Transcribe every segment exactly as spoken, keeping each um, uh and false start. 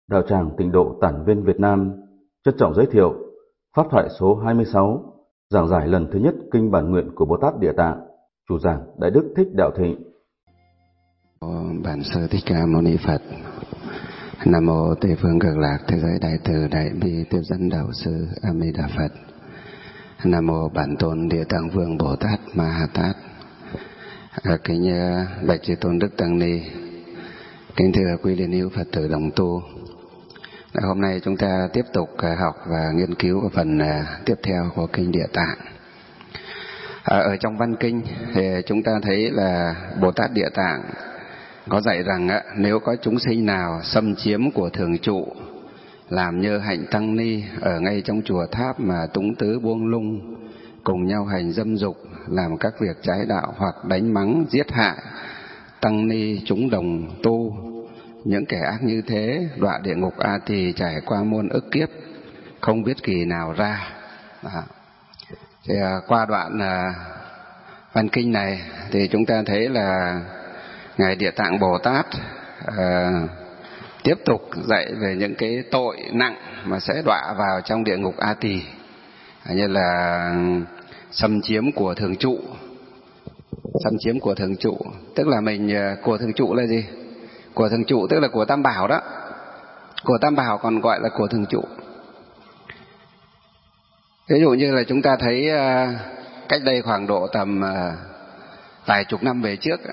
Đạo tràng Tịnh độ Tản Viên Việt Nam trân trọng giới thiệu pháp thoại số hai mươi sáu, giảng giải lần thứ nhất kinh bản nguyện của Bồ Tát Địa Tạng. Chủ giảng Đại Đức Thích Đạo Thịnh. Bản Sư Thích Ca Mâu Ni Phật. Nam mô Tây phương Cực Lạc Thế giới Đại Từ Đại Bi Tiếp Dẫn Đạo Sư A Di Đà Phật. Nam mô Bản Tôn Địa Tạng Vương Bồ Tát Ma Ha Tát. À, kính bạch chư tôn đức tăng ni, kính thưa quý liên hữu Phật tử đồng tu. Hôm nay chúng ta tiếp tục học và nghiên cứu phần tiếp theo của kinh Địa Tạng. À, ở trong văn kinh thì chúng ta thấy là Bồ Tát Địa Tạng có dạy rằng á, nếu có chúng sinh nào xâm chiếm của thường trụ, làm như hạnh tăng ni ở ngay trong chùa tháp mà túng tứ buông lung, cùng nhau hành dâm dục, làm các việc trái đạo hoặc đánh mắng giết hại tăng ni chúng đồng tu, những kẻ ác như thế đọa địa ngục A Tỳ trải qua muôn ức kiếp không biết kỳ nào ra. Đó. Thì qua đoạn uh, văn kinh này thì chúng ta thấy là ngài Địa Tạng Bồ Tát uh, tiếp tục dạy về những cái tội nặng mà sẽ đọa vào trong địa ngục A Tỳ, như là xâm chiếm của thường trụ. Xâm chiếm của thường trụ tức là mình uh, của thường trụ là gì? Của thường trụ tức là của Tam Bảo đó. Của Tam Bảo còn gọi là của thường trụ. Ví dụ như là chúng ta thấy uh, cách đây khoảng độ tầm uh, vài chục năm về trước,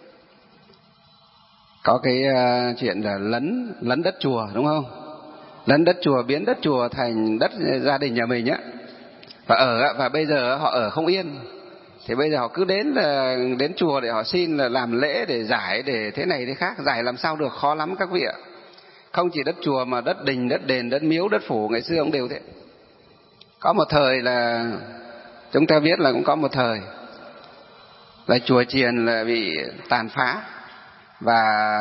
có cái uh, chuyện là lấn lấn đất chùa, đúng không? Lấn đất chùa, biến đất chùa thành đất gia đình nhà mình á, và ở và bây giờ họ ở không yên. Thì bây giờ họ cứ đến là đến chùa để họ xin là làm lễ để giải, để thế này thế khác. Giải làm sao được, khó lắm các vị ạ. Không chỉ đất chùa mà đất đình, đất đền, đất miếu, đất phủ ngày xưa cũng đều thế. Có một thời là chúng ta biết là cũng có một thời là chùa chiền là bị tàn phá và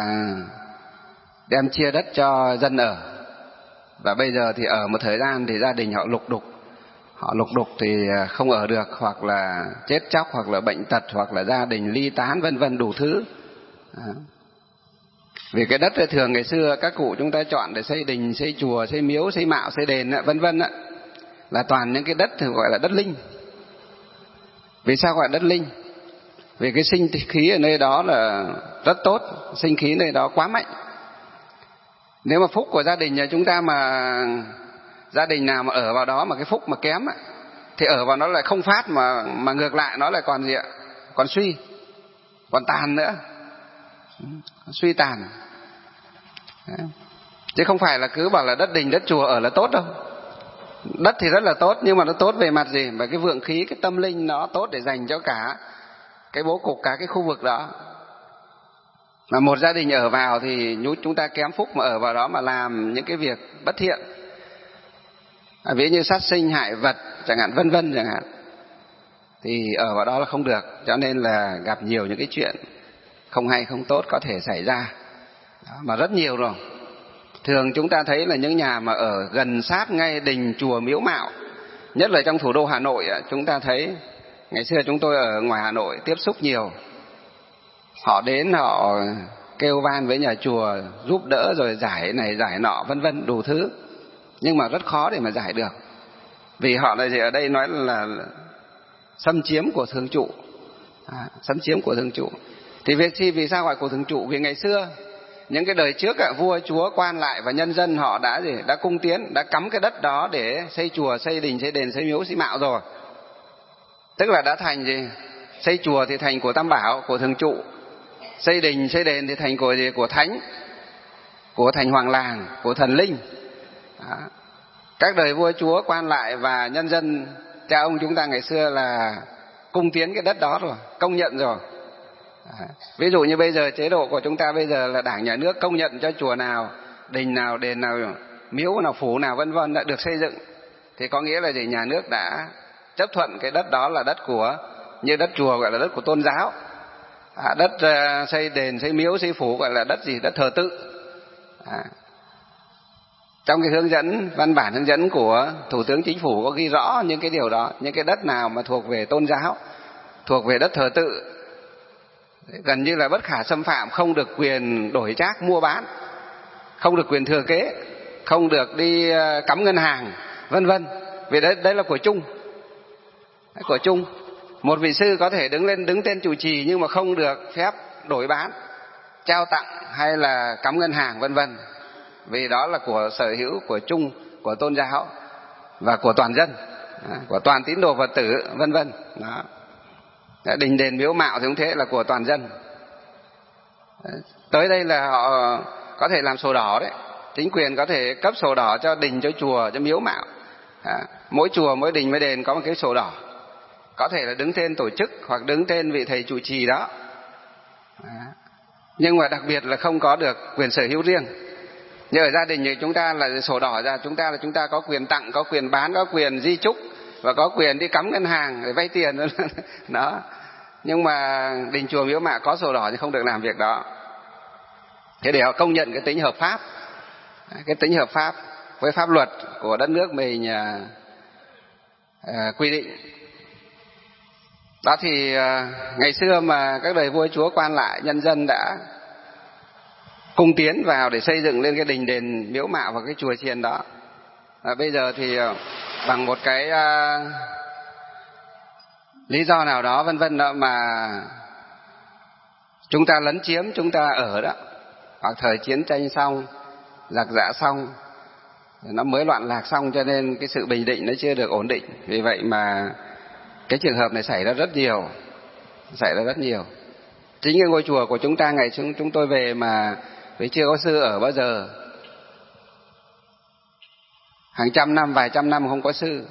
đem chia đất cho dân ở. Và bây giờ thì ở một thời gian thì gia đình họ lục đục. Họ lục đục thì không ở được, hoặc là chết chóc, hoặc là bệnh tật, hoặc là gia đình ly tán, vân vân đủ thứ. Đó. Vì cái đất thường ngày xưa các cụ chúng ta chọn để xây đình, xây chùa, xây miếu, xây mạo, xây đền, vân vân là toàn những cái đất gọi là đất linh. Vì sao gọi là đất linh? Vì cái sinh khí ở nơi đó là rất tốt, sinh khí nơi đó quá mạnh. Nếu mà phúc của gia đình nhà chúng ta mà gia đình nào mà ở vào đó mà cái phúc mà kém ấy, thì ở vào nó lại không phát, mà mà ngược lại nó lại còn gì ạ? Còn suy, còn tàn nữa, suy tàn. Đấy. Chứ không phải là cứ bảo là đất đình đất chùa ở là tốt đâu. Đất thì rất là tốt, nhưng mà nó tốt về mặt gì? Và cái vượng khí, cái tâm linh nó tốt để dành cho cả cái bố cục, cả cái khu vực đó. Mà một gia đình ở vào thì chúng ta kém phúc mà ở vào đó mà làm những cái việc bất thiện, à, ví như sát sinh hại vật chẳng hạn, vân vân chẳng hạn, thì ở vào đó là không được. Cho nên là gặp nhiều những cái chuyện không hay không tốt có thể xảy ra. Đó, mà rất nhiều rồi. Thường chúng ta thấy là những nhà mà ở gần sát ngay đình chùa miếu mạo, nhất là trong thủ đô Hà Nội, chúng ta thấy ngày xưa chúng tôi ở ngoài Hà Nội tiếp xúc nhiều. Họ đến họ kêu van với nhà chùa giúp đỡ rồi giải này giải nọ vân vân đủ thứ, nhưng mà rất khó để mà giải được. Vì họ là gì? Ở đây nói là xâm chiếm của thường trụ, à, xâm chiếm của thường trụ. Thì việc chi vì sao gọi của thường trụ? Vì ngày xưa những cái đời trước ạ, vua chúa quan lại và nhân dân họ đã gì đã cung tiến, đã cắm cái đất đó để xây chùa, xây đình, xây đền, xây miếu, xây mạo rồi. Tức là đã thành gì? Xây chùa thì thành của Tam Bảo, của thường trụ. Xây đình, xây đền thì thành của gì? Của thánh, của thành hoàng làng, của thần linh. Đó. Các đời vua chúa quan lại và nhân dân cha ông chúng ta ngày xưa là cung tiến cái đất đó rồi, công nhận rồi. Đó. Ví dụ như bây giờ chế độ của chúng ta bây giờ là Đảng Nhà nước công nhận cho chùa nào, đình nào, đền nào, miếu nào, phủ nào vân vân đã được xây dựng, thì có nghĩa là gì? Nhà nước đã chấp thuận cái đất đó là đất của, như đất chùa gọi là đất của tôn giáo, à, đất uh, xây đền, xây miếu, xây phủ gọi là đất gì? Đất thờ tự. À. Trong cái hướng dẫn, văn bản hướng dẫn của Thủ tướng Chính phủ có ghi rõ những cái điều đó. Những cái đất nào mà thuộc về tôn giáo, thuộc về đất thờ tự, gần như là bất khả xâm phạm, không được quyền đổi trác mua bán. không được quyền thừa kế, không được đi cắm ngân hàng, vân vân. Vì đấy đấy là của chung, đấy, của chung. Một vị sư có thể đứng lên đứng tên trụ trì nhưng mà không được phép đổi bán, trao tặng hay là cắm ngân hàng, vân vân. Vì đó là của sở hữu, của chung, của tôn giáo và của toàn dân, của toàn tín đồ Phật tử, vân vân. Đó. Đình đền miếu mạo thì cũng thế, là của toàn dân. Tới đây là họ có thể làm sổ đỏ đấy, chính quyền có thể cấp sổ đỏ cho đình, cho chùa, cho miếu mạo. À, mỗi chùa, mỗi đình, mỗi đền có một cái sổ đỏ, có thể là đứng tên tổ chức hoặc đứng tên vị thầy trụ trì đó. À, nhưng mà đặc biệt là không có được quyền sở hữu riêng. Như ở gia đình thì chúng ta là sổ đỏ ra, chúng ta là chúng ta có quyền tặng, có quyền bán, có quyền di chúc và có quyền đi cắm ngân hàng để vay tiền đó. Nhưng mà đình chùa miếu mạo có sổ đỏ thì không được làm việc đó. Thế để họ công nhận cái tính hợp pháp, cái tính hợp pháp với pháp luật của đất nước mình à, à, quy định. Đó thì à, ngày xưa mà các đời vua chúa quan lại, nhân dân đã cung tiến vào để xây dựng lên cái đình đền miếu mạo và cái chùa chiền đó. À, bây giờ thì à, bằng một cái à, lý do nào đó, vân vân đó, mà chúng ta lấn chiếm, chúng ta ở đó, hoặc thời chiến tranh xong, giặc giã xong, nó mới loạn lạc xong, cho nên cái sự bình định nó chưa được ổn định. Vì vậy mà cái trường hợp này xảy ra rất nhiều, xảy ra rất nhiều. Chính cái ngôi chùa của chúng ta ngày chúng chúng tôi về mà với chưa có sư ở bao giờ, hàng trăm năm, vài trăm năm không có sư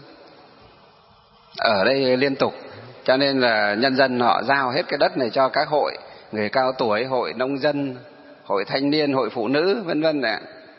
ở đây liên tục, cho nên là nhân dân họ giao hết cái đất này cho các hội người cao tuổi, hội nông dân, hội thanh niên, hội phụ nữ, vân vân này.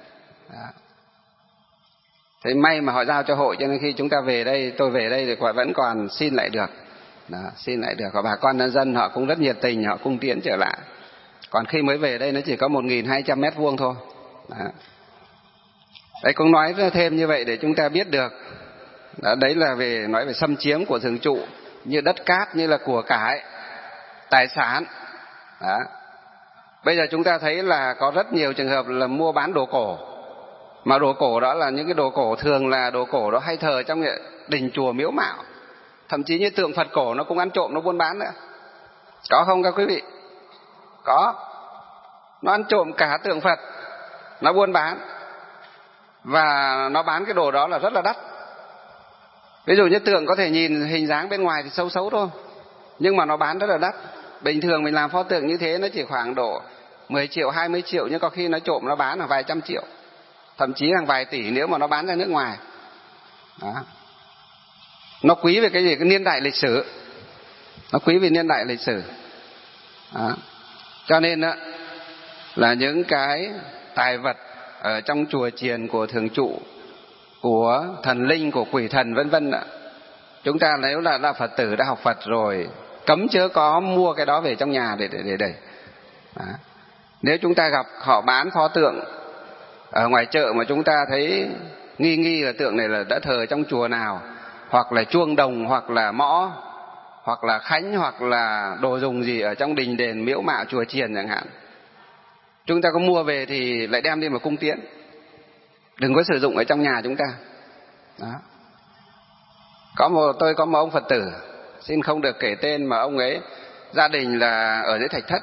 Thế may mà họ giao cho hội, cho nên khi chúng ta về đây, tôi về đây thì vẫn còn xin lại được. Đó, xin lại được. Và bà con nhân dân họ cũng rất nhiệt tình, họ cung tiến trở lại. Còn khi mới về đây nó chỉ có một nghìn hai trăm mét vuông thôi. Đó. Đấy, cũng nói thêm như vậy để chúng ta biết được. Đó, đấy là về nói về xâm chiếm của thường trụ, như đất cát, như là của cải, tài sản. Đó. Bây giờ chúng ta thấy là có rất nhiều trường hợp là mua bán đồ cổ. Mà đồ cổ đó là những cái đồ cổ, thường là đồ cổ đó hay thờ trong đình chùa miếu mạo. Thậm chí như tượng Phật cổ nó cũng ăn trộm, nó buôn bán nữa. Có không các quý vị? Có. Nó ăn trộm cả tượng Phật, nó buôn bán. Và nó bán cái đồ đó là rất là đắt. Ví dụ như tượng có thể nhìn hình dáng bên ngoài thì xấu xấu thôi, nhưng mà nó bán rất là đắt. Bình thường mình làm pho tượng như thế nó chỉ khoảng độ mười triệu, hai mươi triệu, nhưng có khi nó trộm nó bán là vài trăm triệu, thậm chí hàng vài tỷ nếu mà nó bán ra nước ngoài. Đó. Nó quý về cái gì? Cái niên đại lịch sử. Nó quý về niên đại lịch sử. Đó. Cho nên đó, là những cái tài vật ở trong chùa chiền của thường trụ, của thần linh, của quỷ thần, vân vân, chúng ta nếu là, là Phật tử đã học Phật rồi, cấm chớ có mua cái đó về trong nhà để để để để. Đó. Nếu chúng ta gặp họ bán pho tượng ở ngoài chợ mà chúng ta thấy nghi nghi là tượng này là đã thờ trong chùa nào, hoặc là chuông đồng, hoặc là mõ, hoặc là khánh, hoặc là đồ dùng gì ở trong đình đền miếu mạo chùa chiền chẳng hạn, chúng ta có mua về thì lại đem đi mà cung tiễn, đừng có sử dụng ở trong nhà chúng ta. Đó. Có một tôi có một ông Phật tử, xin không được kể tên, mà ông ấy gia đình là ở dưới Thạch Thất,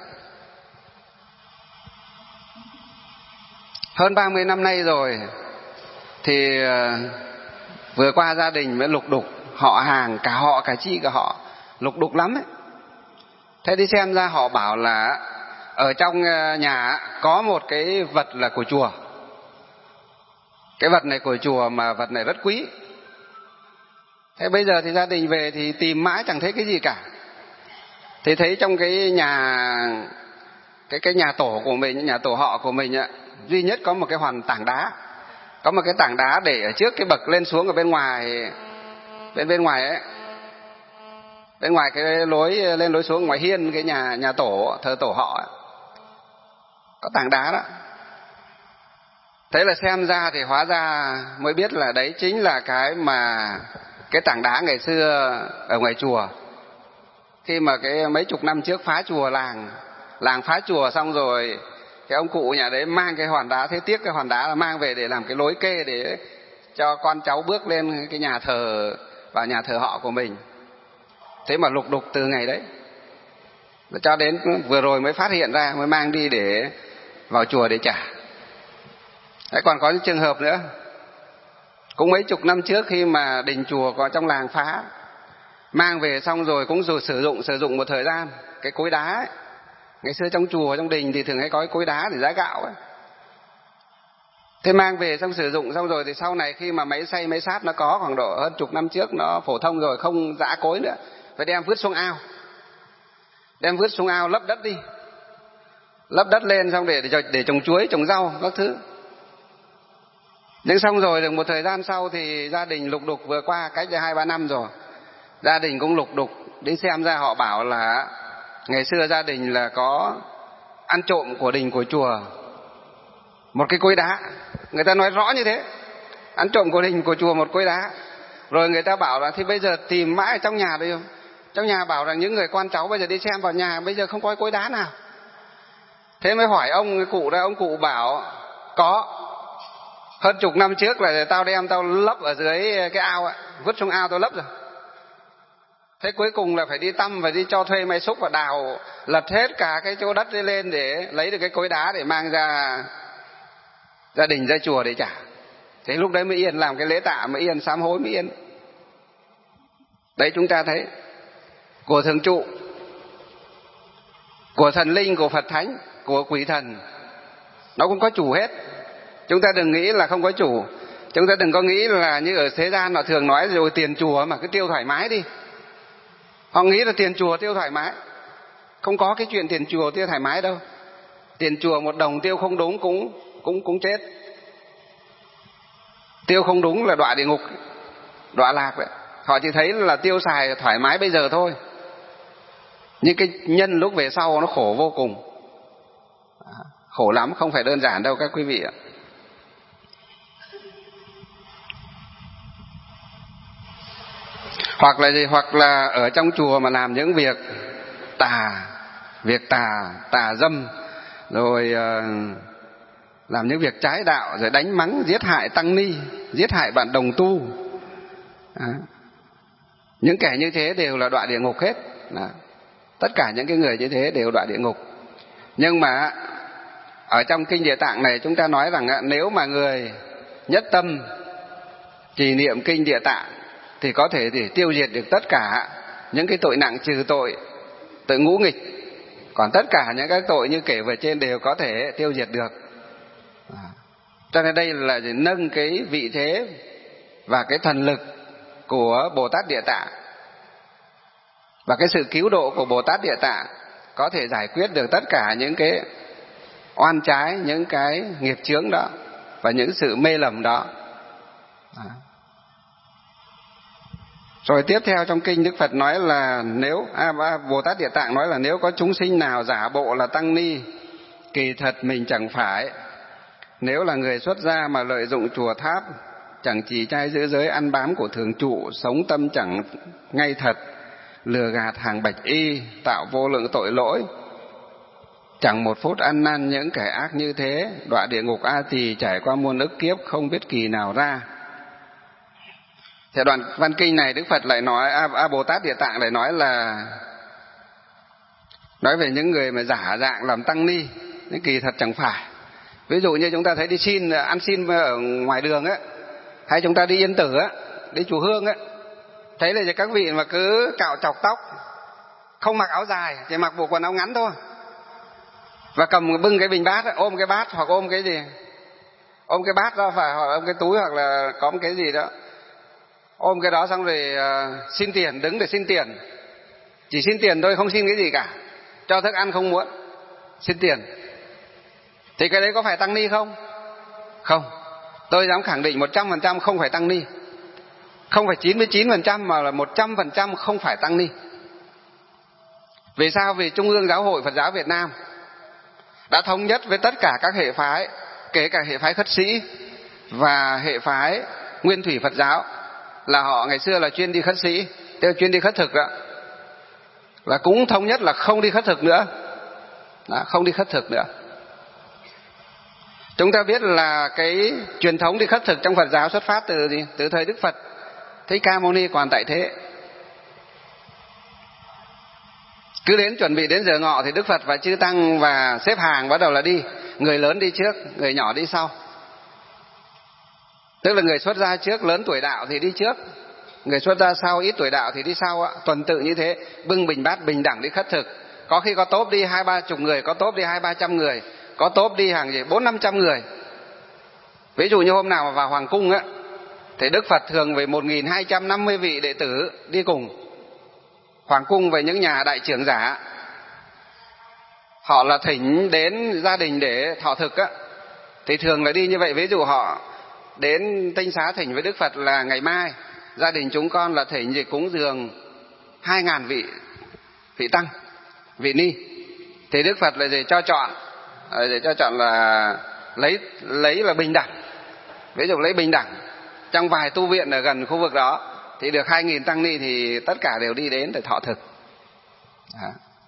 hơn ba mươi năm nay rồi, thì vừa qua gia đình mới lục đục, họ hàng cả họ cả chị cả họ lục đục lắm ấy. Thế đi xem ra họ bảo là ở trong nhà có một cái vật là của chùa. Cái vật này của chùa mà vật này rất quý. Thế bây giờ thì gia đình về thì tìm mãi chẳng thấy cái gì cả. Thì thấy trong cái nhà cái cái nhà tổ của mình, nhà tổ họ của mình ạ, duy nhất có một cái hoàn tảng đá, có một cái tảng đá để ở trước cái bậc lên xuống ở bên ngoài, bên bên ngoài ấy, bên ngoài cái lối lên lối xuống ngoài hiên cái nhà nhà tổ, thờ tổ họ ấy, có tảng đá đó. Thế là xem ra thì hóa ra mới biết là đấy chính là cái mà cái tảng đá ngày xưa ở ngoài chùa, khi mà cái mấy chục năm trước phá chùa làng, làng phá chùa xong rồi cái ông cụ nhà đấy mang cái hòn đá, thế tiếc cái hòn đá là mang về để làm cái lối kê để cho con cháu bước lên cái nhà thờ, vào nhà thờ họ của mình. Thế mà lục đục từ ngày đấy, cho đến vừa rồi mới phát hiện ra, mới mang đi để vào chùa để trả. Đấy, còn có những trường hợp nữa, cũng mấy chục năm trước khi mà đình chùa có trong làng phá, mang về xong rồi cũng rồi sử dụng sử dụng một thời gian cái cối đá ấy. Ngày xưa trong chùa trong đình thì thường hay có cái cối đá để rã gạo ấy. Thế mang về xong sử dụng xong rồi thì sau này khi mà máy xay máy sát nó có khoảng độ hơn chục năm trước, nó phổ thông rồi, không giã cối nữa, phải đem vứt xuống ao, đem vứt xuống ao lấp đất đi, lấp đất lên xong để để, để trồng chuối trồng rau các thứ. Nhưng xong rồi được một thời gian sau thì gia đình lục đục, vừa qua cách đây hai ba năm rồi, gia đình cũng lục đục đi xem ra, họ bảo là ngày xưa gia đình là có ăn trộm của đình của chùa một cái cối đá. Người ta nói rõ như thế, ăn trộm của đình của chùa một cối đá. Rồi người ta bảo là thì bây giờ tìm mãi ở trong nhà đây không? Trong nhà bảo rằng những người con cháu bây giờ đi xem vào nhà bây giờ không có cối đá nào. Thế mới hỏi ông cái cụ đó, ông cụ bảo có, hơn chục năm trước là tao đem tao lấp ở dưới cái ao ấy, vứt xuống ao tao lấp rồi. Thế cuối cùng là phải đi tăm, phải đi cho thuê máy xúc và đào lật hết cả cái chỗ đất ấy lên để lấy được cái cối đá để mang ra gia đình, ra chùa để trả. Thế lúc đấy mới yên, làm cái lễ tạ mới yên, sám hối mới yên. Đấy, chúng ta thấy của thường trụ, của thần linh, của Phật thánh, của quỷ thần, nó cũng có chủ hết. Chúng ta đừng nghĩ là không có chủ. Chúng ta đừng có nghĩ là như ở thế gian họ thường nói rồi tiền chùa mà cứ tiêu thoải mái đi. Họ nghĩ là tiền chùa tiêu thoải mái. Không có cái chuyện tiền chùa tiêu thoải mái đâu. Tiền chùa một đồng tiêu không đúng cũng cũng cũng chết. Tiêu không đúng là đọa địa ngục, đọa lạc đấy. Họ chỉ thấy là tiêu xài thoải mái bây giờ thôi, nhưng cái nhân lúc về sau nó khổ vô cùng, khổ lắm, không phải đơn giản đâu các quý vị ạ. Hoặc là gì? Hoặc là ở trong chùa mà làm những việc tà, việc tà, tà dâm, rồi uh, làm những việc trái đạo, rồi đánh mắng, giết hại tăng ni, giết hại bạn đồng tu. À, những kẻ như thế đều là đọa địa ngục hết. Đó. Tất cả những cái người như thế đều đọa địa ngục. Nhưng mà ở trong kinh Địa Tạng này chúng ta nói rằng nếu mà người nhất tâm trì niệm kinh Địa Tạng thì có thể để tiêu diệt được tất cả những cái tội nặng, trừ tội tội ngũ nghịch. Còn tất cả những cái tội như kể vừa trên đều có thể tiêu diệt được. Cho nên đây là nâng cái vị thế và cái thần lực của Bồ Tát Địa Tạng, và cái sự cứu độ của Bồ Tát Địa Tạng có thể giải quyết được tất cả những cái oan trái, những cái nghiệp chướng đó và những sự mê lầm đó. Đó. Rồi tiếp theo trong kinh Đức Phật nói là nếu à, Bồ Tát Địa Tạng nói là nếu có chúng sinh nào giả bộ là tăng ni, kỳ thật mình chẳng phải. Nếu là người xuất gia mà lợi dụng chùa tháp, chẳng chỉ trai giữ giới ăn bám của thường trụ, sống tâm chẳng ngay thật, lừa gạt hàng bạch y, tạo vô lượng tội lỗi, chẳng một phút ăn năn, những kẻ ác như thế đọa địa ngục A Tỳ, trải qua muôn ức kiếp không biết kỳ nào ra. Thì đoạn văn kinh này Đức Phật lại nói, A, A Bồ Tát Địa Tạng lại nói là nói về những người mà giả dạng làm tăng ni, những kỳ thật chẳng phải. Ví dụ như chúng ta thấy đi xin, ăn xin ở ngoài đường á, hay chúng ta đi Yên Tử á, đi chùa Hương á, thấy là các vị mà cứ cạo chọc tóc, không mặc áo dài, chỉ mặc bộ quần áo ngắn thôi, và cầm bưng cái bình bát, ôm cái bát hoặc ôm cái gì, ôm cái bát đó phải, hoặc ôm cái túi, hoặc là có một cái gì đó, ôm cái đó xong rồi uh, xin tiền, đứng để xin tiền, chỉ xin tiền thôi, không xin cái gì cả, cho thức ăn không muốn, xin tiền. Thì cái đấy có phải tăng ni không? Không. Tôi dám khẳng định một trăm phần trăm không phải tăng ni. Không phải chín mươi chín phần trăm mà là một trăm phần trăm không phải tăng ni. Vì sao? Vì Trung ương Giáo hội Phật giáo Việt Nam đã thống nhất với tất cả các hệ phái, kể cả hệ phái khất sĩ và hệ phái nguyên thủy Phật giáo, là họ ngày xưa là chuyên đi khất sĩ, tức chuyên đi khất thực đó, là cũng thống nhất là không đi khất thực nữa. Đó, không đi khất thực nữa. Chúng ta biết là cái truyền thống đi khất thực trong Phật giáo xuất phát từ gì? Từ thời Đức Phật Thích Ca Mâu Ni còn tại thế. Cứ đến chuẩn bị đến giờ ngọ thì Đức Phật và chư tăng và xếp hàng bắt đầu là đi. Người lớn đi trước, người nhỏ đi sau. Tức là người xuất gia trước, lớn tuổi đạo thì đi trước, người xuất gia sau, ít tuổi đạo thì đi sau. Tuần tự như thế, bưng bình bát bình đẳng đi khất thực. Có khi có tốp đi hai ba chục người, có tốp đi hai ba trăm người, có tốp đi hàng gì bốn năm trăm người. Ví dụ như hôm nào mà vào hoàng cung á, thì Đức Phật thường với một nghìn hai trăm năm mươi vị đệ tử đi cùng. Hoàng cung với những nhà đại trưởng giả, họ là thỉnh đến gia đình để thọ thực á, thì thường là đi như vậy. Ví dụ họ đến Tinh Xá thỉnh với Đức Phật là ngày mai, gia đình chúng con là thỉnh gì cúng dường hai ngàn vị vị tăng, vị ni, thì Đức Phật là để cho chọn, để cho chọn là lấy lấy là bình đẳng. Ví dụ lấy bình đẳng trong vài tu viện ở gần khu vực đó thì được hai nghìn tăng ni, thì tất cả đều đi đến để thọ thực. Đó.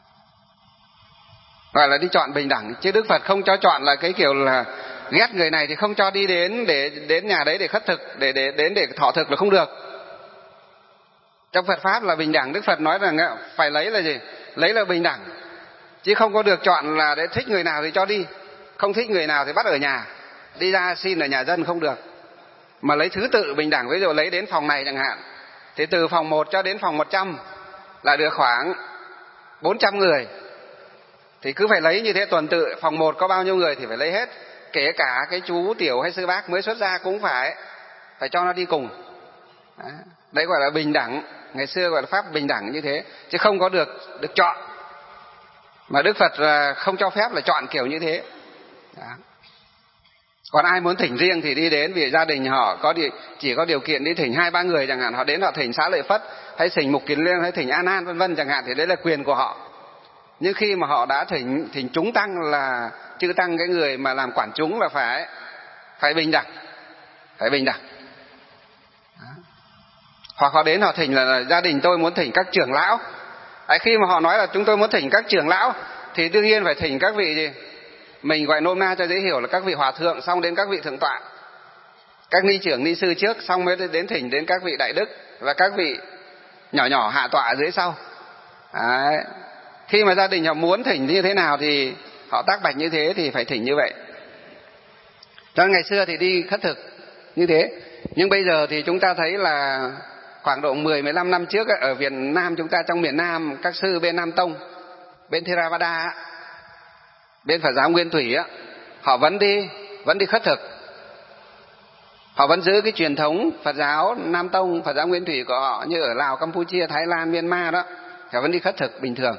Gọi là đi chọn bình đẳng, chứ Đức Phật không cho chọn là cái kiểu là ghét người này thì không cho đi đến để đến nhà đấy để khất thực, để để đến để thọ thực là không được. Trong Phật pháp là bình đẳng. Đức Phật nói rằng phải lấy là gì? Lấy là bình đẳng, chứ không có được chọn là để thích người nào thì cho đi, không thích người nào thì bắt ở nhà, đi ra xin ở nhà dân không được. Mà lấy thứ tự bình đẳng. Ví dụ lấy đến phòng này chẳng hạn, thì từ phòng một cho đến phòng một trăm là được khoảng bốn trăm người, thì cứ phải lấy như thế tuần tự. Phòng một có bao nhiêu người thì phải lấy hết, kể cả cái chú tiểu hay sư bác mới xuất gia cũng phải phải cho nó đi cùng. Đấy, đấy gọi là bình đẳng. Ngày xưa gọi là pháp bình đẳng như thế, chứ không có được được chọn. Mà Đức Phật không cho phép là chọn kiểu như thế. Đó. Còn ai muốn thỉnh riêng thì đi đến, vì gia đình họ có điều, chỉ có điều kiện đi thỉnh hai ba người chẳng hạn, họ đến họ thỉnh Xá Lợi Phất hay thỉnh Mục Kiền Liên hay thỉnh An An vân vân chẳng hạn, thì đấy là quyền của họ. Nhưng khi mà họ đã thỉnh thỉnh chúng tăng là chư tăng, cái người mà làm quản chúng là phải phải bình đẳng, phải bình đẳng. Đó. Hoặc họ đến họ thỉnh là, là gia đình tôi muốn thỉnh các trưởng lão. Đấy, khi mà họ nói là chúng tôi muốn thỉnh các trưởng lão thì đương nhiên phải thỉnh các vị gì? Mình gọi nôm na cho dễ hiểu là các vị hòa thượng, xong đến các vị thượng tọa, các ni trưởng ni sư trước, xong mới đến thỉnh đến các vị đại đức và các vị nhỏ nhỏ hạ tọa ở dưới sau. Đấy. Khi mà gia đình họ muốn thỉnh như thế nào thì họ tác bạch như thế thì phải thỉnh như vậy. Cho nên ngày xưa thì đi khất thực như thế. Nhưng bây giờ thì chúng ta thấy là khoảng độ mười mười lăm năm trước ở Việt Nam chúng ta, trong miền Nam, các sư bên Nam Tông, bên Theravada, bên Phật giáo Nguyên Thủy á, họ vẫn đi vẫn đi khất thực. Họ vẫn giữ cái truyền thống Phật giáo Nam Tông, Phật giáo Nguyên Thủy của họ, như ở Lào, Campuchia, Thái Lan, Myanmar đó, họ vẫn đi khất thực bình thường.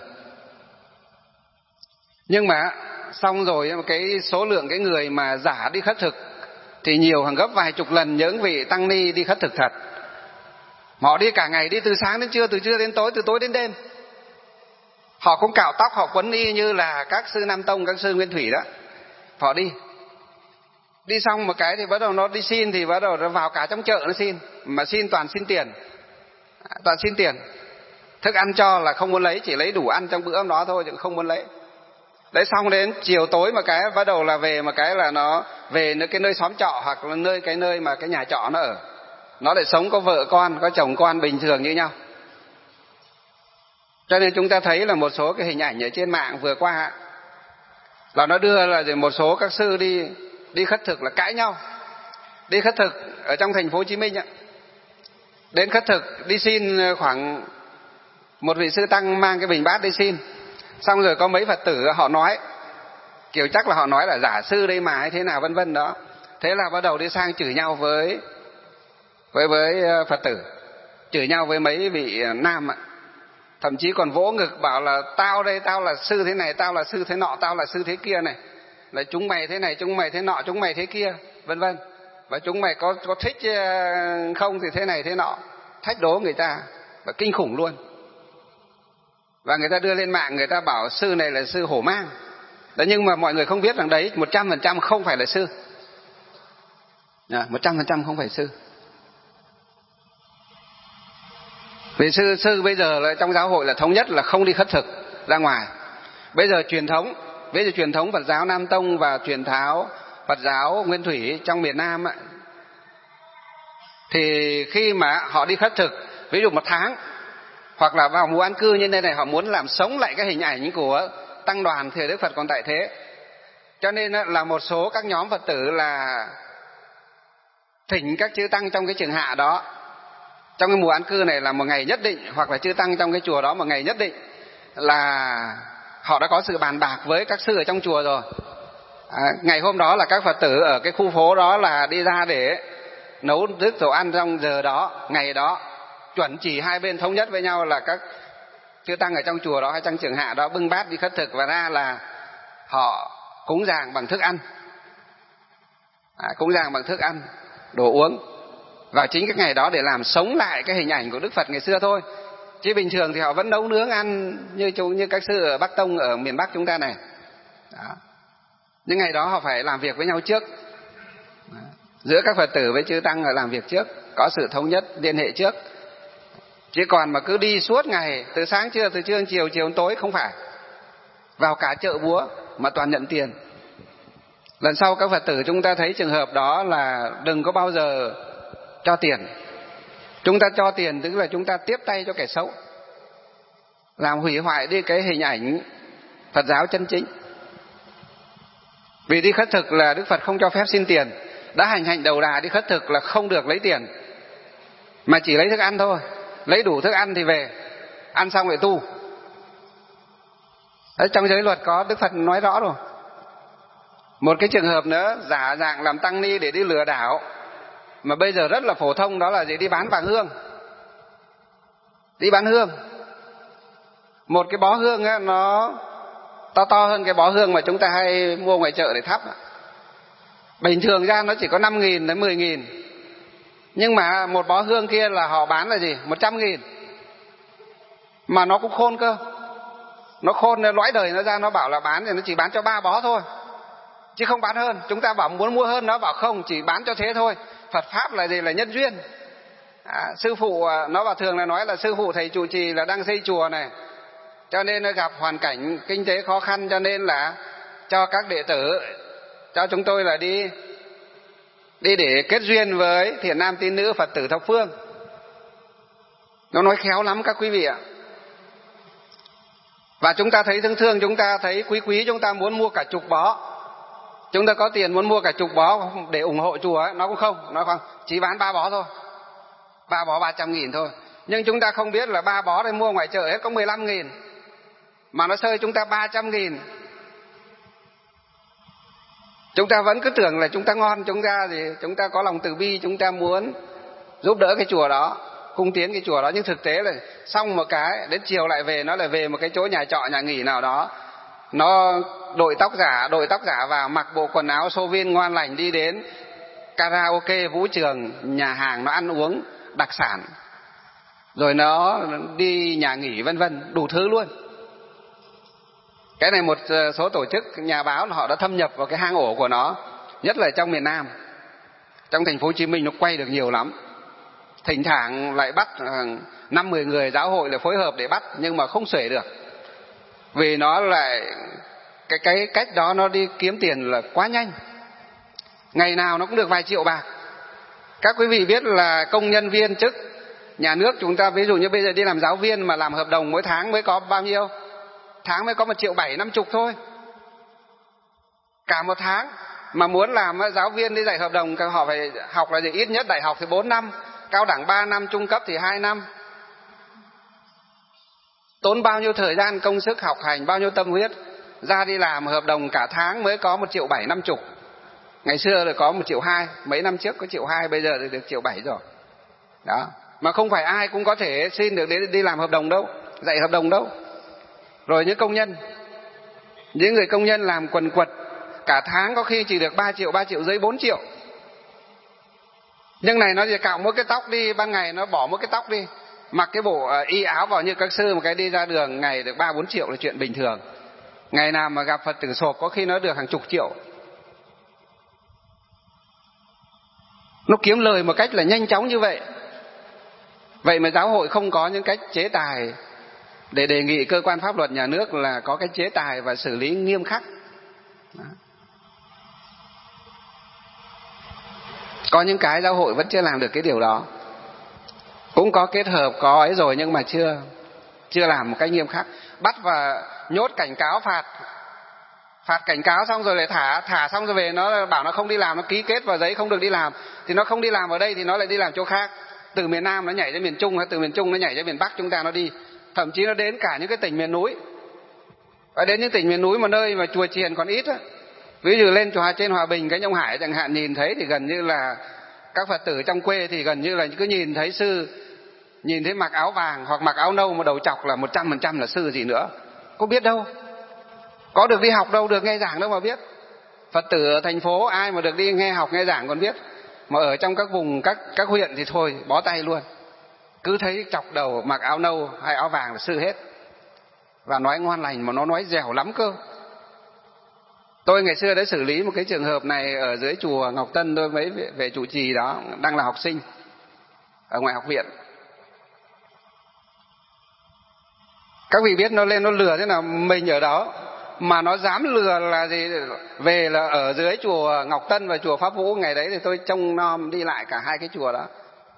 Nhưng mà xong rồi cái số lượng cái người mà giả đi khất thực thì nhiều hàng gấp vài chục lần những vị tăng ni đi khất thực thật. Họ đi cả ngày, đi từ sáng đến trưa, từ trưa đến tối, từ tối đến đêm. Họ cũng cạo tóc, họ quấn y như là các sư Nam Tông, các sư Nguyên Thủy đó. Họ đi Đi xong một cái thì bắt đầu nó đi xin, thì bắt đầu nó vào cả trong chợ nó xin. Mà xin toàn xin tiền, toàn xin tiền. Thức ăn cho là không muốn lấy, chỉ lấy đủ ăn trong bữa hôm đó thôi, chứ không muốn lấy. Đấy, xong đến chiều tối mà cái bắt đầu là về, mà cái là nó về cái nơi xóm trọ hoặc là nơi cái nơi mà cái nhà trọ nó ở. Nó lại sống có vợ con, có chồng con bình thường như nhau. Cho nên chúng ta thấy là một số cái hình ảnh ở trên mạng vừa qua là nó đưa là một số các sư đi đi khất thực là cãi nhau. Đi khất thực ở trong thành phố Hồ Chí Minh ạ. Đến khất thực đi xin, khoảng một vị sư tăng mang cái bình bát đi xin. Xong rồi có mấy Phật tử họ nói, kiểu chắc là họ nói là giả sư đây mà hay thế nào vân vân đó. Thế là bắt đầu đi sang chửi nhau với với với Phật tử, chửi nhau với mấy vị nam ạ. Thậm chí còn vỗ ngực bảo là tao đây, tao là sư thế này, tao là sư thế nọ, tao là sư thế kia này, là chúng mày thế này, chúng mày thế nọ, chúng mày thế kia vân vân. Và chúng mày có có thích không thì thế này thế nọ, thách đố người ta và kinh khủng luôn. Và người ta đưa lên mạng, người ta bảo sư này là sư hổ mang. Đấy, nhưng mà mọi người không biết rằng đấy một trăm phần trăm không phải là sư, một trăm phần trăm không phải sư. Vì sư sư bây giờ là trong giáo hội là thống nhất là không đi khất thực ra ngoài. Bây giờ truyền thống, bây giờ truyền thống Phật giáo Nam Tông và truyền tháo Phật giáo Nguyên Thủy trong miền Nam ấy, thì khi mà họ đi khất thực, ví dụ một tháng hoặc là vào mùa an cư như thế này, họ muốn làm sống lại cái hình ảnh của tăng đoàn thì Đức Phật còn tại thế. Cho nên là một số các nhóm Phật tử là thỉnh các chư tăng trong cái trường hạ đó, trong cái mùa an cư này là một ngày nhất định, hoặc là chư tăng trong cái chùa đó một ngày nhất định, là họ đã có sự bàn bạc với các sư ở trong chùa rồi. À, ngày hôm đó là các Phật tử ở cái khu phố đó là đi ra để nấu rước đồ ăn trong giờ đó, ngày đó, chuẩn chỉ hai bên thống nhất với nhau là các chư tăng ở trong chùa đó hay trong trường hạ đó bưng bát đi khất thực, và ra là họ cúng dường bằng thức ăn, à, cúng dường bằng thức ăn, đồ uống vào chính cái ngày đó để làm sống lại cái hình ảnh của Đức Phật ngày xưa thôi. Chứ bình thường thì họ vẫn nấu nướng ăn như như các sư ở Bắc Tông ở miền Bắc chúng ta này. Đó. Nhưng ngày đó họ phải làm việc với nhau trước. Đó. Giữa các Phật tử với chư tăng là làm việc trước, có sự thống nhất liên hệ trước. Chứ còn mà cứ đi suốt ngày, từ sáng trưa, từ trưa chiều, chiều tối không phải. Vào cả chợ búa mà toàn nhận tiền. Lần sau các Phật tử chúng ta thấy trường hợp đó là đừng có bao giờ cho tiền. Chúng ta cho tiền tức là chúng ta tiếp tay cho kẻ xấu, làm hủy hoại đi cái hình ảnh Phật giáo chân chính. Vì đi khất thực là Đức Phật không cho phép xin tiền. Đã hành hạnh đầu đà đi khất thực là không được lấy tiền, mà chỉ lấy thức ăn thôi. Lấy đủ thức ăn thì về, ăn xong lại tu. Đấy, trong giới luật có, Đức Phật nói rõ rồi. Một cái trường hợp nữa, giả dạng làm tăng ni để đi lừa đảo, mà bây giờ rất là phổ thông, đó là gì? Đi bán vàng hương. Đi bán hương. Một cái bó hương á, nó to to hơn cái bó hương mà chúng ta hay mua ngoài chợ để thắp. Bình thường ra nó chỉ có năm nghìn đến mười nghìn. Nhưng mà một bó hương kia là họ bán là gì? một trăm nghìn. Mà nó cũng khôn cơ. Nó khôn, lõi đời nó ra, nó bảo là bán thì nó chỉ bán cho ba bó thôi, chứ không bán hơn. Chúng ta bảo muốn mua hơn, nó bảo không, chỉ bán cho thế thôi. Phật Pháp là gì? Là nhân duyên. À, sư phụ nó bảo thường là nói là sư phụ thầy trụ trì là đang xây chùa này, cho nên nó gặp hoàn cảnh kinh tế khó khăn, cho nên là cho các đệ tử, cho chúng tôi là đi đi để kết duyên với thiện nam tín nữ Phật tử thập phương. Nó nói khéo lắm các quý vị ạ. Và chúng ta thấy thương thương, chúng ta thấy quý quý, chúng ta muốn mua cả chục bó. Chúng ta có tiền muốn mua cả chục bó để ủng hộ chùa ấy, nó cũng không, nó không, chỉ bán ba bó thôi, ba bó ba trăm nghìn thôi. Nhưng chúng ta không biết là ba bó đây mua ngoài chợ hết có mười lăm nghìn, mà nó sơi chúng ta ba trăm nghìn. Chúng ta vẫn cứ tưởng là chúng ta ngon, chúng ta gì, chúng ta có lòng từ bi, chúng ta muốn giúp đỡ cái chùa đó, cung tiến cái chùa đó. Nhưng thực tế là xong một cái, đến chiều lại về, nó lại về một cái chỗ nhà trọ, nhà nghỉ nào đó, nó đội tóc giả, đội tóc giả vào, mặc bộ quần áo xô viên ngoan lành, đi đến karaoke, vũ trường, nhà hàng, nó ăn uống đặc sản, rồi nó đi nhà nghỉ vân vân, đủ thứ luôn. Cái này một số tổ chức nhà báo họ đã thâm nhập vào cái hang ổ của nó, nhất là trong miền Nam. Trong thành phố Hồ Chí Minh nó quay được nhiều lắm. Thỉnh thoảng lại bắt năm mười người giáo hội là phối hợp để bắt, nhưng mà không xuể được. Vì nó lại cái cái cách đó nó đi kiếm tiền là quá nhanh. Ngày nào nó cũng được vài triệu bạc. Các quý vị biết là công nhân viên chức nhà nước chúng ta, ví dụ như bây giờ đi làm giáo viên mà làm hợp đồng mỗi tháng mới có bao nhiêu? Tháng mới có một triệu bảy năm chục thôi. Cả một tháng. Mà muốn làm giáo viên đi dạy hợp đồng, họ phải học là gì? Ít nhất đại học thì bốn năm, cao đẳng ba năm, trung cấp thì hai năm. Tốn bao nhiêu thời gian, công sức học hành, bao nhiêu tâm huyết. Ra đi làm hợp đồng cả tháng mới có một triệu bảy năm chục. Ngày xưa là có một triệu hai, mấy năm trước có triệu hai, bây giờ thì được triệu bảy rồi. Đó. Mà không phải ai cũng có thể xin được đi, đi làm hợp đồng đâu, dạy hợp đồng đâu. Rồi những công nhân, những người công nhân làm quần quật, cả tháng có khi chỉ được ba triệu, ba triệu rưỡi, bốn triệu. Nhưng này nó chỉ cạo mỗi cái tóc đi, ban ngày nó bỏ mỗi cái tóc đi, mặc cái bộ y áo vào như các sư, một cái đi ra đường ngày được ba bốn triệu là chuyện bình thường. Ngày nào mà gặp Phật tử sộp có khi nó được hàng chục triệu. Nó kiếm lời một cách là nhanh chóng như vậy. Vậy mà giáo hội không có những cách chế tài để đề nghị cơ quan pháp luật nhà nước là có cái chế tài và xử lý nghiêm khắc. Đó. Có những cái giáo hội vẫn chưa làm được cái điều đó. Cũng có kết hợp, có ấy rồi, nhưng mà chưa chưa làm một cách nghiêm khắc. Bắt và nhốt, cảnh cáo, phạt. Phạt cảnh cáo xong rồi lại thả, thả xong rồi về nó bảo nó không đi làm, nó ký kết vào giấy không được đi làm. Thì nó không đi làm ở đây thì nó lại đi làm chỗ khác. Từ miền Nam nó nhảy ra miền Trung, hay từ miền Trung nó nhảy ra miền Bắc chúng ta nó đi. Thậm chí nó đến cả những cái tỉnh miền núi. Và đến những tỉnh miền núi mà nơi mà chùa chiền còn ít á. Ví dụ lên chùa trên Hòa Bình, cái Nhông Hải chẳng hạn, nhìn thấy thì gần như là các Phật tử trong quê thì gần như là cứ nhìn thấy sư, nhìn thấy mặc áo vàng hoặc mặc áo nâu mà đầu chọc là một trăm phần trăm là sư gì nữa. Có biết đâu. Có được đi học đâu, được nghe giảng đâu mà biết. Phật tử ở thành phố ai mà được đi nghe học nghe giảng còn biết. Mà ở trong các vùng, các các huyện thì thôi, bó tay luôn. Cứ thấy chọc đầu mặc áo nâu hay áo vàng là sư hết. Và nói ngon lành mà nó nói dẻo lắm cơ. Tôi ngày xưa đã xử lý một cái trường hợp này ở dưới chùa Ngọc Tân, tôi mới về, về trụ trì đó, đang là học sinh ở ngoài học viện. Các vị biết nó lên nó lừa thế nào, mình ở đó mà nó dám lừa là gì? Về là ở dưới chùa Ngọc Tân và chùa Pháp Vũ, ngày đấy thì tôi trông nom đi lại cả hai cái chùa đó.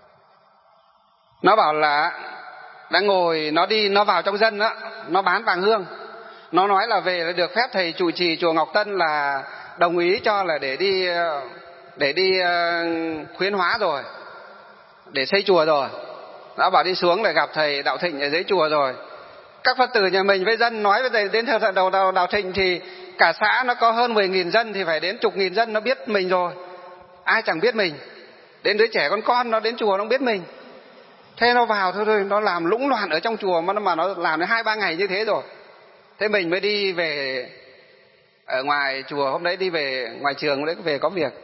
Nó bảo là đang ngồi, nó đi, nó vào trong dân đó, nó bán vàng hương. Nó nói là về là được phép thầy trụ trì chùa Ngọc Tân là đồng ý cho là để đi để đi khuyến hóa rồi, để xây chùa rồi. Nó bảo đi xuống để gặp thầy Đạo Thịnh ở dưới chùa rồi. Các Phật tử nhà mình với dân nói với thầy đến thời đầu đầu Đạo Thịnh thì cả xã nó có hơn mười nghìn dân thì phải đến chục nghìn dân nó biết mình rồi. Ai chẳng biết mình. Đến đứa trẻ con con nó đến chùa nó biết mình. Thế nó vào thôi thôi, nó làm lũng loạn ở trong chùa mà nó, mà nó làm đến hai ba ngày như thế rồi. Thế mình mới đi về ở ngoài chùa, hôm đấy đi về ngoài trường đấy, về có việc.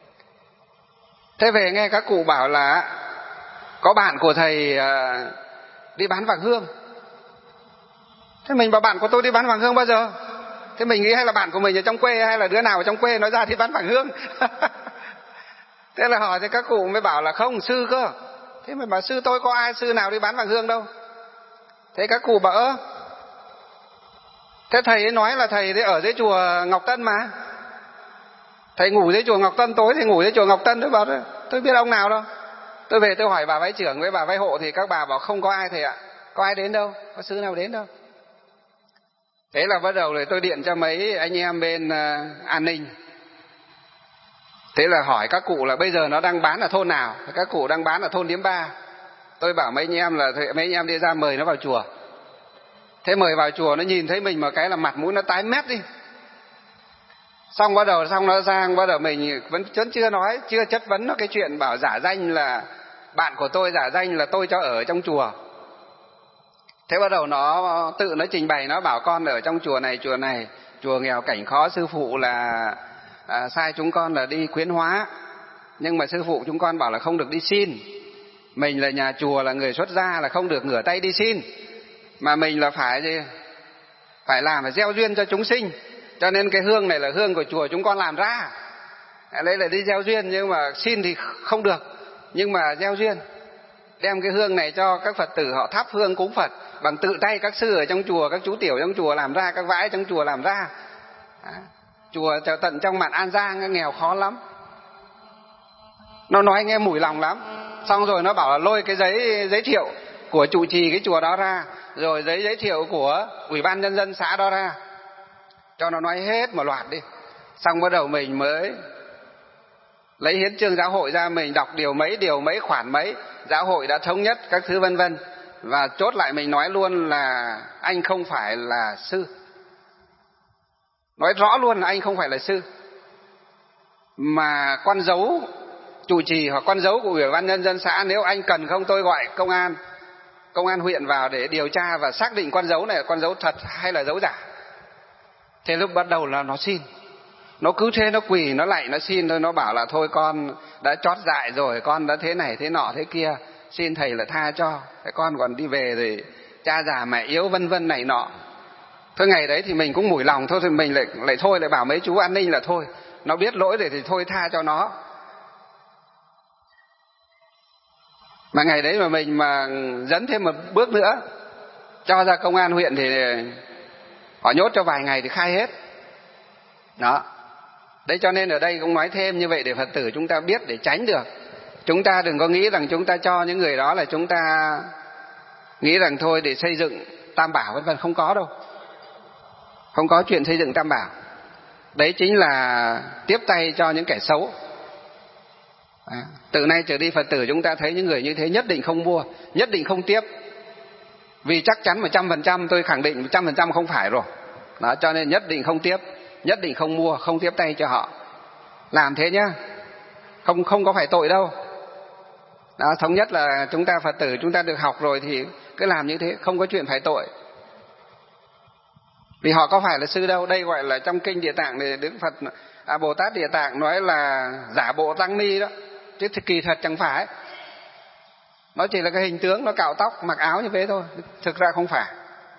Thế về nghe các cụ bảo là có bạn của thầy đi bán vàng hương. Thế mình bảo bạn của tôi đi bán vàng hương bao giờ? Thế mình nghĩ hay là bạn của mình ở trong quê, hay là đứa nào ở trong quê nói ra đi bán vàng hương. Thế là hỏi thì các cụ mới bảo là không, sư cơ. Thế mình bảo sư tôi có ai sư nào đi bán vàng hương đâu. Thế các cụ bảo ơ, thế thầy ấy nói là thầy ấy ở dưới chùa Ngọc Tân mà. Thầy ngủ dưới chùa Ngọc Tân, tối thì ngủ dưới chùa Ngọc Tân. Tôi bảo tôi biết ông nào đâu. Tôi về tôi hỏi bà váy trưởng với bà váy hộ thì các bà bảo không có ai thầy ạ. Có ai đến đâu, có sư nào đến đâu. Thế là bắt đầu rồi tôi điện cho mấy anh em bên uh, an ninh. Thế là hỏi các cụ là bây giờ nó đang bán ở thôn nào. Các cụ đang bán ở thôn Điếm Ba. Tôi bảo mấy anh em là mấy anh em đi ra mời nó vào chùa. Thế mời vào chùa nó nhìn thấy mình mà cái là mặt mũi nó tái mét đi. Xong bắt đầu xong nó sang, bắt đầu mình vẫn vẫn chưa nói, chưa chất vấn nó cái chuyện bảo giả danh là bạn của tôi, giả danh là tôi cho ở trong chùa. Thế bắt đầu nó tự nó trình bày, nó bảo con ở trong chùa này, chùa này, chùa nghèo cảnh khó, sư phụ là à, sai chúng con là đi khuyến hóa. Nhưng mà sư phụ chúng con bảo là không được đi xin. Mình là nhà chùa, là người xuất gia là không được ngửa tay đi xin. Mà mình là phải gì? Phải làm, phải gieo duyên cho chúng sinh. Cho nên cái hương này là hương của chùa chúng con làm ra. Đấy là đi gieo duyên, nhưng mà xin thì không được. Nhưng mà gieo duyên. Đem cái hương này cho các Phật tử họ thắp hương cúng Phật. Bằng tự tay các sư ở trong chùa, các chú tiểu trong chùa làm ra, các vãi trong chùa làm ra. Đó. Chùa tận trong mạn An Giang nghèo khó lắm. Nó nói nghe mùi lòng lắm. Xong rồi nó bảo là lôi cái giấy giới thiệu của trụ trì cái chùa đó ra, rồi giấy giới thiệu của Ủy ban Nhân dân xã đó ra, cho nó nói hết một loạt đi. Xong bắt đầu mình mới lấy hiến chương giáo hội ra, mình đọc điều mấy, điều mấy, khoản mấy, giáo hội đã thống nhất các thứ vân vân. Và chốt lại mình nói luôn là anh không phải là sư. Nói rõ luôn là anh không phải là sư. Mà con dấu trụ trì hoặc con dấu của Ủy ban Nhân dân xã, nếu anh cần không tôi gọi công an, công an huyện vào để điều tra và xác định con dấu này là con dấu thật hay là dấu giả. Thế lúc bắt đầu là nó xin. Nó cứ thế nó quỳ, nó lạy, nó xin thôi. Nó bảo là thôi con đã chót dại rồi, con đã thế này thế nọ thế kia, xin thầy là tha cho. Thế con còn đi về rồi cha già mẹ yếu vân vân này nọ. Thôi ngày đấy thì mình cũng mủi lòng thôi, thì mình lại lại thôi lại bảo mấy chú an ninh là thôi, nó biết lỗi rồi thì thôi tha cho nó. Mà ngày đấy mà mình mà dẫn thêm một bước nữa, cho ra công an huyện thì họ nhốt cho vài ngày thì khai hết. Đó. Đấy cho nên ở đây cũng nói thêm như vậy để Phật tử chúng ta biết, để tránh được. Chúng ta đừng có nghĩ rằng chúng ta cho những người đó là chúng ta nghĩ rằng thôi để xây dựng tam bảo vân vân, không có đâu. Không có chuyện xây dựng tam bảo. Đấy chính là tiếp tay cho những kẻ xấu. À, từ nay trở đi Phật tử chúng ta thấy những người như thế nhất định không mua, nhất định không tiếp. Vì chắc chắn một trăm phần trăm, tôi khẳng định một trăm phần trăm không phải rồi. Đó, cho nên nhất định không tiếp, nhất định không mua, không tiếp tay cho họ. Làm thế nhá. Không không có phải tội đâu. Đó, thống nhất là chúng ta Phật tử chúng ta được học rồi thì cứ làm như thế, không có chuyện phải tội. Vì họ có phải là sư đâu. Đây gọi là trong kinh Địa Tạng này Đức Phật à, Bồ Tát Địa Tạng nói là giả bộ tăng ni đó, chứ kỳ thật chẳng phải. Nó chỉ là cái hình tướng, nó cạo tóc mặc áo như thế thôi, thực ra không phải.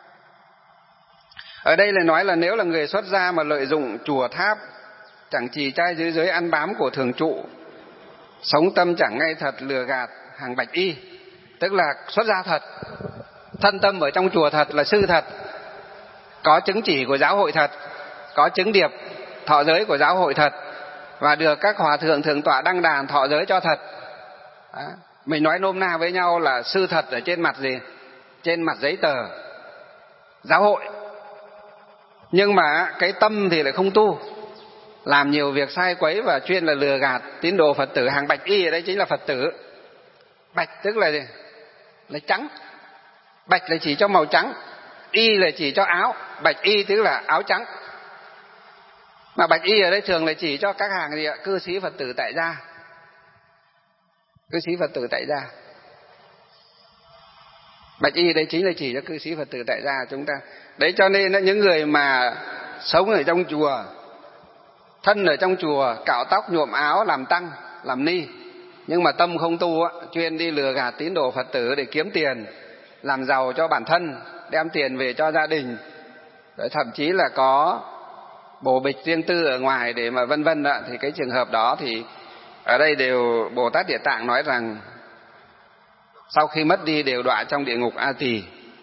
Ở đây là nói là nếu là người xuất gia mà lợi dụng chùa tháp, chẳng trì trai dưới giới ăn bám của thường trụ, sống tâm chẳng ngay thật, lừa gạt hàng bạch y, tức là xuất gia thật, thân tâm ở trong chùa thật, là sư thật, có chứng chỉ của giáo hội thật, có chứng điệp thọ giới của giáo hội thật, và được các hòa thượng thượng tọa đăng đàn thọ giới cho thật. Đó. Mình nói nôm na với nhau là sư thật ở trên mặt gì? Trên mặt giấy tờ giáo hội. Nhưng mà cái tâm thì lại không tu, làm nhiều việc sai quấy và chuyên là lừa gạt tín đồ Phật tử. Hàng bạch y ở đây chính là Phật tử. Bạch tức là gì? Là trắng. Bạch là chỉ cho màu trắng, y là chỉ cho áo. Bạch y tức là áo trắng. Mà bạch y ở đây thường là chỉ cho các hàng gì ạ? Cư sĩ Phật tử tại gia. Cư sĩ Phật tử tại gia. Bạch y đây chính là chỉ cho cư sĩ Phật tử tại gia chúng ta. Đấy cho nên những người mà sống ở trong chùa, thân ở trong chùa, cạo tóc nhuộm áo, làm tăng, làm ni, nhưng mà tâm không tu, chuyên đi lừa gạt tín đồ Phật tử để kiếm tiền, làm giàu cho bản thân, đem tiền về cho gia đình, rồi thậm chí là có bồ bịch riêng tư ở ngoài để mà vân vân đó, thì cái trường hợp đó thì ở đây đều Bồ Tát Địa Tạng nói rằng sau khi mất đi đều đọa trong địa ngục A Tỳ.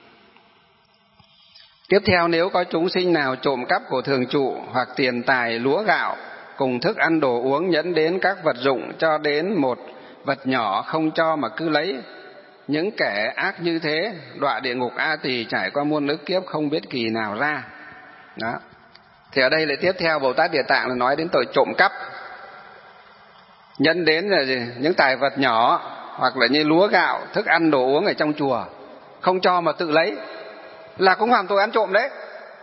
Tiếp theo, nếu có chúng sinh nào trộm cắp của thường trụ hoặc tiền tài lúa gạo cùng thức ăn đồ uống, nhẫn đến các vật dụng cho đến một vật nhỏ không cho mà cứ lấy, những kẻ ác như thế đọa địa ngục A Tỳ, trải qua muôn ức kiếp không biết kỳ nào ra. Đó. Thì ở đây lại tiếp theo Bồ Tát Địa Tạng là nói đến tội trộm cắp. Nhẫn đến là gì? Những tài vật nhỏ hoặc là như lúa gạo, thức ăn đồ uống ở trong chùa không cho mà tự lấy, là cũng phạm tội ăn trộm đấy.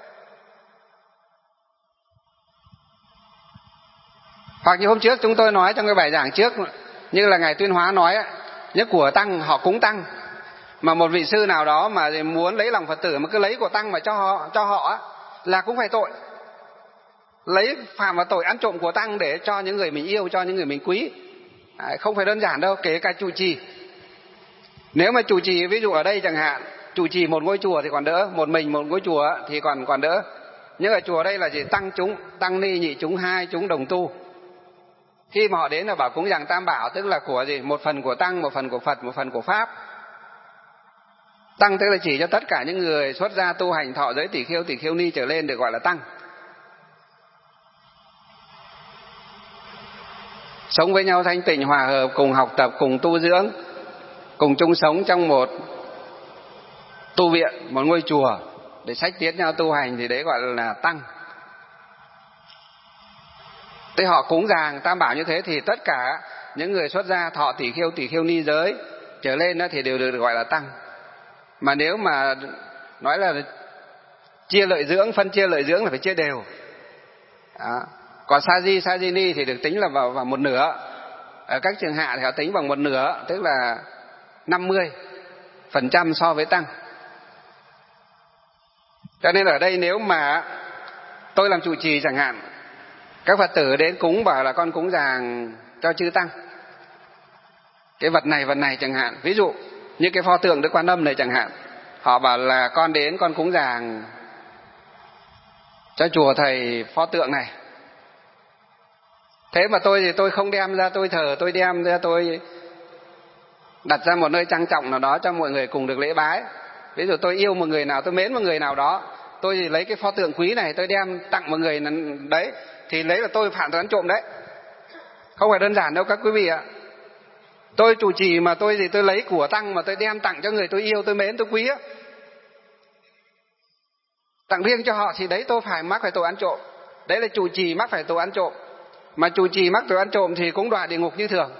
Hoặc như hôm trước chúng tôi nói trong cái bài giảng trước, như là Ngài Tuyên Hóa nói, những của tăng họ cúng tăng, mà một vị sư nào đó mà muốn lấy lòng Phật tử mà cứ lấy của tăng mà cho họ, cho họ là cũng phải tội. Lấy phạm vào tội ăn trộm của tăng để cho những người mình yêu, cho những người mình quý. À, không phải đơn giản đâu. Kể cả trụ trì, nếu mà trụ trì ví dụ ở đây chẳng hạn, trụ trì một ngôi chùa thì còn đỡ, một mình một ngôi chùa thì còn còn đỡ. Nhưng ở chùa đây là gì? Tăng chúng, tăng ni nhị chúng, hai chúng đồng tu. Khi mà họ đến là bảo cúng dường tam bảo, tức là của gì? Một phần của tăng, một phần của Phật, một phần của Pháp. Tăng tức là chỉ cho tất cả những người xuất gia tu hành thọ giới tỷ khiêu, tỷ khiêu ni trở lên được gọi là tăng. Sống với nhau thanh tịnh hòa hợp, cùng học tập, cùng tu dưỡng, cùng chung sống trong một tu viện, một ngôi chùa để xách tiến nhau tu hành, thì đấy gọi là tăng. Thế họ cúng dường tam bảo như thế thì tất cả những người xuất gia thọ tỷ khiêu, tỷ khiêu ni giới trở lên đó thì đều được gọi là tăng. Mà nếu mà nói là chia lợi dưỡng, phân chia lợi dưỡng là phải chia đều. Đó. Còn sa di, sa di ni thì được tính là vào, vào một nửa. Ở các trường hạ thì họ tính bằng một nửa, tức là năm mươi phần trăm so với tăng. Cho nên ở đây nếu mà tôi làm trụ trì chẳng hạn, các Phật tử đến cúng bảo là con cúng dường cho chư tăng cái vật này vật này chẳng hạn, ví dụ như cái pho tượng Đức Quan Âm này chẳng hạn, họ bảo là con đến con cúng dường cho chùa thầy pho tượng này. Thế mà tôi thì tôi không đem ra tôi thờ, tôi đem ra tôi đặt ra một nơi trang trọng nào đó cho mọi người cùng được lễ bái. Ví dụ tôi yêu một người nào, tôi mến một người nào đó, tôi thì lấy cái pho tượng quý này tôi đem tặng một người đấy, thì lấy là tôi phạm tội ăn trộm đấy. Không phải đơn giản đâu các quý vị ạ. Tôi trụ trì mà tôi gì tôi lấy của tăng mà tôi đem tặng cho người tôi yêu, tôi mến, tôi quý á, tặng riêng cho họ, thì đấy tôi phải mắc phải tội ăn trộm. Đấy là trụ trì mắc phải tội ăn trộm. Mà trụ trì mắc tội ăn trộm thì cũng đọa địa ngục như thường.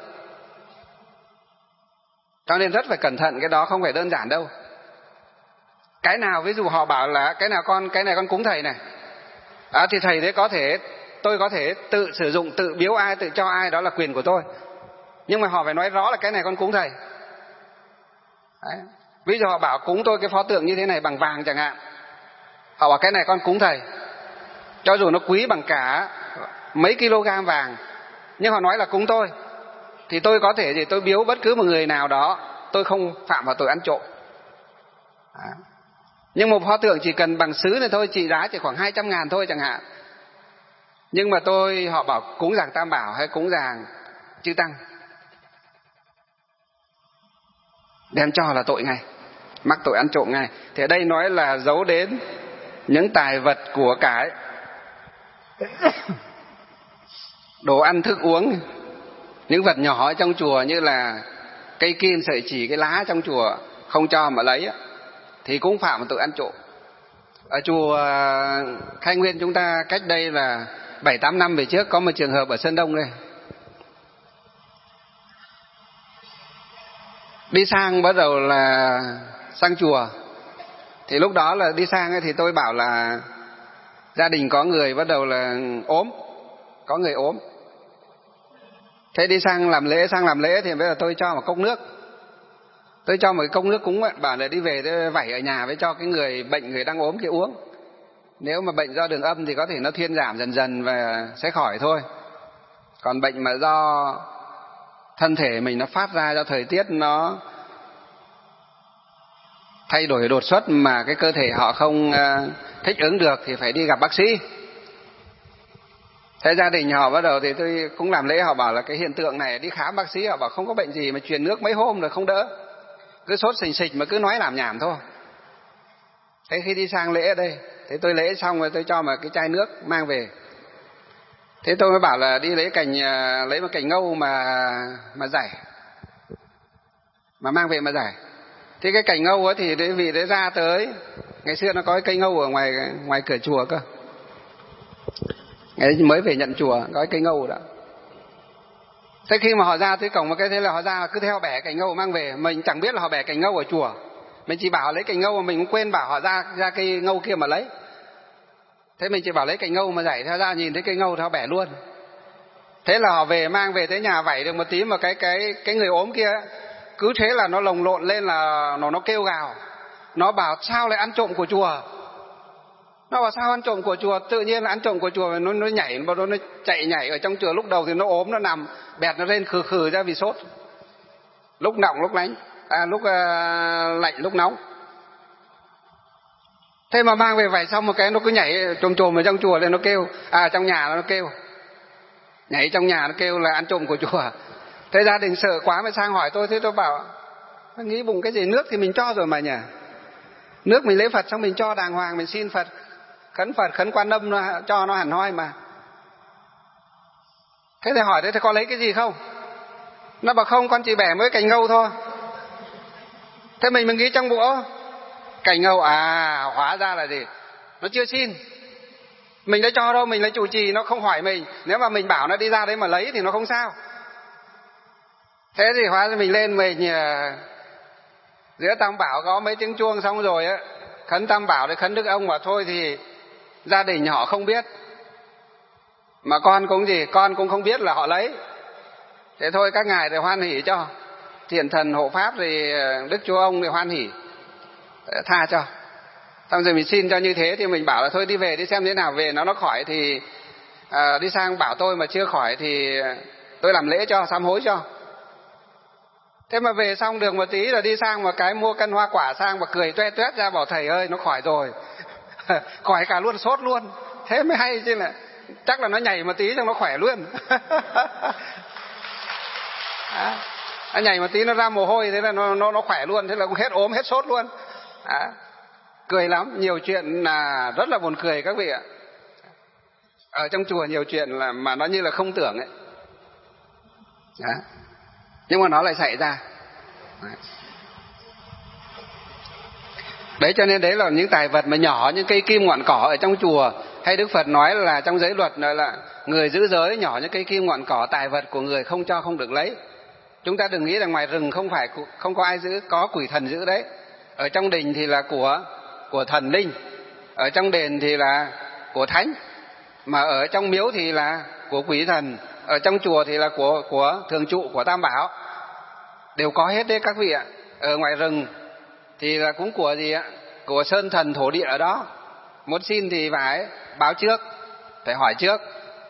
Cho nên rất phải cẩn thận, cái đó không phải đơn giản đâu. Cái nào ví dụ họ bảo là cái nào con cái này con cúng thầy này, à, thì thầy đấy có thể tôi có thể tự sử dụng, tự biếu ai, tự cho ai, đó là quyền của tôi. Nhưng mà họ phải nói rõ là cái này con cúng thầy. Đấy. Ví dụ họ bảo cúng tôi cái pho tượng như thế này bằng vàng chẳng hạn, họ bảo cái này con cúng thầy, cho dù nó quý bằng cả mấy kg vàng, nhưng họ nói là cúng tôi, thì tôi có thể thì tôi biếu bất cứ một người nào đó, tôi không phạm vào tội ăn trộm. Đó. Nhưng một pho tượng chỉ cần bằng sứ này thôi, trị giá chỉ khoảng hai trăm ngàn thôi chẳng hạn, nhưng mà tôi họ bảo cúng dường Tam Bảo hay cúng dường Chư Tăng, đem cho là tội ngay, mắc tội ăn trộm ngay. Thì ở đây nói là giấu đến những tài vật của cải, đồ ăn thức uống, những vật nhỏ ở trong chùa như là cây kim, sợi chỉ, cái lá trong chùa không cho mà lấy thì cũng phạm vào tội ăn trộm. Ở chùa Khai Nguyên chúng ta cách đây là bảy tám năm về trước có một trường hợp ở Sơn Đông đây. Đi sang bắt đầu là sang chùa, thì lúc đó là đi sang ấy, thì tôi bảo là gia đình có người bắt đầu là ốm, có người ốm. Thế đi sang làm lễ, sang làm lễ thì bây giờ tôi cho một cốc nước, tôi cho một cái cốc nước cúng ấy, bảo là đi về tôi vẩy ở nhà với cho cái người bệnh, người đang ốm kia uống. Nếu mà bệnh do đường âm thì có thể nó thuyên giảm dần dần và sẽ khỏi thôi. Còn bệnh mà do thân thể mình nó phát ra, do thời tiết nó thay đổi đột xuất mà cái cơ thể họ không thích ứng được thì phải đi gặp bác sĩ. Thế gia đình họ bắt đầu thì tôi cũng làm lễ, họ bảo là cái hiện tượng này đi khám bác sĩ, họ bảo không có bệnh gì mà truyền nước mấy hôm rồi không đỡ, cứ sốt sình sịch mà cứ nói làm nhảm thôi. Thế khi đi sang lễ ở đây, thế tôi lễ xong rồi tôi cho một cái chai nước mang về. Thế tôi mới bảo là đi lấy cành, lấy một cành ngâu mà mà rải, mà mang về mà rải. Thế cái cành ngâu ấy thì đấy, vì đấy ra tới, ngày xưa nó có cái cây ngâu ở ngoài ngoài cửa chùa cơ. Ngày mới về nhận chùa có cái cây ngâu đó. Thế khi mà họ ra tới cổng một cái, thế là họ ra cứ theo bẻ cành ngâu mang về, mình chẳng biết là họ bẻ cành ngâu ở chùa, mình chỉ bảo lấy cành ngâu mà mình cũng quên bảo họ ra ra cây ngâu kia mà lấy. Thế mình chỉ bảo lấy cành ngâu mà rải theo, ra nhìn thấy cây ngâu thì họ bẻ luôn. Thế là họ về mang về tới nhà vẩy được một tí mà cái cái cái người ốm kia cứ thế là nó lồng lộn lên, là nó nó kêu gào, nó bảo sao lại ăn trộm của chùa. Nó bảo sao ăn trộm của chùa, tự nhiên là ăn trộm của chùa, nó nó nhảy, nó nó chạy nhảy ở trong chùa. Lúc đầu thì nó ốm, nó nằm bẹt nó lên khừ khừ ra vì sốt, lúc nọng lúc lạnh, à, lúc uh, lạnh lúc nóng. Thế mà mang về vải xong một cái nó cứ nhảy trồm trồm ở trong chùa lên, nó kêu, à trong nhà nó kêu, nhảy trong nhà nó kêu là ăn trộm của chùa. Thế gia đình sợ quá mới sang hỏi tôi. Thế tôi bảo nghĩ bụng cái gì, nước thì mình cho rồi mà nhỉ, nước mình lễ Phật xong mình cho đàng hoàng, mình xin Phật, khấn Phật, khấn Quan Âm nó, cho nó hẳn hoi mà. Thế thì hỏi thế thì có lấy cái gì không? Nó bảo không, con chỉ bẻ mới cành ngâu thôi. Thế mình mới nghĩ trong bụng cành ngâu, à hóa ra là gì, nó chưa xin, mình đã cho đâu, mình lấy chủ trì nó không hỏi mình, nếu mà mình bảo nó đi ra đấy mà lấy thì nó không sao. Thế thì hóa ra mình lên mình giữa Tam Bảo có mấy tiếng chuông xong rồi á, khấn Tam Bảo để khấn Đức Ông, mà thôi thì gia đình họ không biết, mà con cũng gì, con cũng không biết là họ lấy. Thế thôi các ngài thì hoan hỉ cho, thiện thần hộ pháp thì Đức Chúa Ông thì hoan hỉ tha cho. Xong rồi mình xin cho như thế thì mình bảo là thôi đi về đi xem thế nào, về nó nó khỏi thì à, đi sang bảo tôi, mà chưa khỏi thì tôi làm lễ cho, sám hối cho. Thế mà về xong được một tí rồi đi sang một cái mua cân hoa quả sang và cười toe toét ra bảo thầy ơi nó khỏi rồi. Khỏi cả luôn, sốt luôn. Thế mới hay chứ, là chắc là nó nhảy một tí xong nó khỏe luôn. À, nó nhảy một tí nó ra mồ hôi, thế là nó nó nó khỏe luôn, thế là cũng hết ốm hết sốt luôn. À, cười lắm, nhiều chuyện là rất là buồn cười các vị ạ. Ở trong chùa nhiều chuyện là mà nó như là không tưởng ấy. Đó. Nhưng mà nó lại xảy ra. Đấy. Đấy, cho nên đấy là những tài vật mà nhỏ, những cây kim ngọn cỏ ở trong chùa. Hay Đức Phật nói là trong giới luật nói là người giữ giới nhỏ những cây kim ngọn cỏ, tài vật của người không cho không được lấy. Chúng ta đừng nghĩ là ngoài rừng không phải không có ai giữ, có quỷ thần giữ đấy. Ở trong đình thì là của của thần linh, ở trong đền thì là của thánh, mà ở trong miếu thì là của quỷ thần, ở trong chùa thì là của của thường trụ, của Tam Bảo, đều có hết đấy các vị ạ. Ở ngoài rừng thì là cũng của gì ạ? Của sơn thần thổ địa ở đó. Muốn xin thì phải báo trước, phải hỏi trước.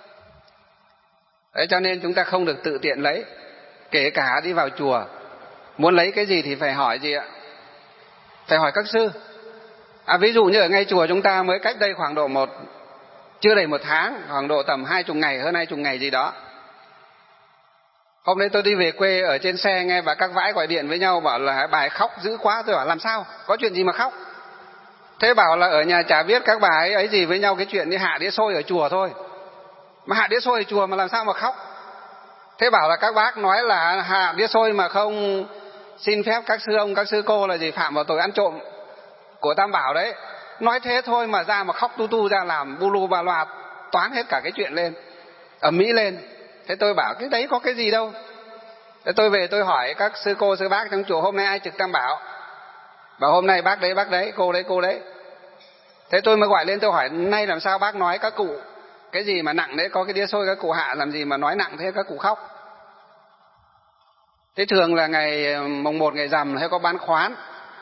Đấy, cho nên chúng ta không được tự tiện lấy. Kể cả đi vào chùa, muốn lấy cái gì thì phải hỏi gì ạ? Phải hỏi các sư. À, ví dụ như ở ngay chùa chúng ta mới cách đây khoảng độ một, chưa đầy một tháng, khoảng độ tầm hai chục ngày, hơn hai chục ngày gì đó. Hôm nay tôi đi về quê, ở trên xe nghe bà các vãi gọi điện với nhau bảo là bà ấy khóc dữ quá. Tôi bảo làm sao? Có chuyện gì mà khóc? Thế bảo là ở nhà chả biết các bà ấy ấy gì với nhau cái chuyện đi hạ đĩa xôi ở chùa thôi. Mà hạ đĩa xôi ở chùa mà làm sao mà khóc? Thế bảo là các bác nói là hạ đĩa xôi mà không xin phép các sư ông, các sư cô là gì, phạm vào tội ăn trộm của Tam Bảo đấy. Nói thế thôi mà ra mà khóc tu tu ra, làm bu lu ba loa, toán hết cả cái chuyện lên, ầm ĩ lên. Thế tôi bảo cái đấy có cái gì đâu. Thế tôi về tôi hỏi các sư cô sư bác trong chùa hôm nay ai trực Tam Bảo. Bảo hôm nay bác đấy bác đấy, cô đấy cô đấy. Thế tôi mới gọi lên tôi hỏi nay làm sao bác nói các cụ cái gì mà nặng đấy, có cái đĩa xôi các cụ hạ làm gì mà nói nặng thế, các cụ khóc. Thế thường là ngày mùng một ngày rằm hay có bán khoán.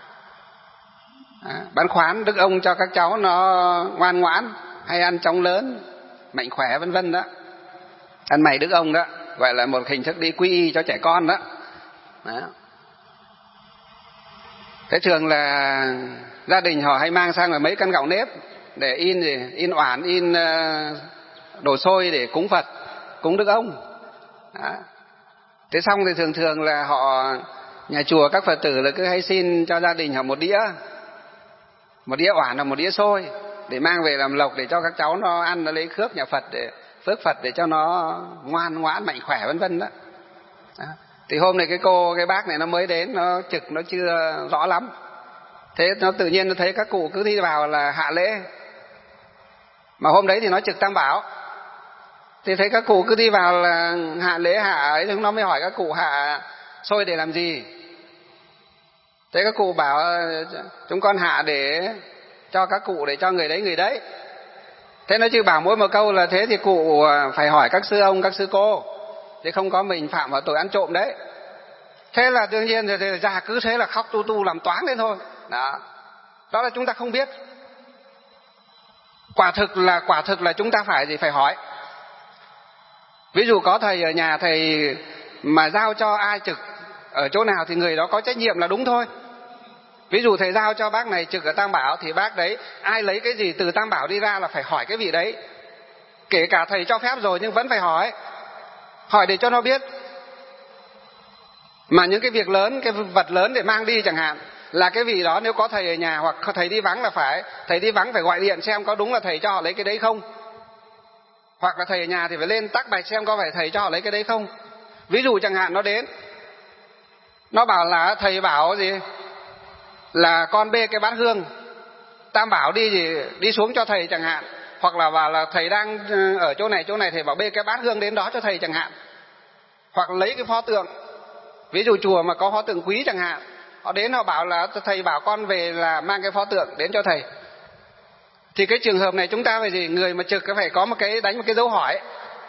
À, bán khoán đức ông cho các cháu nó ngoan ngoãn, hay ăn chóng lớn, mạnh khỏe vân vân đó. Ăn mày đức ông đó, gọi là một hình thức đi quy y cho trẻ con đó. Đó. Thế thường là gia đình họ hay mang sang là mấy căn gạo nếp để in gì, in oản, in đồ xôi để cúng Phật, cúng đức ông. Đó. Thế xong thì thường thường là họ, nhà chùa các Phật tử là cứ hay xin cho gia đình họ một đĩa, một đĩa oản là một đĩa xôi để mang về làm lộc, để cho các cháu nó ăn, nó lấy khước nhà Phật, để phước Phật, để cho nó ngoan ngoãn mạnh khỏe vân vân đó. Đó. Thì hôm nay cái cô cái bác này nó mới đến, nó trực nó chưa rõ lắm. Thế nó tự nhiên nó thấy các cụ cứ đi vào là hạ lễ. Mà hôm đấy thì nó trực Tam Bảo. Thì thấy các cụ cứ đi vào là hạ lễ hạ ấy, thì nó mới hỏi các cụ hạ xôi để làm gì. Thế các cụ bảo chúng con hạ để cho các cụ, để cho người đấy người đấy. Thế nó chỉ bảo mỗi một câu là thế thì cụ phải hỏi các sư ông, các sư cô, chứ không có mình phạm vào tội ăn trộm đấy. Thế là đương nhiên thì ra cứ thế là khóc tu tu làm toán lên thôi. Đó. Đó là chúng ta không biết. Quả thực là quả thực là chúng ta phải gì phải hỏi. Ví dụ có thầy ở nhà, thầy mà giao cho ai trực ở chỗ nào thì người đó có trách nhiệm là đúng thôi. Ví dụ thầy giao cho bác này trực ở Tam Bảo thì bác đấy ai lấy cái gì từ Tam Bảo đi ra là phải hỏi cái vị đấy. Kể cả thầy cho phép rồi nhưng vẫn phải hỏi. Hỏi để cho nó biết. Mà những cái việc lớn, cái vật lớn để mang đi chẳng hạn, là cái vị đó nếu có thầy ở nhà hoặc thầy đi vắng là phải, thầy đi vắng phải gọi điện xem có đúng là thầy cho họ lấy cái đấy không. Hoặc là thầy ở nhà thì phải lên tắc bạch xem có phải thầy cho họ lấy cái đấy không. Ví dụ chẳng hạn nó đến, nó bảo là thầy bảo gì là con bê cái bát hương Tam Bảo đi gì đi xuống cho thầy chẳng hạn, hoặc là bảo là thầy đang ở chỗ này chỗ này, thầy bảo bê cái bát hương đến đó cho thầy chẳng hạn. Hoặc lấy cái pho tượng, ví dụ chùa mà có pho tượng quý chẳng hạn, họ đến họ bảo là thầy bảo con về là mang cái pho tượng đến cho thầy. Thì cái trường hợp này chúng ta phải gì, người mà trực phải có một cái đánh một cái dấu hỏi.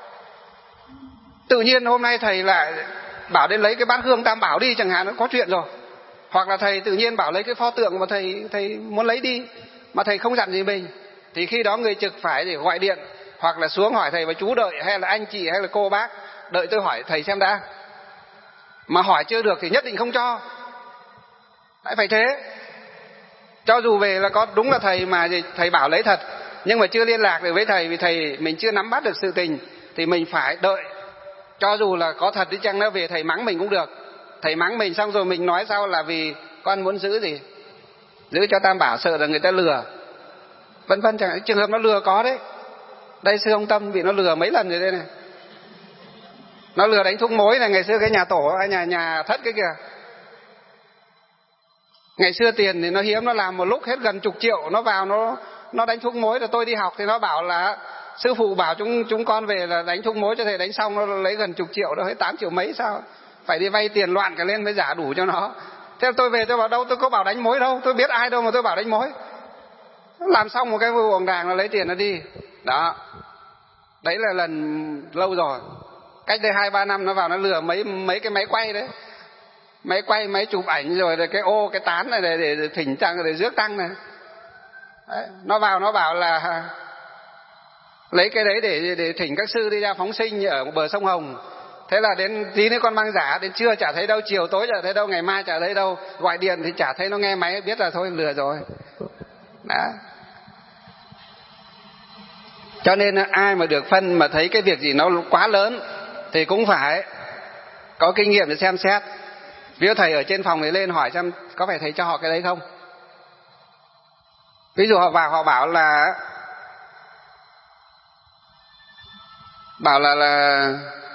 Tự nhiên hôm nay thầy lại bảo đến lấy cái bát hương Tam Bảo đi chẳng hạn, nó có chuyện rồi. Hoặc là thầy tự nhiên bảo lấy cái pho tượng mà thầy thầy muốn lấy đi mà thầy không dặn gì mình, thì khi đó người trực phải để gọi điện hoặc là xuống hỏi thầy và chú đợi, hay là anh chị hay là cô bác đợi tôi hỏi thầy xem đã. Mà hỏi chưa được thì nhất định không cho. Lại phải thế. Cho dù về là có đúng là thầy mà thầy bảo lấy thật, nhưng mà chưa liên lạc được với thầy vì thầy mình chưa nắm bắt được sự tình, thì mình phải đợi. Cho dù là có thật đi chăng nữa, về thầy mắng mình cũng được. Thầy mắng mình xong rồi mình nói sau là vì con muốn giữ gì, giữ cho Tam Bảo, sợ là người ta lừa, vân vân chẳng hạn. Trường hợp nó lừa có đấy. Đây sư ông Tâm bị nó lừa mấy lần rồi đây này. Nó lừa đánh thuốc mối này, ngày xưa cái nhà tổ, nhà nhà thất cái kìa. Ngày xưa tiền thì nó hiếm, nó làm một lúc hết gần chục triệu, nó vào nó nó đánh thuốc mối. Rồi tôi đi học thì nó bảo là sư phụ bảo chúng chúng con về là đánh thuốc mối cho thầy, đánh xong nó lấy gần chục triệu, nó hết tám triệu mấy sao. Phải đi vay tiền loạn cả lên mới giả đủ cho nó. Thế tôi về tôi bảo đâu tôi có bảo đánh mối đâu, tôi biết ai đâu mà tôi bảo đánh mối. Làm xong một cái vụ ổng đàng nó lấy tiền nó đi. Đó. Đấy là lần lâu rồi. Cách đây hai ba năm nó vào nó lừa mấy mấy cái máy quay đấy. Máy quay, máy chụp ảnh rồi cái ô, cái tán này để, để, để thỉnh tăng, để rước tăng này. Đấy. Nó vào nó bảo là lấy cái đấy để để thỉnh các sư đi ra phóng sinh ở bờ sông Hồng. Thế là đến tí nữa con mang giả, đến trưa chả thấy đâu, chiều tối chả thấy đâu, ngày mai chả thấy đâu, gọi điện thì chả thấy nó nghe máy, biết là thôi lừa rồi. Đó. Cho nên ai mà được phân mà thấy cái việc gì nó quá lớn thì cũng phải có kinh nghiệm để xem xét. Ví dụ thầy ở trên phòng thì lên hỏi xem có phải thầy cho họ cái đấy không. Ví dụ họ vào họ bảo là bảo là là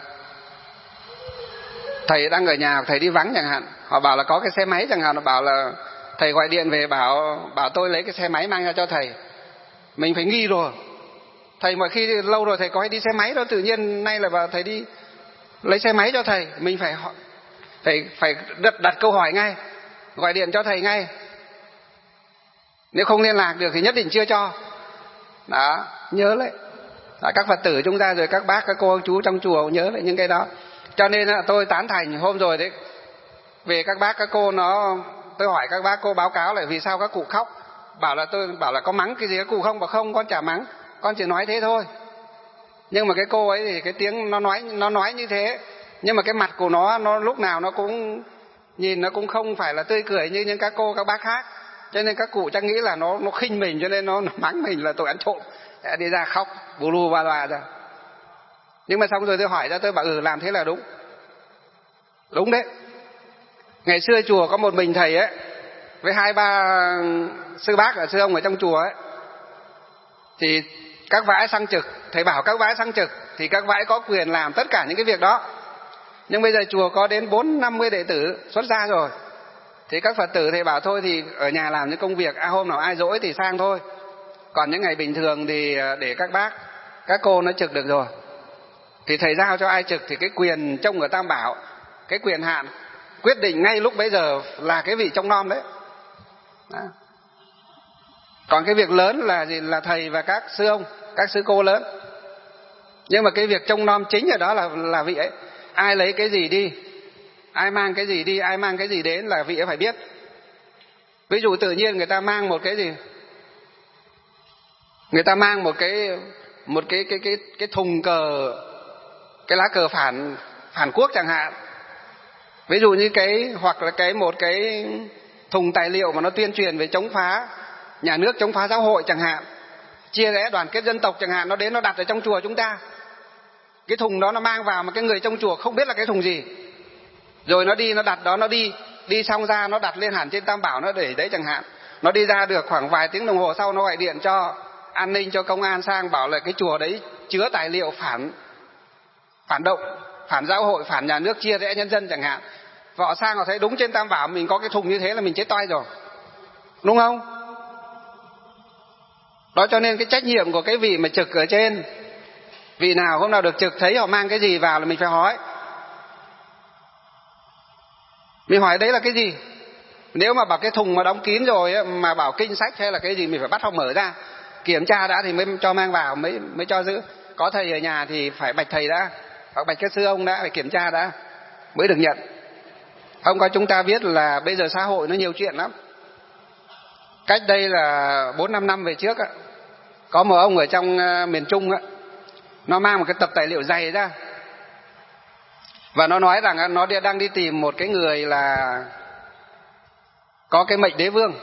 thầy đang ở nhà, thầy đi vắng chẳng hạn, họ bảo là có cái xe máy chẳng hạn, họ bảo là thầy gọi điện về bảo bảo tôi lấy cái xe máy mang ra cho thầy. Mình phải nghi rồi. Thầy mọi khi lâu rồi thầy có hay đi xe máy đâu, tự nhiên nay là bảo thầy đi lấy xe máy cho thầy, mình phải phải phải đặt, đặt câu hỏi ngay, gọi điện cho thầy ngay. Nếu không liên lạc được thì nhất định chưa cho. Đó, nhớ lấy. Đó, các Phật tử chúng ta rồi các bác, các cô, chú trong chùa nhớ lại những cái đó. Cho nên tôi tán thành hôm rồi đấy, về các bác các cô nó, tôi hỏi các bác cô báo cáo lại vì sao các cụ khóc. Bảo là tôi bảo là có mắng cái gì các cụ không, bảo không, con chả mắng, con chỉ nói thế thôi. Nhưng mà cái cô ấy thì cái tiếng nó nói nó nói như thế, nhưng mà cái mặt của nó nó lúc nào nó cũng nhìn nó cũng không phải là tươi cười như những các cô các bác khác. Cho nên các cụ chắc nghĩ là nó nó khinh mình, cho nên nó, nó mắng mình là tội ăn trộm, đi ra khóc bù lu ba loa ra. Nhưng mà xong rồi tôi hỏi ra, tôi bảo ừ làm thế là đúng. Đúng đấy. Ngày xưa chùa có một mình thầy ấy với hai ba sư bác ở sư ông ở trong chùa ấy, thì các vãi sang trực, thầy bảo các vãi sang trực thì các vãi có quyền làm tất cả những cái việc đó. Nhưng bây giờ chùa có đến bốn năm mươi đệ tử xuất gia rồi, thì các Phật tử thầy bảo thôi thì ở nhà làm những công việc, à, hôm nào ai rỗi thì sang thôi. Còn những ngày bình thường thì để các bác các cô nó trực được rồi. Thì thầy giao cho ai trực thì cái quyền trông ở Tam Bảo, cái quyền hạn quyết định ngay lúc bấy giờ là cái vị trông nom đấy. Đó. Còn cái việc lớn là gì? Là thầy và các sư ông, các sư cô lớn. Nhưng mà cái việc trông nom chính ở đó là là vị ấy. Ai lấy cái gì đi, ai mang cái gì đi, ai mang cái gì đến là vị ấy phải biết. Ví dụ tự nhiên người ta mang một cái gì, người ta mang một cái một cái cái cái cái thùng cờ, cái lá cờ phản phản quốc chẳng hạn. Ví dụ như cái hoặc là cái một cái thùng tài liệu mà nó tuyên truyền về chống phá nhà nước, chống phá giáo hội chẳng hạn, chia rẽ đoàn kết dân tộc chẳng hạn, nó đến nó đặt ở trong chùa chúng ta. Cái thùng đó nó mang vào mà cái người trong chùa không biết là cái thùng gì. Rồi nó đi nó đặt đó, nó đi đi xong ra nó đặt lên hẳn trên Tam Bảo, nó để đấy chẳng hạn. Nó đi ra được khoảng vài tiếng đồng hồ sau nó gọi điện cho an ninh, cho công an sang bảo là cái chùa đấy chứa tài liệu phản phản động, phản giáo hội, phản nhà nước, chia rẽ nhân dân chẳng hạn. Và họ sang họ thấy đúng trên Tam Bảo mình có cái thùng như thế là mình chết toay rồi. Đúng không? Đó, cho nên cái trách nhiệm của cái vị mà trực ở trên, vị nào hôm nào được trực thấy họ mang cái gì vào là mình phải hỏi. Mình hỏi đấy là cái gì? Nếu mà bảo cái thùng mà đóng kín rồi ấy, mà bảo kinh sách hay là cái gì, mình phải bắt họ mở ra kiểm tra đã thì mới cho mang vào, mới mới cho giữ. Có thầy ở nhà thì phải bạch thầy đã, hoặc bạch cái sư ông đã, phải kiểm tra đã mới được nhận. Không có chúng ta biết là bây giờ xã hội nó nhiều chuyện lắm. Cách đây là bốn năm năm về trước á, có một ông ở trong miền Trung á, nó mang một cái tập tài liệu dày ra và nó nói rằng nó đang đi tìm một cái người là có cái mệnh đế vương,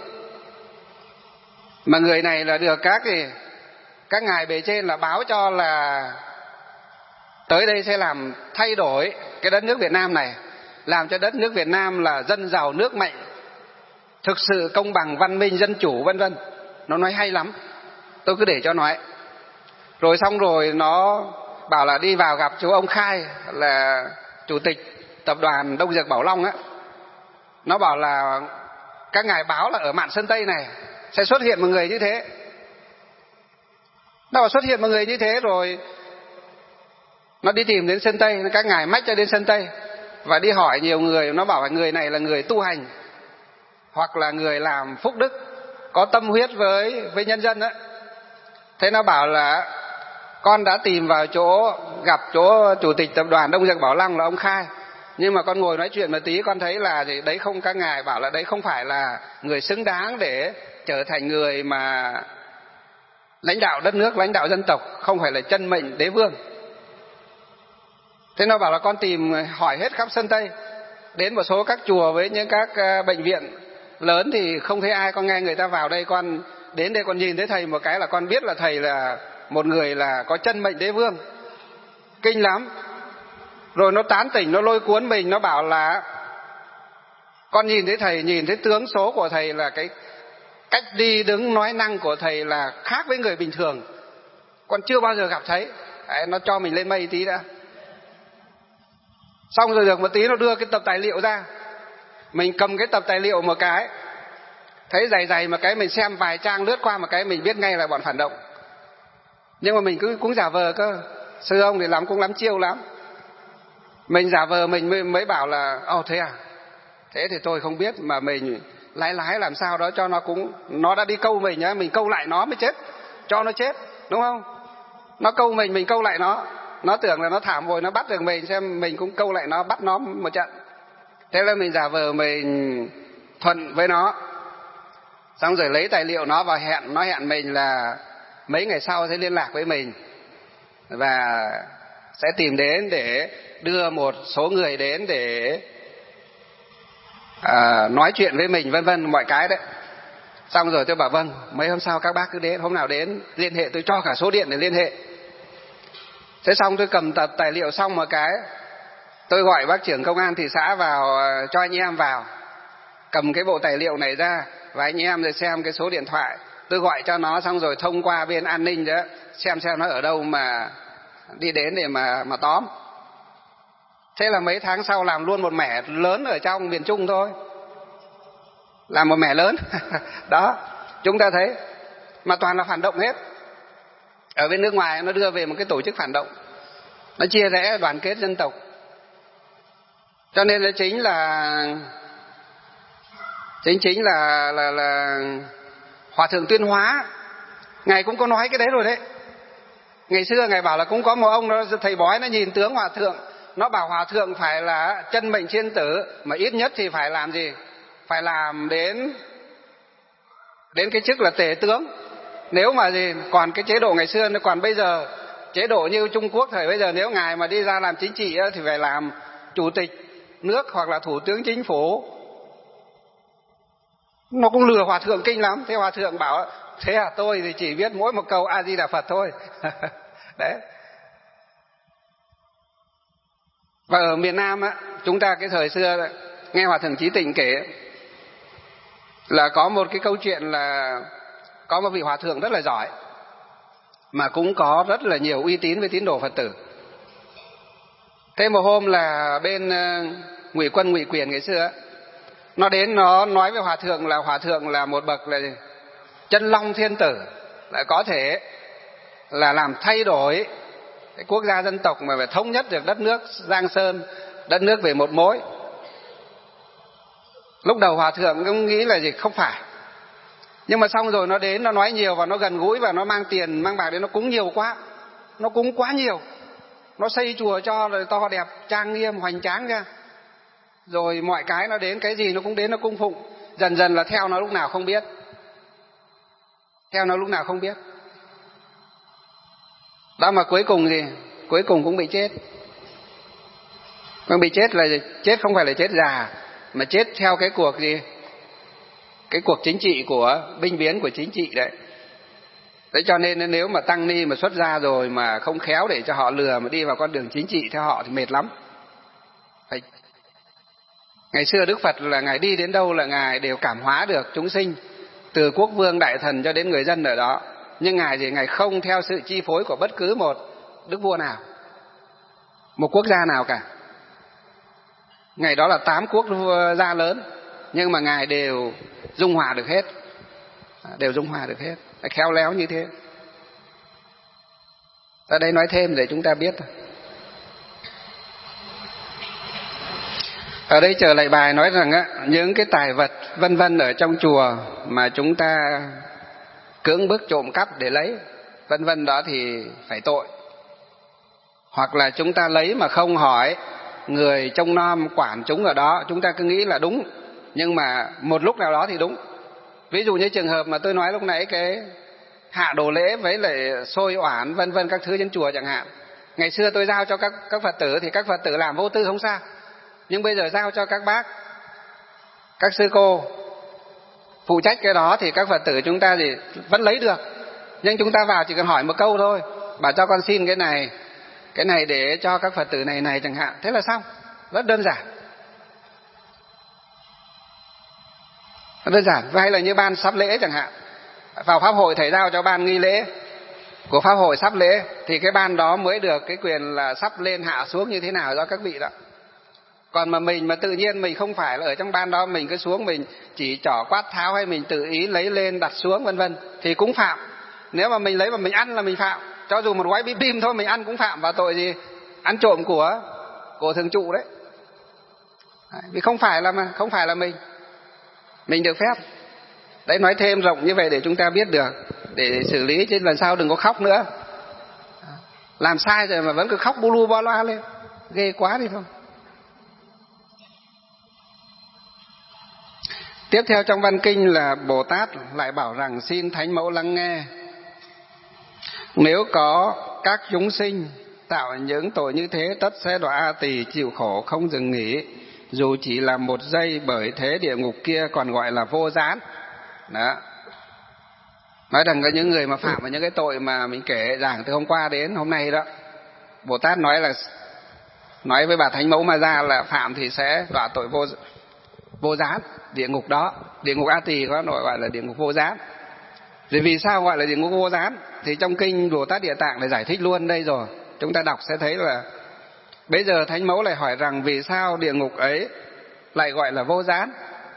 mà người này là được các thì các ngài bề trên là báo cho là tới đây sẽ làm thay đổi cái đất nước Việt Nam này, làm cho đất nước Việt Nam là dân giàu nước mạnh, thực sự công bằng, văn minh, dân chủ, vân vân. Nó nói hay lắm, tôi cứ để cho nói. Rồi xong rồi nó bảo là đi vào gặp chú ông Khai là chủ tịch tập đoàn Đông Dược Bảo Long á. Nó bảo là các ngài báo là ở mạn Sơn Tây này sẽ xuất hiện một người như thế. Nó bảo xuất hiện một người như thế rồi nó đi tìm đến Sơn Tây, các ngài mách cho đến Sơn Tây và đi hỏi nhiều người. Nó bảo là người này là người tu hành hoặc là người làm phúc đức, có tâm huyết với với nhân dân á. Thế nó bảo là con đã tìm vào chỗ gặp chỗ chủ tịch tập đoàn Đông Dược Bảo Long là ông Khai, nhưng mà con ngồi nói chuyện một tí con thấy là đấy không, các ngài bảo là đấy không phải là người xứng đáng để trở thành người mà lãnh đạo đất nước, lãnh đạo dân tộc, không phải là chân mệnh đế vương. Thế nó bảo là con tìm hỏi hết khắp Sơn Tây, đến một số các chùa với những các bệnh viện lớn thì không thấy ai. Con nghe người ta vào đây, con đến đây con nhìn thấy thầy một cái là con biết là thầy là một người là có chân mệnh đế vương, kinh lắm. Rồi nó tán tỉnh, nó lôi cuốn mình, nó bảo là con nhìn thấy thầy, nhìn thấy tướng số của thầy là cái cách đi đứng nói năng của thầy là khác với người bình thường, con chưa bao giờ gặp thấy. Đấy, nó cho mình lên mây tí đã. Xong rồi được một tí nó đưa cái tập tài liệu ra, mình cầm cái tập tài liệu một cái, thấy dày dày một cái, mình xem vài trang lướt qua một cái mình biết ngay là bọn phản động. Nhưng mà mình cứ cũng giả vờ cơ, sư ông thì lắm cũng lắm chiêu lắm. Mình giả vờ mình mới, mới bảo là ồ thế à, thế thì tôi không biết, mà mình lái lái làm sao đó cho nó cũng, nó đã đi câu mình nhá, mình câu lại nó mới chết, cho nó chết, đúng không? Nó câu mình, mình câu lại nó, nó tưởng là nó thảm rồi nó bắt được mình, xem mình cũng câu lại nó, bắt nó một trận. Thế là mình giả vờ mình thuận với nó, xong rồi lấy tài liệu nó và hẹn, nó hẹn mình là mấy ngày sau sẽ liên lạc với mình và sẽ tìm đến để đưa một số người đến để à, nói chuyện với mình, vân vân mọi cái đấy. Xong rồi tôi bảo vâng, mấy hôm sau các bác cứ đến, hôm nào đến liên hệ, tôi cho cả số điện để liên hệ. Thế xong tôi cầm tập tài liệu xong một cái, tôi gọi bác trưởng công an thị xã vào, cho anh em vào, cầm cái bộ tài liệu này ra và anh em rồi xem cái số điện thoại, tôi gọi cho nó, xong rồi thông qua bên an ninh đó xem xem nó ở đâu mà đi đến để mà mà tóm. Thế là mấy tháng sau làm luôn một mẻ lớn ở trong miền Trung thôi, làm một mẻ lớn đó. Chúng ta thấy mà toàn là phản động hết. Ở bên nước ngoài nó đưa về một cái tổ chức phản động, nó chia rẽ đoàn kết dân tộc. Cho nên là chính là chính chính là là là Hòa thượng Tuyên Hóa, ngài cũng có nói cái đấy rồi đấy. Ngày xưa ngài bảo là cũng có một ông đó, thầy bói, nó nhìn tướng hòa thượng, nó bảo hòa thượng phải là chân mệnh thiên tử, mà ít nhất thì phải làm gì, phải làm đến đến cái chức là tể tướng. Nếu mà gì còn cái chế độ ngày xưa, còn bây giờ chế độ như Trung Quốc thời bây giờ, nếu ngài mà đi ra làm chính trị thì phải làm chủ tịch nước hoặc là thủ tướng chính phủ. Nó cũng lừa hòa thượng kinh lắm. Thế hòa thượng bảo thế à, tôi thì chỉ biết mỗi một câu A Di Đà Phật thôi. Đấy. Và ở miền Nam á, chúng ta cái thời xưa nghe hòa thượng Chí Tịnh kể là có một cái câu chuyện là có một vị hòa thượng rất là giỏi mà cũng có rất là nhiều uy tín với tín đồ Phật tử. Thế một hôm là bên uh, Ngụy Quân Ngụy Quyền ngày xưa, nó đến nó nói với hòa thượng là hòa thượng là một bậc là chân long thiên tử, là có thể là làm thay đổi cái quốc gia dân tộc mà phải thống nhất được đất nước Giang Sơn, đất nước về một mối. Lúc đầu hòa thượng cũng nghĩ là gì không phải, nhưng mà xong rồi nó đến nó nói nhiều và nó gần gũi và nó mang tiền mang bạc đến, nó cúng nhiều quá, nó cúng quá nhiều, nó xây chùa cho rồi to đẹp trang nghiêm hoành tráng ra, rồi mọi cái nó đến, cái gì nó cũng đến nó cung phụng. Dần dần là theo nó lúc nào không biết, theo nó lúc nào không biết đó, mà cuối cùng gì cuối cùng cũng bị chết. Mà bị chết là chết không phải là chết già, mà chết theo cái cuộc gì cái cuộc chính trị của binh biến của chính trị đấy. Thế cho nên nếu mà tăng ni mà xuất gia rồi mà không khéo để cho họ lừa mà đi vào con đường chính trị theo họ thì mệt lắm. Phải... Ngày xưa Đức Phật là ngài đi đến đâu là ngài đều cảm hóa được chúng sinh, từ quốc vương đại thần cho đến người dân ở đó. Nhưng Ngài thì Ngài không theo sự chi phối của bất cứ một đức vua nào, một quốc gia nào cả. Ngày đó là tám quốc gia lớn, nhưng mà Ngài đều dung hòa được hết, đều dung hòa được hết, khéo léo như thế. Ở đây nói thêm để chúng ta biết. Ở đây trở lại bài nói rằng á, những cái tài vật vân vân ở trong chùa mà chúng ta cưỡng bức trộm cắp để lấy vân vân đó thì phải tội. Hoặc là chúng ta lấy mà không hỏi người trông nom quản chúng ở đó, chúng ta cứ nghĩ là đúng, nhưng mà một lúc nào đó thì đúng. Ví dụ như trường hợp mà tôi nói lúc nãy, cái hạ đồ lễ với lại xôi oản vân vân các thứ trên chùa chẳng hạn. Ngày xưa tôi giao cho các các Phật tử thì các Phật tử làm vô tư không sao, nhưng bây giờ giao cho các bác, các sư cô phụ trách cái đó thì các Phật tử chúng ta thì vẫn lấy được. Nhưng chúng ta vào chỉ cần hỏi một câu thôi, bảo cho con xin cái này, cái này để cho các Phật tử này này chẳng hạn, thế là xong, rất đơn giản. Rất đơn giản. Hay là như ban sắp lễ chẳng hạn, vào pháp hội thầy giao cho ban nghi lễ của pháp hội sắp lễ thì cái ban đó mới được cái quyền là sắp lên hạ xuống như thế nào do các vị đó. Còn mà mình mà tự nhiên mình không phải là ở trong ban đó, mình cứ xuống mình chỉ trỏ quát tháo hay mình tự ý lấy lên đặt xuống vân vân thì cũng phạm. Nếu mà mình lấy mà mình ăn là mình phạm, cho dù một gói bim bim thôi mình ăn cũng phạm vào tội gì? Ăn trộm của của thường trụ đấy. Vì không phải là mà không phải là mình mình được phép. Đấy, nói thêm rộng như vậy để chúng ta biết được, để xử lý, chứ lần sau đừng có khóc nữa. Làm sai rồi mà vẫn cứ khóc bu lu bo loa lên, ghê quá đi thôi. Tiếp theo trong văn kinh là Bồ Tát lại bảo rằng xin Thánh Mẫu lắng nghe. Nếu có các chúng sinh tạo những tội như thế, tất sẽ đọa A Tỳ, chịu khổ không dừng nghỉ, dù chỉ là một giây, bởi thế địa ngục kia còn gọi là vô gián. Đó. Nói rằng có những người mà phạm vào những cái tội mà mình kể giảng từ hôm qua đến hôm nay đó, Bồ Tát nói là nói với bà Thánh Mẫu Ma Gia là phạm thì sẽ đọa tội vô vô gián, địa ngục đó, địa ngục A Tỳ có gọi là địa ngục vô gián. Rồi vì sao gọi là địa ngục vô gián thì trong kinh Bồ Tát Địa Tạng lại giải thích luôn đây rồi, chúng ta đọc sẽ thấy là bây giờ Thánh Mẫu lại hỏi rằng vì sao địa ngục ấy lại gọi là vô gián.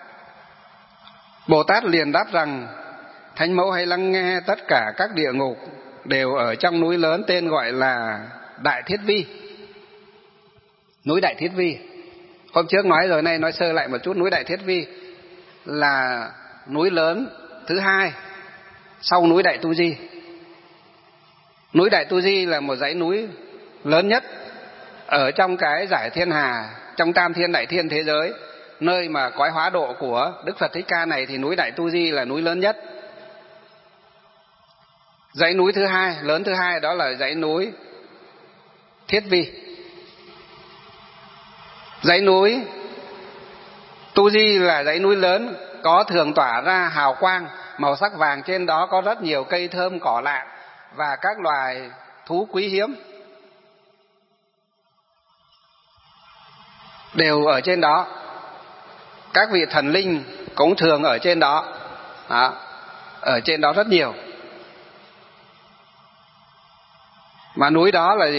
Bồ Tát liền đáp rằng Thánh Mẫu hãy lắng nghe, tất cả các địa ngục đều ở trong núi lớn tên gọi là Đại Thiết Vi. Núi Đại Thiết Vi, hôm trước nói rồi, nay nói sơ lại một chút. Núi Đại Thiết Vi là núi lớn thứ hai sau núi Đại Tu Di. Núi Đại Tu Di là một dãy núi lớn nhất ở trong cái giải thiên hà, trong tam thiên đại thiên thế giới, nơi mà cõi hóa độ của Đức Phật Thích Ca này thì núi Đại Tu Di là núi lớn nhất. Dãy núi thứ hai, lớn thứ hai đó là dãy núi Thiết Vi. Dãy núi Tu Di là dãy núi lớn, có thường tỏa ra hào quang màu sắc vàng, trên đó có rất nhiều cây thơm cỏ lạ và các loài thú quý hiếm đều ở trên đó. Các vị thần linh cũng thường ở trên đó, đó ở trên đó rất nhiều. Mà núi đó là gì?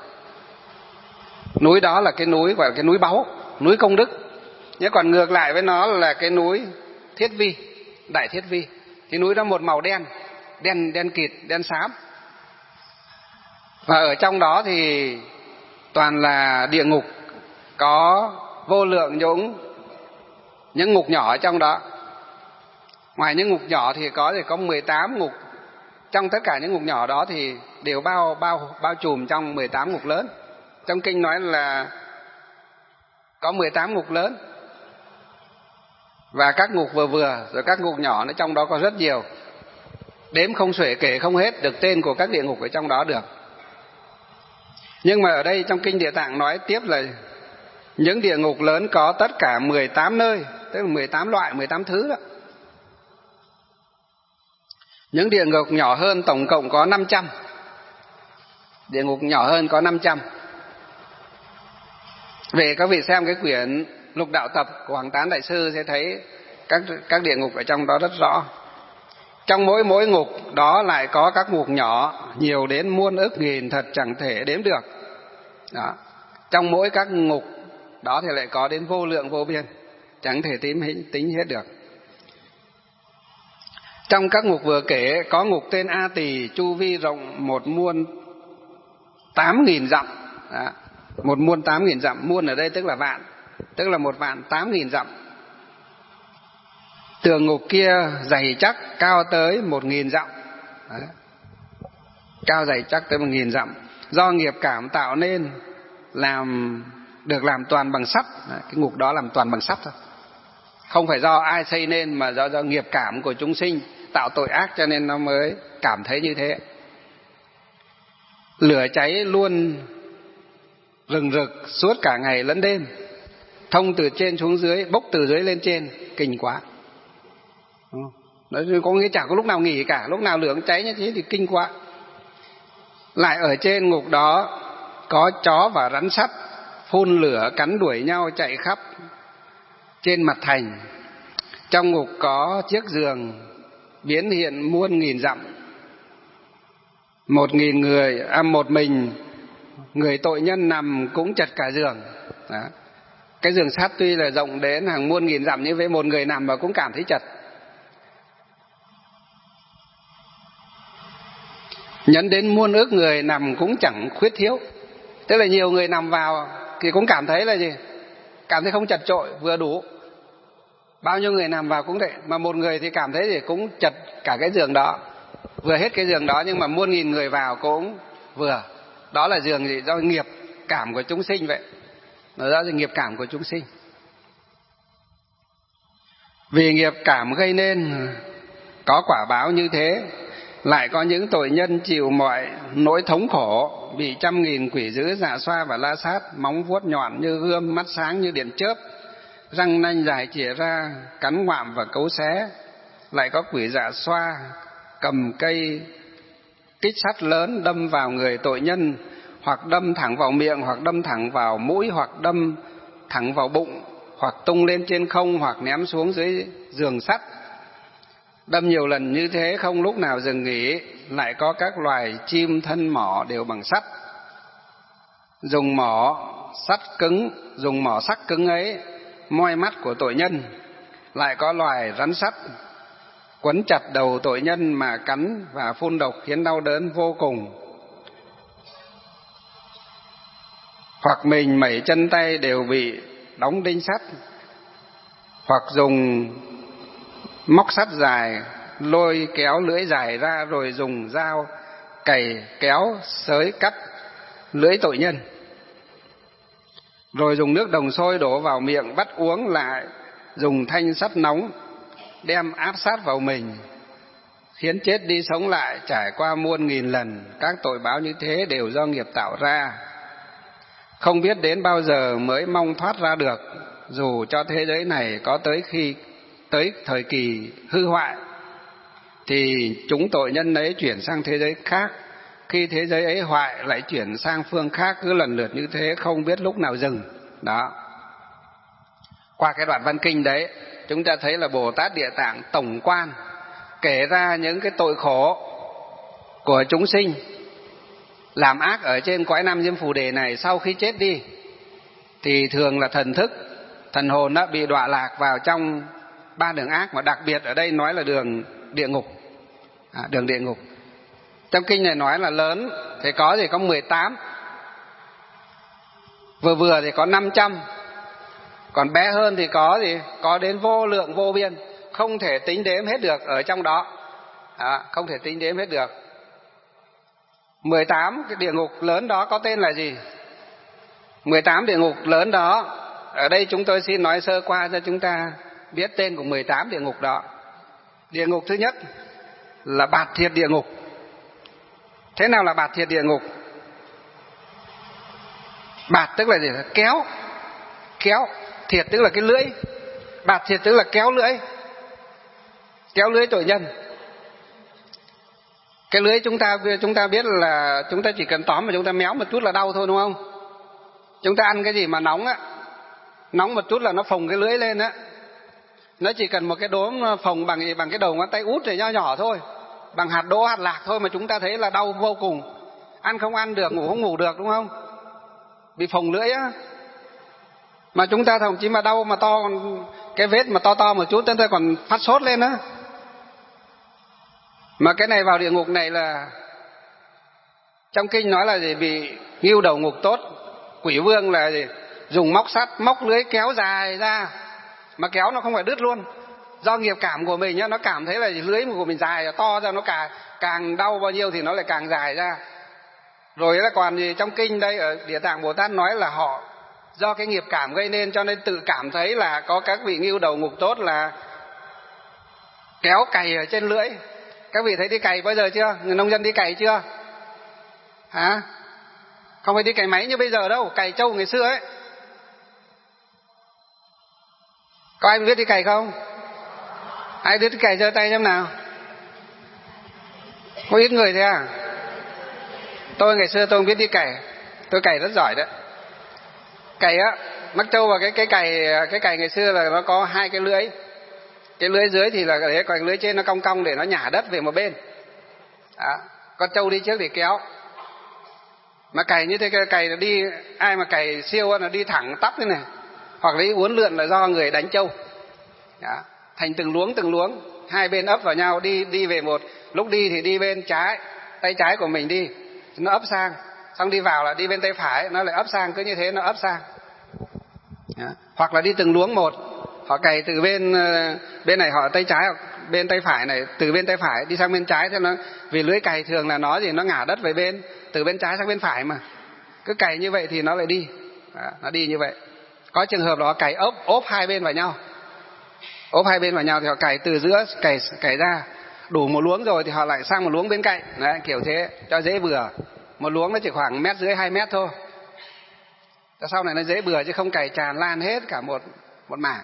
Núi đó là cái núi gọi là cái núi báu, núi công đức. Nhưng còn ngược lại với nó là cái núi Thiết Vi, Đại Thiết Vi. Cái núi đó một màu đen, đen đen kịt, đen xám. Và ở trong đó thì toàn là địa ngục, có vô lượng những những ngục nhỏ ở trong đó. Ngoài những ngục nhỏ thì có thì có mười tám ngục. Trong tất cả những ngục nhỏ đó thì đều bao bao bao trùm trong mười tám ngục lớn. Trong kinh nói là có mười tám ngục lớn và các ngục vừa vừa, rồi các ngục nhỏ nó trong đó có rất nhiều, đếm không xuể kể không hết được tên của các địa ngục ở trong đó được. Nhưng mà ở đây trong kinh Địa Tạng nói tiếp là những địa ngục lớn có tất cả mười tám nơi, tức là mười tám loại, mười tám thứ đó. Những địa ngục nhỏ hơn tổng cộng có năm trăm. Địa ngục nhỏ hơn có năm trăm. Về các vị xem cái quyển Lục Đạo Tập của Hoàng Tán Đại Sư sẽ thấy các các địa ngục ở trong đó rất rõ. Trong mỗi mỗi ngục đó lại có các ngục nhỏ, nhiều đến muôn ức nghìn, thật chẳng thể đếm được. Đó. Trong mỗi các ngục đó thì lại có đến vô lượng vô biên, chẳng thể tính, tính hết được. Trong các ngục vừa kể có ngục tên A Tỳ, chu vi rộng một muôn tám nghìn dặm. Đó. Một muôn tám nghìn dặm, muôn ở đây tức là vạn, tức là một vạn tám nghìn dặm. Tường ngục kia dày chắc, cao tới một nghìn dặm. Đấy. Cao dày chắc tới một nghìn dặm, do nghiệp cảm tạo nên, làm được làm toàn bằng sắt. Đấy, cái ngục đó làm toàn bằng sắt thôi, không phải do ai xây nên, mà do, do nghiệp cảm của chúng sinh tạo tội ác cho nên nó mới cảm thấy như thế. Lửa cháy luôn rừng rực suốt cả ngày lẫn đêm, thông từ trên xuống dưới, bốc từ dưới lên trên, kinh quá. Nó có nghĩa chả có lúc nào nghỉ cả, lúc nào lửa cháy như thế thì kinh quá. Lại ở trên ngục đó có chó và rắn sắt phun lửa cắn đuổi nhau chạy khắp trên mặt thành. Trong ngục có chiếc giường biến hiện muôn nghìn dặm, một nghìn người à, một mình người tội nhân nằm cũng chật cả giường. Đó. Cái giường sắt tuy là rộng đến hàng muôn nghìn dặm, nhưng với một người nằm mà cũng cảm thấy chật. Nhấn đến muôn ước người nằm cũng chẳng khuyết thiếu, tức là nhiều người nằm vào thì cũng cảm thấy là gì, cảm thấy không chật chội, vừa đủ. Bao nhiêu người nằm vào cũng vậy, mà một người thì cảm thấy thì cũng chật cả cái giường đó, vừa hết cái giường đó, nhưng mà muôn nghìn người vào cũng vừa. Đó là giường gì? Do nghiệp cảm của chúng sinh vậy. Nó do nghiệp cảm của chúng sinh. Vì nghiệp cảm gây nên có quả báo như thế. Lại có những tội nhân chịu mọi nỗi thống khổ, bị trăm nghìn quỷ dữ dạ xoa và la sát, móng vuốt nhọn như gươm, mắt sáng như điện chớp, răng nanh dài chĩa ra cắn ngoạm và cấu xé. Lại có quỷ dạ xoa cầm cây kích sắt lớn đâm vào người tội nhân, hoặc đâm thẳng vào miệng, hoặc đâm thẳng vào mũi, hoặc đâm thẳng vào bụng, hoặc tung lên trên không, hoặc ném xuống dưới giường sắt. Đâm nhiều lần như thế không lúc nào dừng nghỉ. Lại có các loài chim thân mỏ đều bằng sắt, dùng mỏ sắt cứng, dùng mỏ sắc cứng ấy moi mắt của tội nhân. Lại có loài rắn sắt quấn chặt đầu tội nhân mà cắn và phun độc, khiến đau đớn vô cùng. Hoặc mình mẩy chân tay đều bị đóng đinh sắt, hoặc dùng móc sắt dài lôi kéo lưỡi dài ra, rồi dùng dao cày kéo xới cắt lưỡi tội nhân, rồi dùng nước đồng sôi đổ vào miệng bắt uống. Lại dùng thanh sắt nóng đem áp sát vào mình, khiến chết đi sống lại trải qua muôn nghìn lần. Các tội báo như thế đều do nghiệp tạo ra, không biết đến bao giờ mới mong thoát ra được. Dù cho thế giới này có tới khi tới thời kỳ hư hoại, thì chúng tội nhân ấy chuyển sang thế giới khác. Khi thế giới ấy hoại lại chuyển sang phương khác, cứ lần lượt như thế, không biết lúc nào dừng. Đó. Qua cái đoạn văn kinh đấy, chúng ta thấy là Bồ Tát Địa Tạng tổng quan kể ra những cái tội khổ của chúng sinh làm ác ở trên cõi Nam Diêm Phù Đề này. Sau khi chết đi thì thường là thần thức, thần hồn đã bị đọa lạc vào trong ba đường ác, mà đặc biệt ở đây nói là đường địa ngục. À, đường địa ngục. Trong kinh này nói là lớn thì có gì có mười tám, vừa vừa thì có năm trăm, còn bé hơn thì có gì có đến vô lượng vô biên, không thể tính đếm hết được ở trong đó. À, không thể tính đếm hết được. mười tám cái địa ngục lớn đó có tên là gì? mười tám địa ngục lớn đó, ở đây chúng tôi xin nói sơ qua cho chúng ta biết tên của mười tám địa ngục đó. Địa ngục thứ nhất là Bạt Thiệt địa ngục. Thế nào là Bạt Thiệt địa ngục? Bạt tức là gì? Kéo. Kéo. Thiệt tức là cái lưỡi. Bạt thiệt tức là kéo lưỡi. Kéo lưỡi tội nhân. Cái lưỡi chúng ta chúng ta biết là chúng ta chỉ cần tóm mà chúng ta méo một chút là đau thôi, đúng không? Chúng ta ăn cái gì mà nóng á, nóng một chút là nó phồng cái lưỡi lên á. Nó chỉ cần một cái đốm phồng bằng bằng cái đầu ngón tay út này nho nhỏ thôi, bằng hạt đỗ hạt lạc thôi mà chúng ta thấy là đau vô cùng, ăn không ăn được, ngủ không ngủ được, đúng không? Bị phồng lưỡi á. Mà chúng ta thậm chí mà đau mà to, cái vết mà to to một chút chúng ta còn phát sốt lên á. Mà cái này vào địa ngục này là trong kinh nói là gì? Bị ngưu đầu ngục tốt. Quỷ vương là gì? Dùng móc sắt móc lưới kéo dài ra, mà kéo nó không phải đứt luôn. Do nghiệp cảm của mình nhá, nó cảm thấy là lưới của mình dài to ra, nó càng càng đau bao nhiêu thì nó lại càng dài ra. Rồi là còn gì trong kinh đây ở Địa Tạng Bồ Tát nói là họ do cái nghiệp cảm gây nên, cho nên tự cảm thấy là có các vị ngưu đầu ngục tốt là kéo cày ở trên lưỡi. Các vị thấy đi cày bao giờ chưa? Người nông dân đi cày chưa? Hả? Không phải đi cày máy như bây giờ đâu, cày trâu ngày xưa ấy. Có ai biết đi cày không? Ai biết đi cày giơ tay xem nào. Có ít người thế à? Tôi ngày xưa tôi không biết đi cày, tôi cày rất giỏi đấy. Cày á, mắc trâu vào cái cái cày cái cày ngày xưa là nó có hai cái lưới. Cái lưới dưới thì là để còn lưới trên nó cong cong để nó nhả đất về một bên. Đó, con trâu đi trước để kéo. Mà cày như thế, cái cày nó đi, ai mà cày siêu nó đi thẳng tắp thế này, hoặc là uốn lượn là do người đánh trâu. Đó, thành từng luống từng luống, hai bên ấp vào nhau, đi đi về một. Lúc đi thì đi bên trái, tay trái của mình đi, nó ấp sang, xong đi vào là đi bên tay phải, nó lại ấp sang, cứ như thế nó ấp sang. Đó. Hoặc là đi từng luống một, họ cày từ bên bên này họ tay trái, hoặc bên tay phải này, từ bên tay phải đi sang bên trái, thế nó vì lưới cày thường là nó gì nó ngả đất về bên từ bên trái sang bên phải mà, cứ cày như vậy thì nó lại đi. Đó, nó đi như vậy. Có trường hợp đó cày ốp ốp hai bên vào nhau, ốp hai bên vào nhau thì họ cày từ giữa cày cày ra, đủ một luống rồi thì họ lại sang một luống bên cạnh. Đấy, kiểu thế cho dễ bừa. Một luống nó chỉ khoảng mét rưỡi hai mét thôi, cho sau này nó dễ bừa chứ không cày tràn lan hết cả một một mảng.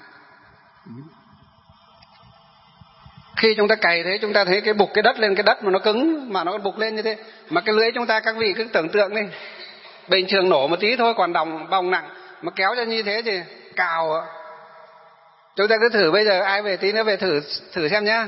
Khi chúng ta cày thế, chúng ta thấy cái bục cái đất lên, cái đất mà nó cứng mà nó bục lên như thế, mà cái lưới chúng ta các vị cứ tưởng tượng đi, bình thường nổ một tí thôi còn đồng bong nặng, mà kéo cho như thế thì cào. Chúng ta cứ thử bây giờ, ai về tí nữa về thử thử xem nhá.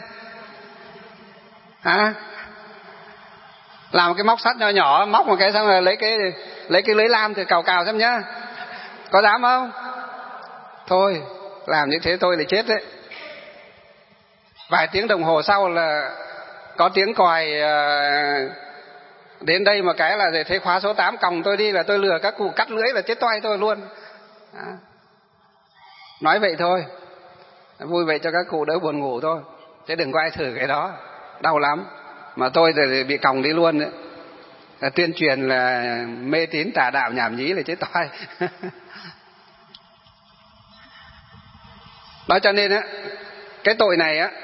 Hả? Làm một cái móc sắt nhỏ nhỏ, móc một cái xong rồi lấy cái lấy cái lưới lam thì cào cào xem nhá. Có dám không? Thôi, làm như thế tôi lại chết đấy. Vài tiếng đồng hồ sau là có tiếng còi đến đây mà cái là thấy khóa số tám còng tôi đi, là tôi lừa các cụ cắt lưới là chết toay tôi luôn. Đó. Nói vậy thôi, vui vậy cho các cụ đỡ buồn ngủ thôi, chứ đừng có ai thử cái đó, đau lắm. Mà tôi thì bị còng đi luôn đấy. Là tuyên truyền là mê tín tà đạo nhảm nhí là chết toay. Đó, cho nên á, cái tội này á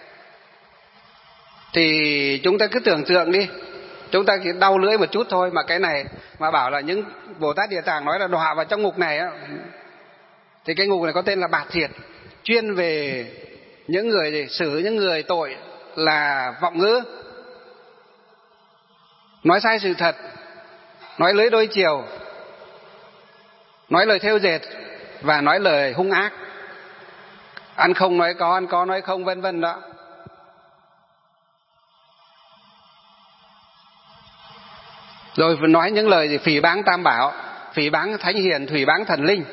thì chúng ta cứ tưởng tượng đi, chúng ta chỉ đau lưỡi một chút thôi, mà cái này mà bảo là những Bồ Tát Địa Tạng nói là đọa vào trong ngục này á, thì cái ngục này có tên là Bạt Thiệt, chuyên về những người gì xử những người tội là vọng ngữ, nói sai sự thật, nói lưỡi đôi chiều, nói lời thêu dệt và nói lời hung ác, ăn không nói có, ăn có nói không, vân vân đó. Rồi nói những lời gì phỉ báng Tam Bảo, phỉ báng Thánh Hiền, phỉ báng thần linh,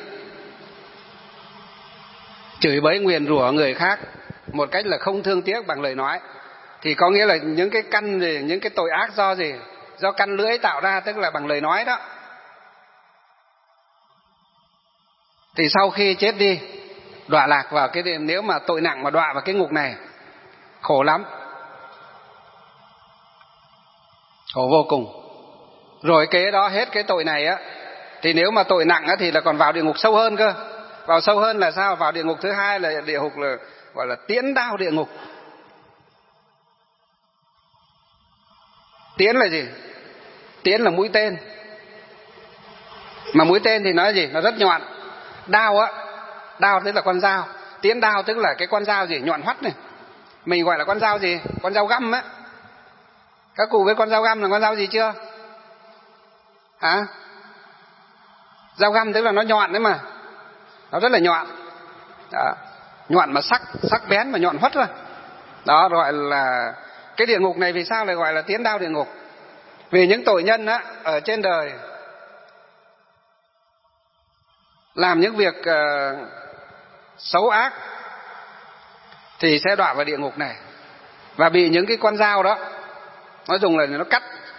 chửi bới nguyền rủa người khác một cách là không thương tiếc bằng lời nói. Thì có nghĩa là những cái căn gì, những cái tội ác do gì? Do căn lưỡi tạo ra, tức là bằng lời nói đó. Thì sau khi chết đi, đọa lạc vào cái, nếu mà tội nặng mà đọa vào cái ngục này, khổ lắm, khổ vô cùng. Rồi kế đó hết cái tội này á, thì nếu mà tội nặng á thì là còn vào địa ngục sâu hơn cơ. Vào sâu hơn là sao? Vào địa ngục thứ hai là địa ngục là gọi là tiễn đao địa ngục. Tiễn là gì? Tiễn là mũi tên. Mà mũi tên thì nó là gì? Nó rất nhọn. Đao á, đao tức là con dao. Tiễn đao tức là cái con dao gì? Nhọn hoắt này. Mình gọi là con dao gì? Con dao găm á. Các cụ biết con dao găm là con dao gì chưa? Hả? Dao găm tức là nó nhọn đấy mà, nó rất là nhọn. Đó. nhọn mà sắc, sắc bén mà nhọn hoắt ra. Đó gọi là cái địa ngục này. Vì sao lại gọi là tiến đao địa ngục? Vì những tội nhân á ở trên đời làm những việc uh, xấu ác thì sẽ đọa vào địa ngục này, và bị những cái con dao đó nó dùng là nó cắt.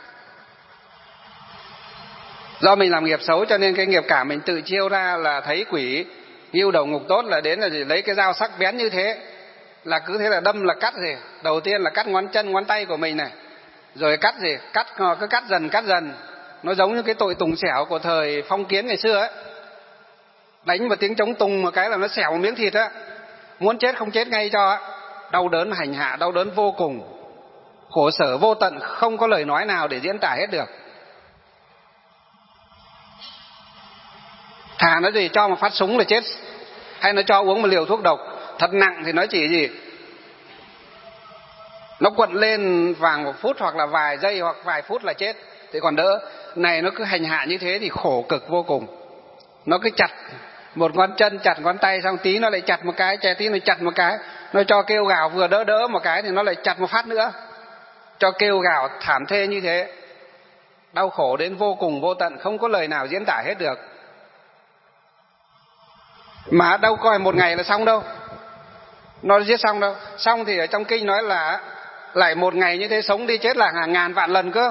Do mình làm nghiệp xấu cho nên cái nghiệp cảm mình tự chiêu ra là thấy quỷ nghiêu đầu ngục tốt là đến là gì, lấy cái dao sắc bén như thế là cứ thế là đâm là cắt gì. Đầu tiên là cắt ngón chân ngón tay của mình này, rồi cắt gì, cắt cứ cắt dần cắt dần. Nó giống như cái tội tùng xẻo của thời phong kiến ngày xưa ấy, đánh một tiếng trống tùng một cái là nó xẻo một miếng thịt á, muốn chết không chết ngay cho á. Đau đớn hành hạ, đau đớn vô cùng, khổ sở vô tận, không có lời nói nào để diễn tả hết được. Thà nó gì cho một phát súng là chết, hay nó cho uống một liều thuốc độc thật nặng thì nó chỉ gì, nó quật lên vàng một phút hoặc là vài giây hoặc vài phút là chết thì còn đỡ. Này nó cứ hành hạ như thế thì khổ cực vô cùng. Nó cứ chặt một ngón chân, chặt ngón tay, xong tí nó lại chặt một cái, che tí nó chặt một cái, nó cho kêu gào vừa đỡ đỡ một cái thì nó lại chặt một phát nữa, cho kêu gào thảm thê như thế. Đau khổ đến vô cùng vô tận, không có lời nào diễn tả hết được. Mà đâu coi một ngày là xong đâu, nó giết xong đâu. Xong thì ở trong kinh nói là lại một ngày như thế sống đi chết là hàng ngàn vạn lần cơ.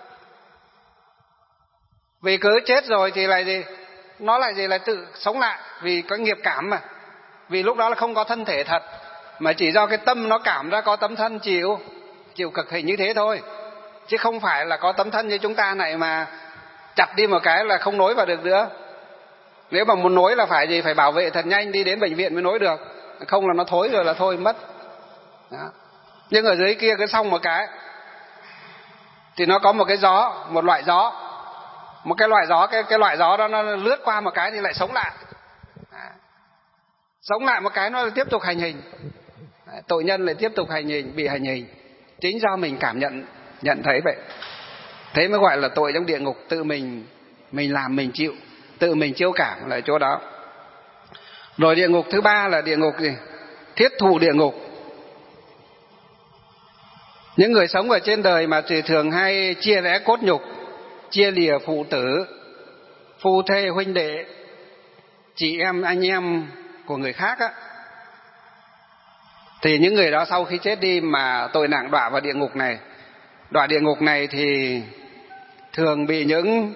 Vì cứ chết rồi thì lại gì, nó lại gì, lại tự sống lại vì có nghiệp cảm mà. Vì lúc đó là không có thân thể thật, mà chỉ do cái tâm nó cảm ra có tấm thân chịu chịu cực hình như thế thôi, chứ không phải là có tấm thân như chúng ta này mà chặt đi một cái là không nối vào được nữa. Nếu mà muốn nối là phải gì, phải bảo vệ thật nhanh, đi đến bệnh viện mới nối được, không là nó thối rồi là thôi mất. Đó. Nhưng ở dưới kia cứ xong một cái thì nó có một cái gió, một loại gió, một cái loại gió, cái cái loại gió đó nó lướt qua một cái thì lại sống lại. Đó. Sống lại một cái nó lại tiếp tục hành hình. Đó. Tội nhân lại tiếp tục hành hình, bị hành hình chính do mình cảm nhận nhận thấy vậy. Thế mới gọi là tội trong địa ngục, tự mình mình làm mình chịu, tự mình chiêu cảm lại chỗ đó. Rồi địa ngục thứ ba là địa ngục gì? Thiết thụ địa ngục. Những người sống ở trên đời mà thì thường hay chia rẽ cốt nhục, chia lìa phụ tử, phu thê huynh đệ, chị em anh em của người khác á, thì những người đó sau khi chết đi mà tội nặng đọa vào địa ngục này. Đọa địa ngục này thì thường bị những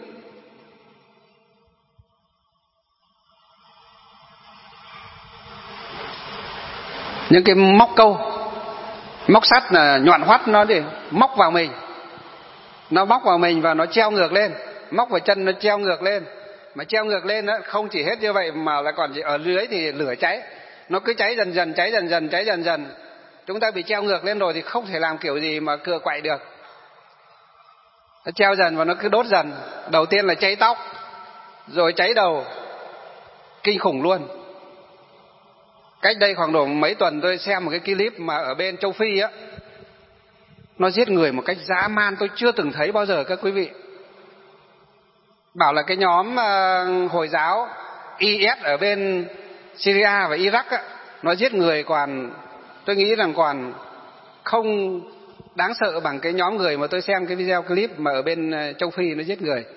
những cái móc câu, móc sắt là nhọn hoắt, nó để móc vào mình, nó móc vào mình và nó treo ngược lên, móc vào chân nó treo ngược lên. Mà treo ngược lên đó, không chỉ hết như vậy mà lại còn ở dưới thì lửa cháy, nó cứ cháy dần dần, cháy dần dần, cháy dần dần. Chúng ta bị treo ngược lên rồi thì không thể làm kiểu gì mà cựa quậy được. Nó treo dần và nó cứ đốt dần. Đầu tiên là cháy tóc, rồi cháy đầu, kinh khủng luôn. Cách đây khoảng độ mấy tuần tôi xem một cái clip mà ở bên châu Phi á, nó giết người một cách dã man tôi chưa từng thấy bao giờ các quý vị. Bảo là cái nhóm uh, Hồi giáo i ét ở bên Syria và Iraq á, nó giết người còn, tôi nghĩ rằng còn không đáng sợ bằng cái nhóm người mà tôi xem cái video clip mà ở bên uh, châu Phi nó giết người.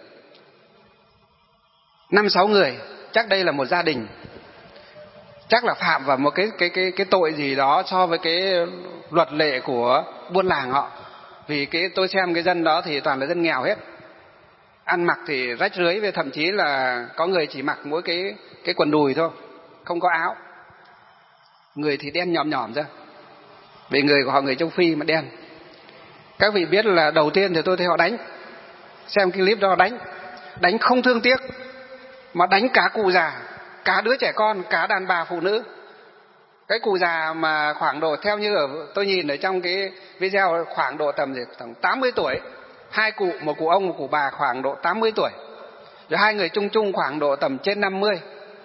Năm sáu người, chắc đây là một gia đình. Chắc là phạm vào một cái cái cái cái tội gì đó so với cái luật lệ của buôn làng họ. Vì cái tôi xem cái dân đó thì toàn là dân nghèo hết. Ăn mặc thì rách rưới, và thậm chí là có người chỉ mặc mỗi cái cái quần đùi thôi, không có áo. Người thì đen nhòm nhòm ra. Vì người của họ người châu Phi mà đen. Các vị biết là đầu tiên thì tôi thấy họ đánh. Xem cái clip đó đánh, đánh không thương tiếc, mà đánh cả cụ già, cả đứa trẻ con, cả đàn bà phụ nữ. Cái cụ già mà khoảng độ, theo như ở, tôi nhìn ở trong cái video, khoảng độ tầm gì, tầm tám mươi tuổi. Hai cụ, một cụ ông, một cụ bà khoảng độ tám mươi tuổi. Rồi hai người chung chung khoảng độ tầm trên năm mươi.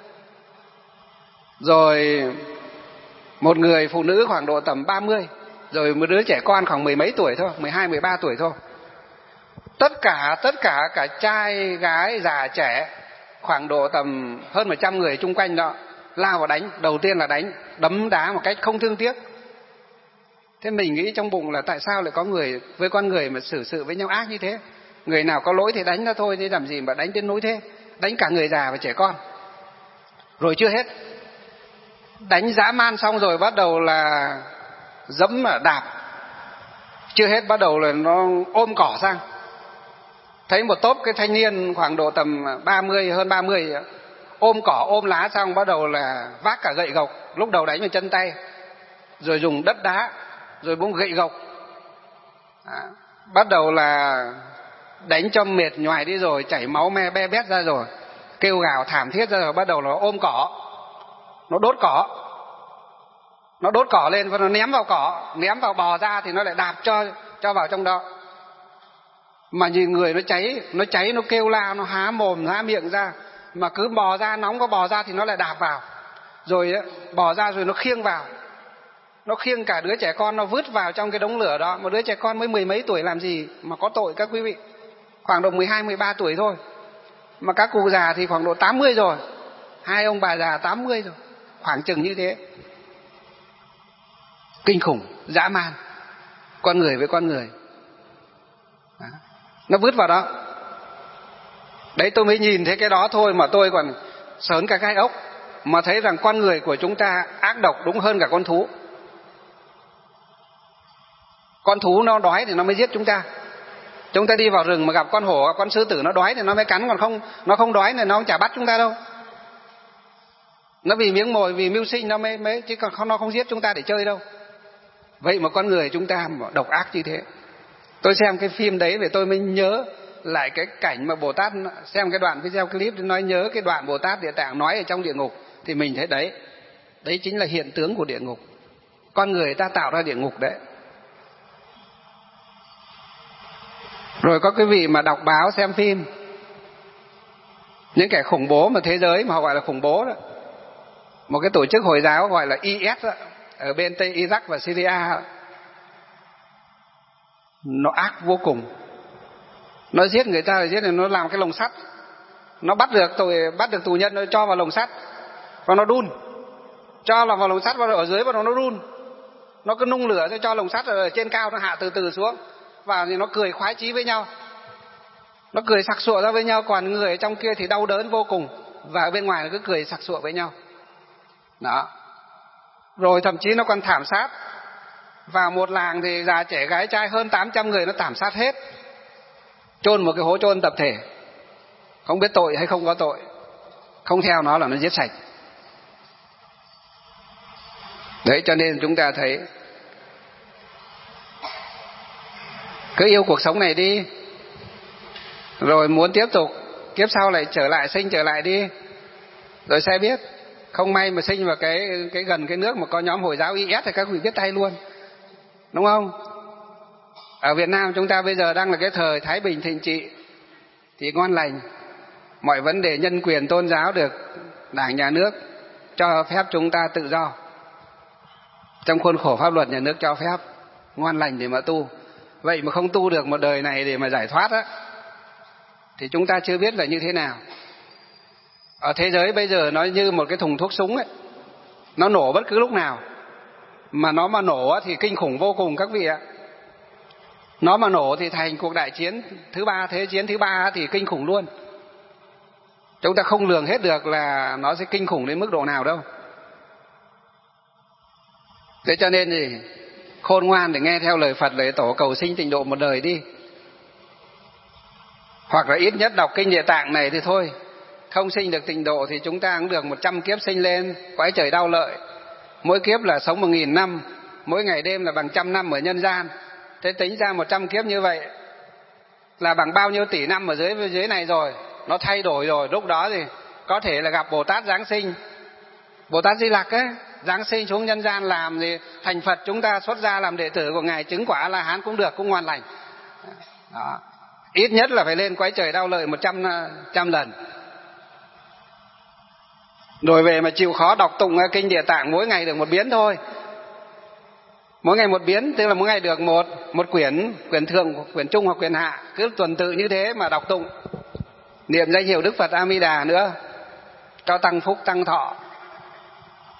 Rồi một người phụ nữ khoảng độ tầm ba mươi. Rồi một đứa trẻ con khoảng mười mấy tuổi thôi, mười hai, mười ba tuổi thôi. Tất cả, tất cả, cả trai, gái, già, trẻ, khoảng độ tầm hơn một trăm người chung quanh đó, lao vào đánh, đầu tiên là đánh, đấm đá một cách không thương tiếc. Thế mình nghĩ trong bụng là tại sao lại có người với con người mà xử sự với nhau ác như thế? Người nào có lỗi thì đánh nó thôi, chứ làm gì mà đánh đến nỗi thế, đánh cả người già và trẻ con. Rồi chưa hết, đánh dã man xong rồi bắt đầu là dẫm mà đạp. Chưa hết, bắt đầu là nó ôm cỏ sang. Thấy một tốp cái thanh niên khoảng độ tầm ba mươi, hơn ba mươi, ôm cỏ ôm lá xong bắt đầu là vác cả gậy gộc. Lúc đầu đánh vào chân tay, rồi dùng đất đá, rồi búng gậy gộc. À, bắt đầu là đánh cho mệt nhoài đi rồi, chảy máu me be bét ra rồi, kêu gào thảm thiết ra rồi, bắt đầu nó ôm cỏ, nó đốt cỏ, nó đốt cỏ lên và nó ném vào cỏ, ném vào bò ra thì nó lại đạp cho cho vào trong đó. Mà nhìn người nó cháy, nó cháy nó kêu la, nó há mồm há miệng ra, mà cứ bò ra, nóng có bò ra thì nó lại đạp vào, rồi bò ra rồi nó khiêng vào, nó khiêng cả đứa trẻ con nó vứt vào trong cái đống lửa đó. Một đứa trẻ con mới mười mấy tuổi làm gì mà có tội các quý vị, khoảng độ mười hai, mười ba tuổi thôi, mà các cụ già thì khoảng độ tám mươi rồi, hai ông bà già tám mươi rồi, khoảng chừng như thế. Kinh khủng, dã man, con người với con người. Đó. Nó vứt vào đó. Đấy, tôi mới nhìn thấy cái đó thôi mà tôi còn sởn cả gai ốc, mà thấy rằng con người của chúng ta ác độc đúng hơn cả con thú. Con thú nó đói thì nó mới giết chúng ta. Chúng ta đi vào rừng mà gặp con hổ, gặp con sư tử nó đói thì nó mới cắn, còn không nó không đói thì nó không chả bắt chúng ta đâu. Nó vì miếng mồi, vì mưu sinh nó mới mới chứ còn không, nó không giết chúng ta để chơi đâu. Vậy mà con người chúng ta độc ác như thế. Tôi xem cái phim đấy thì tôi mới nhớ lại cái cảnh mà Bồ Tát, xem cái đoạn video clip nói nhớ cái đoạn Bồ Tát Địa Tạng nói ở trong địa ngục, thì mình thấy đấy, đấy chính là hiện tướng của địa ngục. Con người ta tạo ra địa ngục đấy. Rồi có cái vị mà đọc báo xem phim, những kẻ khủng bố mà thế giới mà họ gọi là khủng bố đó, một cái tổ chức Hồi giáo gọi là i ét đó, ở bên Tây Iraq và Syria đó. Nó ác vô cùng. Nó giết người ta, giết người, nó làm cái lồng sắt, nó bắt được tôi bắt được tù nhân, nó cho vào lồng sắt và nó đun, cho vào lồng sắt và ở dưới bắt đầu nó đun, nó cứ nung lửa cho lồng sắt ở trên cao nó hạ từ từ xuống, và thì nó cười khoái chí với nhau, nó cười sặc sụa ra với nhau, còn người ở trong kia thì đau đớn vô cùng, và ở bên ngoài nó cứ cười sặc sụa với nhau. Đó. Rồi thậm chí nó còn thảm sát. Vào một làng thì già trẻ gái trai hơn tám trăm người nó thảm sát hết, chôn một cái hố chôn tập thể, không biết tội hay không có tội, không theo nó là nó giết sạch. Đấy, cho nên chúng ta thấy cứ yêu cuộc sống này đi, rồi muốn tiếp tục kiếp sau lại trở lại, sinh trở lại đi, rồi sẽ biết. Không may mà sinh vào cái cái gần cái nước mà có nhóm Hồi giáo i ét thì các vị biết tay luôn, đúng không? Ở Việt Nam chúng ta bây giờ đang là cái thời thái bình thịnh trị thì ngon lành, mọi vấn đề nhân quyền tôn giáo được Đảng nhà nước cho phép chúng ta tự do, trong khuôn khổ pháp luật nhà nước cho phép, ngon lành để mà tu. Vậy mà không tu được một đời này để mà giải thoát á, thì chúng ta chưa biết là như thế nào. Ở thế giới bây giờ nó như một cái thùng thuốc súng ấy, nó nổ bất cứ lúc nào. Mà nó mà nổ thì kinh khủng vô cùng các vị ạ. Nó mà nổ thì thành cuộc đại chiến thứ ba, thế chiến thứ ba thì kinh khủng luôn. Chúng ta không lường hết được là nó sẽ kinh khủng đến mức độ nào đâu. Thế cho nên thì khôn ngoan để nghe theo lời Phật, lời Tổ, cầu sinh tịnh độ một đời đi. Hoặc là ít nhất đọc kinh Địa Tạng này thì thôi. Không sinh được tịnh độ thì chúng ta cũng được một trăm kiếp sinh lên, quái trời đau lợi. Mỗi kiếp là sống một nghìn năm, mỗi ngày đêm là bằng trăm năm ở nhân gian. Thế tính ra một trăm kiếp như vậy là bằng bao nhiêu tỷ năm ở dưới dưới này rồi. Nó thay đổi rồi, lúc đó thì có thể là gặp Bồ Tát Giáng sinh, Bồ Tát Di Lặc ấy, Giáng sinh xuống nhân gian làm thì thành Phật, chúng ta xuất gia làm đệ tử của Ngài, chứng quả A La Hán cũng được, cũng ngoan lành. Đó. Ít nhất là phải lên quái trời đau lợi một trăm, trăm lần. Rồi về mà chịu khó đọc tụng kinh Địa Tạng mỗi ngày được một biến thôi. Mỗi ngày một biến, tức là mỗi ngày được một một quyển, quyển thường, quyển trung hoặc quyển hạ, cứ tuần tự như thế mà đọc tụng. Niệm danh hiệu Đức Phật A Di Đà nữa, cho tăng phúc tăng thọ.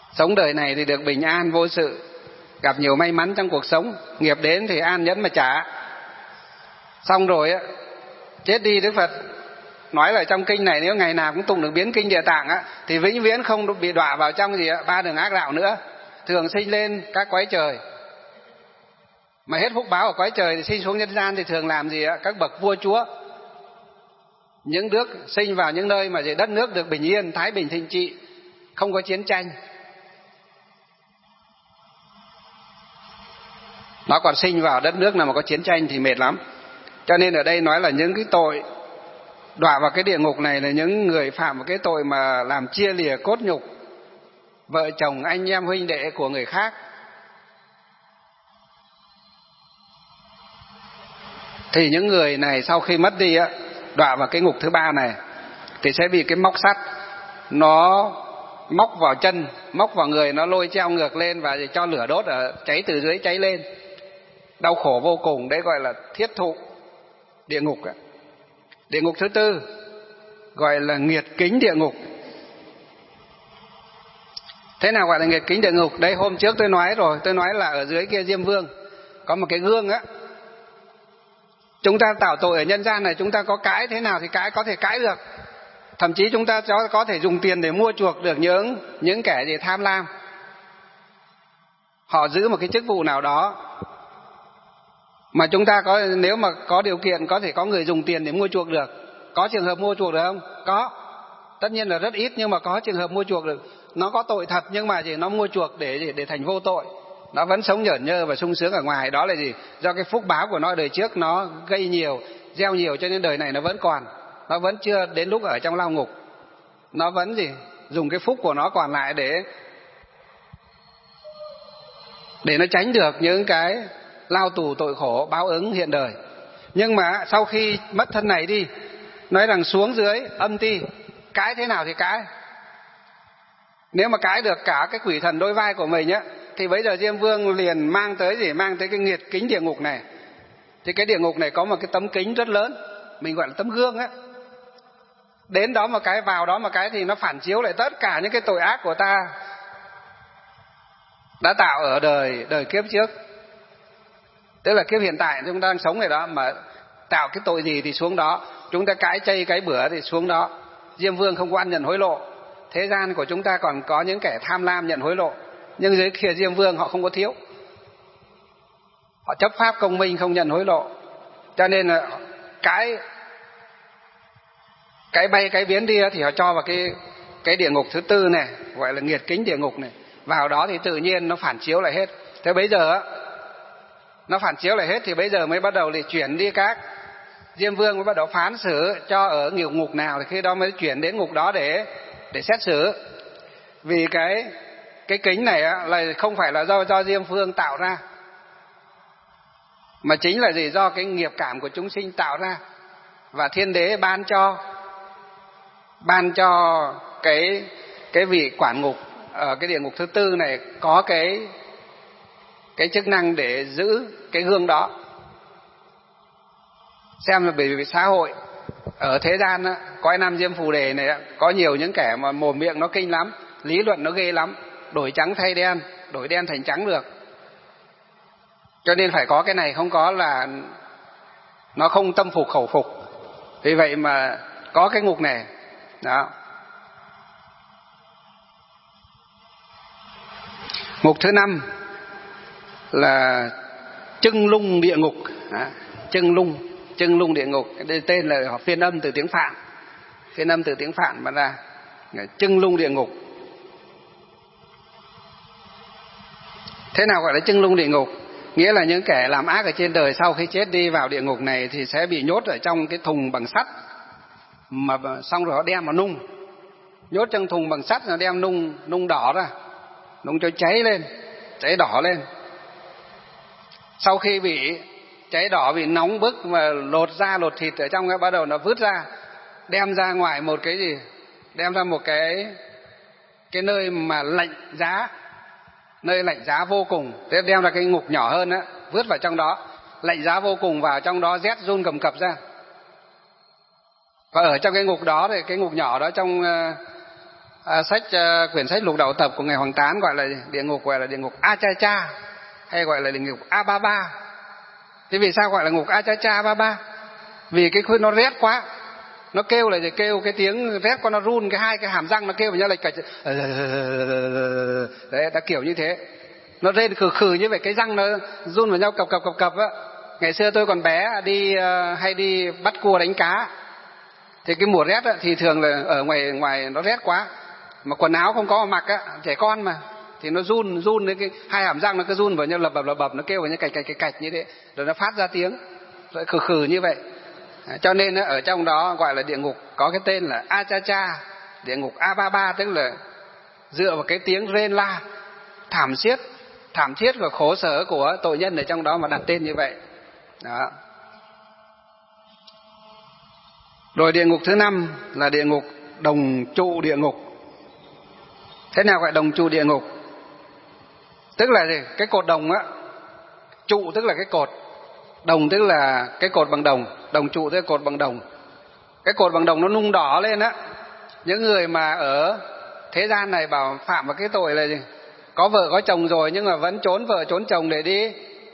Sống đời này thì được bình an vô sự, gặp nhiều may mắn trong cuộc sống, nghiệp đến thì an nhẫn mà trả. Xong rồi á, chết đi, Đức Phật nói là trong kinh này nếu ngày nào cũng tụng được biến kinh Địa Tạng á, thì vĩnh viễn không bị đọa vào trong gì á, ba đường ác đạo nữa, thường sinh lên các cõi trời. Mà hết phúc báo ở cõi trời thì sinh xuống nhân gian thì thường làm gì á? Các bậc vua chúa, những nước sinh vào những nơi mà đất nước được bình yên, thái bình thịnh trị, không có chiến tranh. Nó còn sinh vào đất nước nào mà có chiến tranh thì mệt lắm. Cho nên ở đây nói là những cái tội đọa vào cái địa ngục này là những người phạm một cái tội mà làm chia lìa cốt nhục vợ chồng, anh em, huynh đệ của người khác. Thì những người này sau khi mất đi á, đọa vào cái ngục thứ ba này thì sẽ bị cái móc sắt nó móc vào chân, móc vào người, nó lôi treo ngược lên và cho lửa đốt, ở cháy từ dưới cháy lên, đau khổ vô cùng. Đấy gọi là thiết thụ địa ngục. Địa ngục thứ tư gọi là nghiệt kính địa ngục. Thế nào gọi là nghiệt kính địa ngục? Đây hôm trước tôi nói rồi, tôi nói là ở dưới kia Diêm Vương có một cái gương á. Chúng ta tạo tội ở nhân gian này, chúng ta có cãi thế nào thì cãi, có thể cãi được. Thậm chí chúng ta có thể dùng tiền để mua chuộc được những những kẻ gì tham lam. Họ giữ một cái chức vụ nào đó mà chúng ta có, nếu mà có điều kiện có thể có người dùng tiền để mua chuộc được. Có trường hợp mua chuộc được không? Có. Tất nhiên là rất ít, nhưng mà có trường hợp mua chuộc được. Nó có tội thật nhưng mà gì, nó mua chuộc để để thành vô tội. Nó vẫn sống nhởn nhơ và sung sướng ở ngoài. Đó là gì? Do cái phúc báo của nó đời trước nó gây nhiều, gieo nhiều, cho nên đời này nó vẫn còn. Nó vẫn chưa đến lúc ở trong lao ngục. Nó vẫn gì? Dùng cái phúc của nó còn lại để để nó tránh được những cái lao tù tội khổ báo ứng hiện đời. Nhưng mà sau khi mất thân này đi, nói rằng xuống dưới âm ti, cãi thế nào thì cãi. Nếu mà cãi được cả cái quỷ thần đôi vai của mình á, thì bây giờ Diêm Vương liền mang tới gì? Mang tới cái nghiệt kính địa ngục này. Thì cái địa ngục này có một cái tấm kính rất lớn, mình gọi là tấm gương á. Đến đó một cái, vào đó một cái thì nó phản chiếu lại tất cả những cái tội ác của ta đã tạo ở đời đời kiếp trước. Tức là kiếp hiện tại chúng ta đang sống này đó, mà tạo cái tội gì thì xuống đó. Chúng ta cãi chay cái bữa thì xuống đó. Diêm Vương không có ăn nhận hối lộ. Thế gian của chúng ta còn có những kẻ tham lam nhận hối lộ, nhưng dưới kia Diêm Vương họ không có thiếu. Họ chấp pháp công minh, không nhận hối lộ. Cho nên là cái cái bay cái biến đi thì họ cho vào cái cái địa ngục thứ tư này, gọi là nghiệt kính địa ngục này. Vào đó thì tự nhiên nó phản chiếu lại hết. Thế bây giờ nó phản chiếu lại hết thì bây giờ mới bắt đầu thì chuyển đi các Diêm Vương mới bắt đầu phán xử cho ở nhiều ngục nào, thì khi đó mới chuyển đến ngục đó để để xét xử. Vì cái cái kính này á, là không phải là do do Diêm Vương tạo ra, mà chính là gì? Do cái nghiệp cảm của chúng sinh tạo ra, và Thiên Đế ban cho ban cho cái cái vị quản ngục ở cái địa ngục thứ tư này có cái cái chức năng để giữ cái gương đó. Xem là bởi vì xã hội ở thế gian á, cõi Nam Diêm Phù Đề này á, có nhiều những kẻ mà mồm miệng nó kinh lắm, lý luận nó ghê lắm, đổi trắng thay đen, đổi đen thành trắng được. Cho nên phải có cái này, không có là nó không tâm phục khẩu phục. Vì vậy mà có cái ngục này đó. Ngục thứ năm là Trưng Lung địa ngục. Đó. Trưng Lung, Trưng Lung địa ngục, đây tên là phiên âm từ tiếng Phạn, phiên âm từ tiếng Phạn mà ra. Trưng Lung địa ngục. Thế nào gọi là Trưng Lung địa ngục? Nghĩa là những kẻ làm ác ở trên đời sau khi chết đi vào địa ngục này thì sẽ bị nhốt ở trong cái thùng bằng sắt, mà xong rồi họ đem vào nung, nhốt trong thùng bằng sắt rồi đem nung nung đỏ ra, nung cho cháy lên, cháy đỏ lên. Sau khi bị cháy đỏ, bị nóng bức mà lột da lột thịt ở trong, cái bắt đầu nó vứt ra, đem ra ngoài một cái gì, đem ra một cái cái nơi mà lạnh giá, nơi lạnh giá vô cùng. Thế đem ra cái ngục nhỏ hơn á, vứt vào trong đó, lạnh giá vô cùng, vào trong đó rét run cầm cập ra. Và ở trong cái ngục đó thì cái ngục nhỏ đó trong à, sách à, quyển sách Lục Đạo Tập của ngài Hoàng Tán gọi là địa ngục, gọi là địa ngục A Cha Cha, hay gọi là địa ngục A Ba Ba. Thế vì sao gọi là ngục A Cha Cha A Ba Ba? Vì cái khuyên nó rét quá, nó kêu là gì? Kêu cái tiếng rét con nó run, cái hai cái hàm răng nó kêu vào nhau lệch cạch, đấy, đã kiểu như thế, nó rên khừ khừ như vậy, cái răng nó run vào nhau cập cập cập cập á. Ngày xưa tôi còn bé đi uh, hay đi bắt cua đánh cá, thì cái mùa rét á, thì thường là ở ngoài ngoài nó rét quá, mà quần áo không có mà mặc á, trẻ con mà, thì nó run run đến cái hai hàm răng nó cứ run vào nhau lập bập lập bập, nó kêu vào nhau cạch cạch cạch cạch như thế, rồi nó phát ra tiếng rồi khừ khừ như vậy. Cho nên ở trong đó gọi là địa ngục có cái tên là A Cha Cha, địa ngục A Ba Ba, tức là dựa vào cái tiếng rên la thảm thiết, thảm thiết và khổ sở của tội nhân ở trong đó mà đặt tên như vậy. Đó. Rồi địa ngục thứ năm là địa ngục đồng trụ địa ngục. Thế nào gọi đồng trụ địa ngục? Tức là gì? Cái cột đồng á, trụ tức là cái cột, đồng tức là cái cột bằng đồng, đồng trụ tức là cột bằng đồng. Cái cột bằng đồng nó nung đỏ lên á. Những người mà ở thế gian này bảo phạm vào cái tội là gì? Có vợ có chồng rồi nhưng mà vẫn trốn vợ trốn chồng để đi,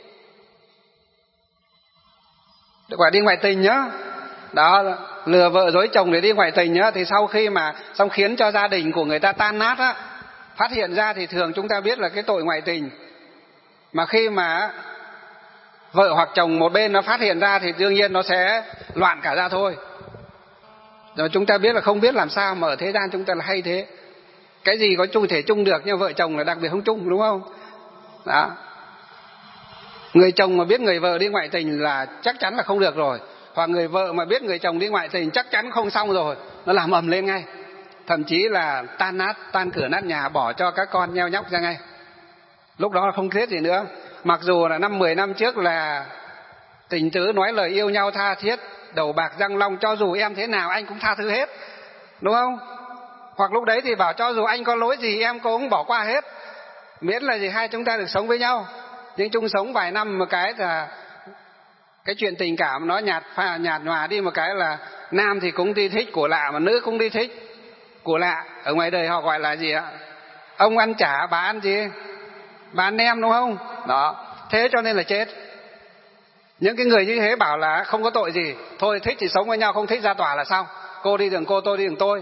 gọi đi ngoại tình nhá. Đó, lừa vợ dối chồng để đi ngoại tình nhá. Thì sau khi mà xong khiến cho gia đình của người ta tan nát á, phát hiện ra thì thường chúng ta biết là cái tội ngoại tình. Mà khi mà vợ hoặc chồng một bên nó phát hiện ra thì đương nhiên nó sẽ loạn cả ra thôi. Rồi chúng ta biết là không biết làm sao mà ở thế gian chúng ta là hay thế. Cái gì có chung thể chung được, nhưng vợ chồng là đặc biệt không chung, đúng không? Đó. Người chồng mà biết người vợ đi ngoại tình là chắc chắn là không được rồi. Hoặc người vợ mà biết người chồng đi ngoại tình chắc chắn không xong rồi, nó làm ầm lên ngay. Thậm chí là tan nát, tan cửa nát nhà, bỏ cho các con nheo nhóc ra ngay. Lúc đó không thiết gì nữa. Mặc dù là năm mười năm trước là tình tứ nói lời yêu nhau tha thiết, đầu bạc răng long, cho dù em thế nào anh cũng tha thứ hết, đúng không? Hoặc lúc đấy thì bảo cho dù anh có lỗi gì em cũng bỏ qua hết, miễn là gì hai chúng ta được sống với nhau. Nhưng chung sống vài năm một cái là cái chuyện tình cảm nó nhạt pha nhạt nhòa đi một cái là nam thì cũng đi thích của lạ mà nữ cũng đi thích của lạ. Ở ngoài đời họ gọi là gì ạ? Ông ăn chả bà ăn gì? Bà ăn nem, đúng không? Đó. Thế cho nên là chết. Những cái người như thế bảo là không có tội gì, thôi thích thì sống với nhau, không thích ra tòa là xong, cô đi đường cô, tôi đi đường tôi.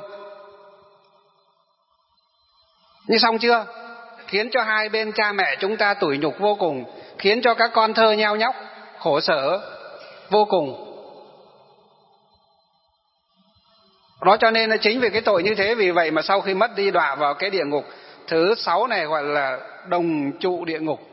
Nhưng xong chưa? Khiến cho hai bên cha mẹ chúng ta tủi nhục vô cùng, khiến cho các con thơ nheo nhóc khổ sở vô cùng. Đó, cho nên là chính vì cái tội như thế, vì vậy mà sau khi mất đi đọa vào cái địa ngục thứ sáu này, gọi là đồng trụ địa ngục.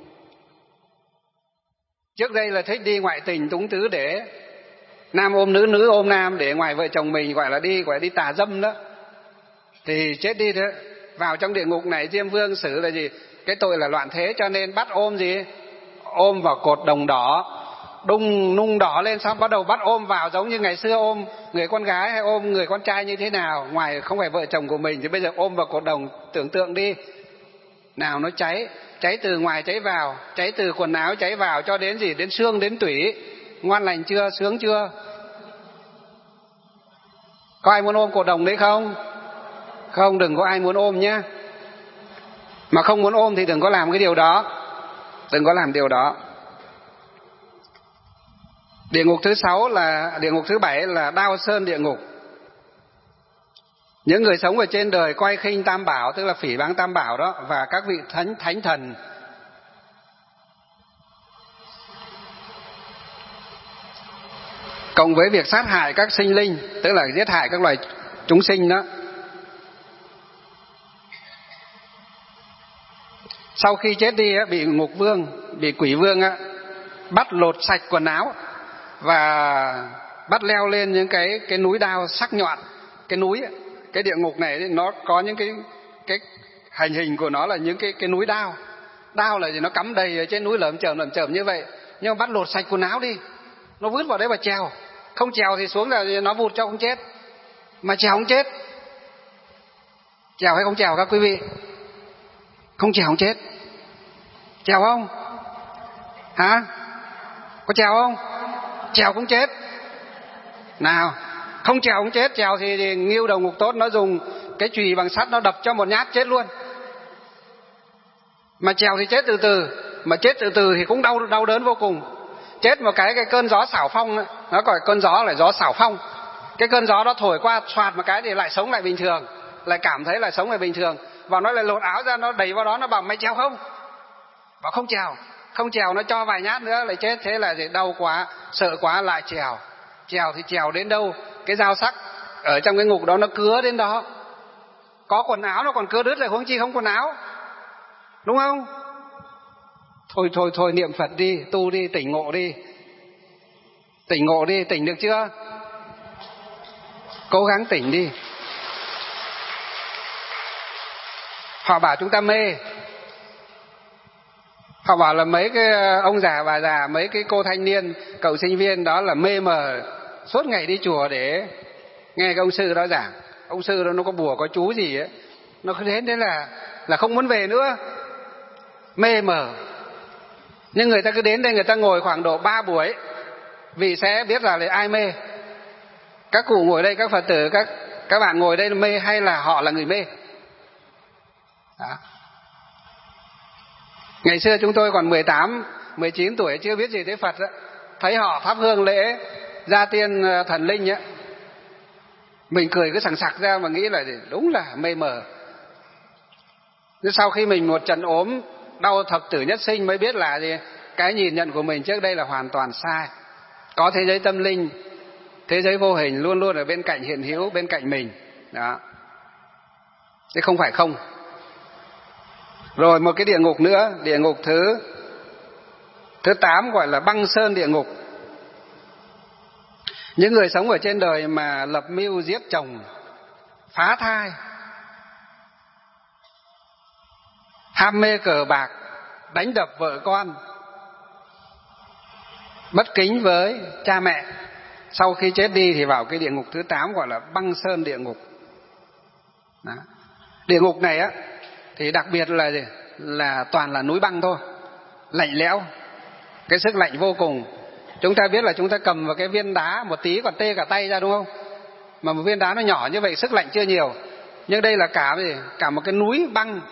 Trước đây là thích đi ngoại tình túng tứ, để nam ôm nữ, nữ ôm nam, để ngoài vợ chồng mình, gọi là đi gọi là đi tà dâm đó, thì chết đi thế. Vào trong địa ngục này Diêm Vương xử là gì? Cái tội là loạn thế, cho nên bắt ôm gì? Ôm vào cột đồng đỏ, đung nung đỏ lên, xong bắt đầu bắt ôm vào, giống như ngày xưa ôm người con gái hay ôm người con trai như thế nào, ngoài không phải vợ chồng của mình, thì bây giờ ôm vào cột đồng. Tưởng tượng đi, nào nó cháy, cháy từ ngoài cháy vào, cháy từ quần áo cháy vào, cho đến gì? Đến xương, đến tủy. Ngoan lành chưa? Sướng chưa? Có ai muốn ôm cột đồng đấy không? Không, đừng có ai muốn ôm nhé. Mà không muốn ôm thì đừng có làm cái điều đó, đừng có làm điều đó. Địa ngục thứ sáu là địa ngục thứ bảy là Đao Sơn địa ngục. Những người sống ở trên đời coi khinh Tam Bảo, tức là phỉ báng Tam Bảo đó, và các vị thánh thánh thần, cộng với việc sát hại các sinh linh, tức là giết hại các loài chúng sinh đó. Sau khi chết đi bị ngục vương, bị quỷ vương bắt lột sạch quần áo và bắt leo lên những cái cái núi đao sắc nhọn. Cái núi, cái địa ngục này nó có những cái cái hành hình của nó là những cái cái núi đao. Đao là gì? Nó cắm đầy ở trên núi lởm chởm lởm chởm như vậy. Nhưng mà bắt lột sạch quần áo đi, nó vứt vào đấy và trèo. Không trèo thì xuống là nó vụt cho không chết, mà trèo không chết. Trèo hay không trèo các quý vị? Không trèo không chết. Trèo không? Hả? Có trèo không? Trèo cũng chết. Nào, không trèo không chết. Trèo thì, thì Ngưu Đầu Ngục Tốt nó dùng cái chùy bằng sắt nó đập cho một nhát chết luôn. Mà trèo thì chết từ từ, mà chết từ từ thì cũng đau đau đớn vô cùng. Chết một cái cái cơn gió xảo phong ấy, nó gọi cơn gió là gió xảo phong. Cái cơn gió đó thổi qua xoạt một cái thì lại sống lại bình thường, lại cảm thấy lại sống lại bình thường. Và nó lại lột áo ra, nó đầy vào đó, nó bảo mày trèo không? Bảo không trèo. Không trèo, nó cho vài nhát nữa lại chết. Thế là gì? Đau quá, sợ quá lại trèo. Trèo thì trèo đến đâu? Cái dao sắc ở trong cái ngục đó nó cứa đến đó. Có quần áo nó còn cưa đứt, lại huống chi không quần áo, đúng không? Thôi thôi thôi niệm Phật đi, tu đi, tỉnh ngộ đi. Tỉnh ngộ đi, tỉnh được chưa? Cố gắng tỉnh đi. Họ bảo chúng ta mê. Họ bảo là mấy cái ông già bà già, mấy cái cô thanh niên, cậu sinh viên đó là mê mờ, suốt ngày đi chùa để nghe cái ông sư đó giảng. Ông sư đó nó có bùa có chú gì ấy, nó cứ đến thế là là không muốn về nữa, mê mờ. Nhưng người ta cứ đến đây, người ta ngồi khoảng độ ba buổi vì sẽ biết là ai mê. Các cụ ngồi đây, các Phật tử, các các bạn ngồi đây là mê hay là họ là người mê? Đó. Ngày xưa chúng tôi còn mười tám, mười chín tuổi chưa biết gì tới Phật đó. Thấy họ thắp hương lễ gia tiên thần linh á, mình cười cứ sằng sặc ra mà nghĩ là đúng là mê mờ. Nhưng sau khi mình một trận ốm đau thập tử nhất sinh mới biết là gì? Cái nhìn nhận của mình trước đây là hoàn toàn sai. Có thế giới tâm linh, thế giới vô hình luôn luôn ở bên cạnh hiện hữu, bên cạnh mình. Đó. Chứ không phải không. Rồi một cái địa ngục nữa, địa ngục thứ thứ tám gọi là băng sơn địa ngục. Những người sống ở trên đời mà lập mưu giết chồng, phá thai, ham mê cờ bạc, đánh đập vợ con, bất kính với cha mẹ, sau khi chết đi thì vào cái địa ngục thứ tám gọi là băng sơn địa ngục. Đó. Địa ngục này á thì đặc biệt là gì? Là toàn là núi băng thôi, lạnh lẽo, cái sức lạnh vô cùng. Chúng ta biết là chúng ta cầm vào cái viên đá một tí còn tê cả tay ra, đúng không? Mà một viên đá nó nhỏ như vậy sức lạnh chưa nhiều, nhưng đây là cả gì? Cả một cái núi băng.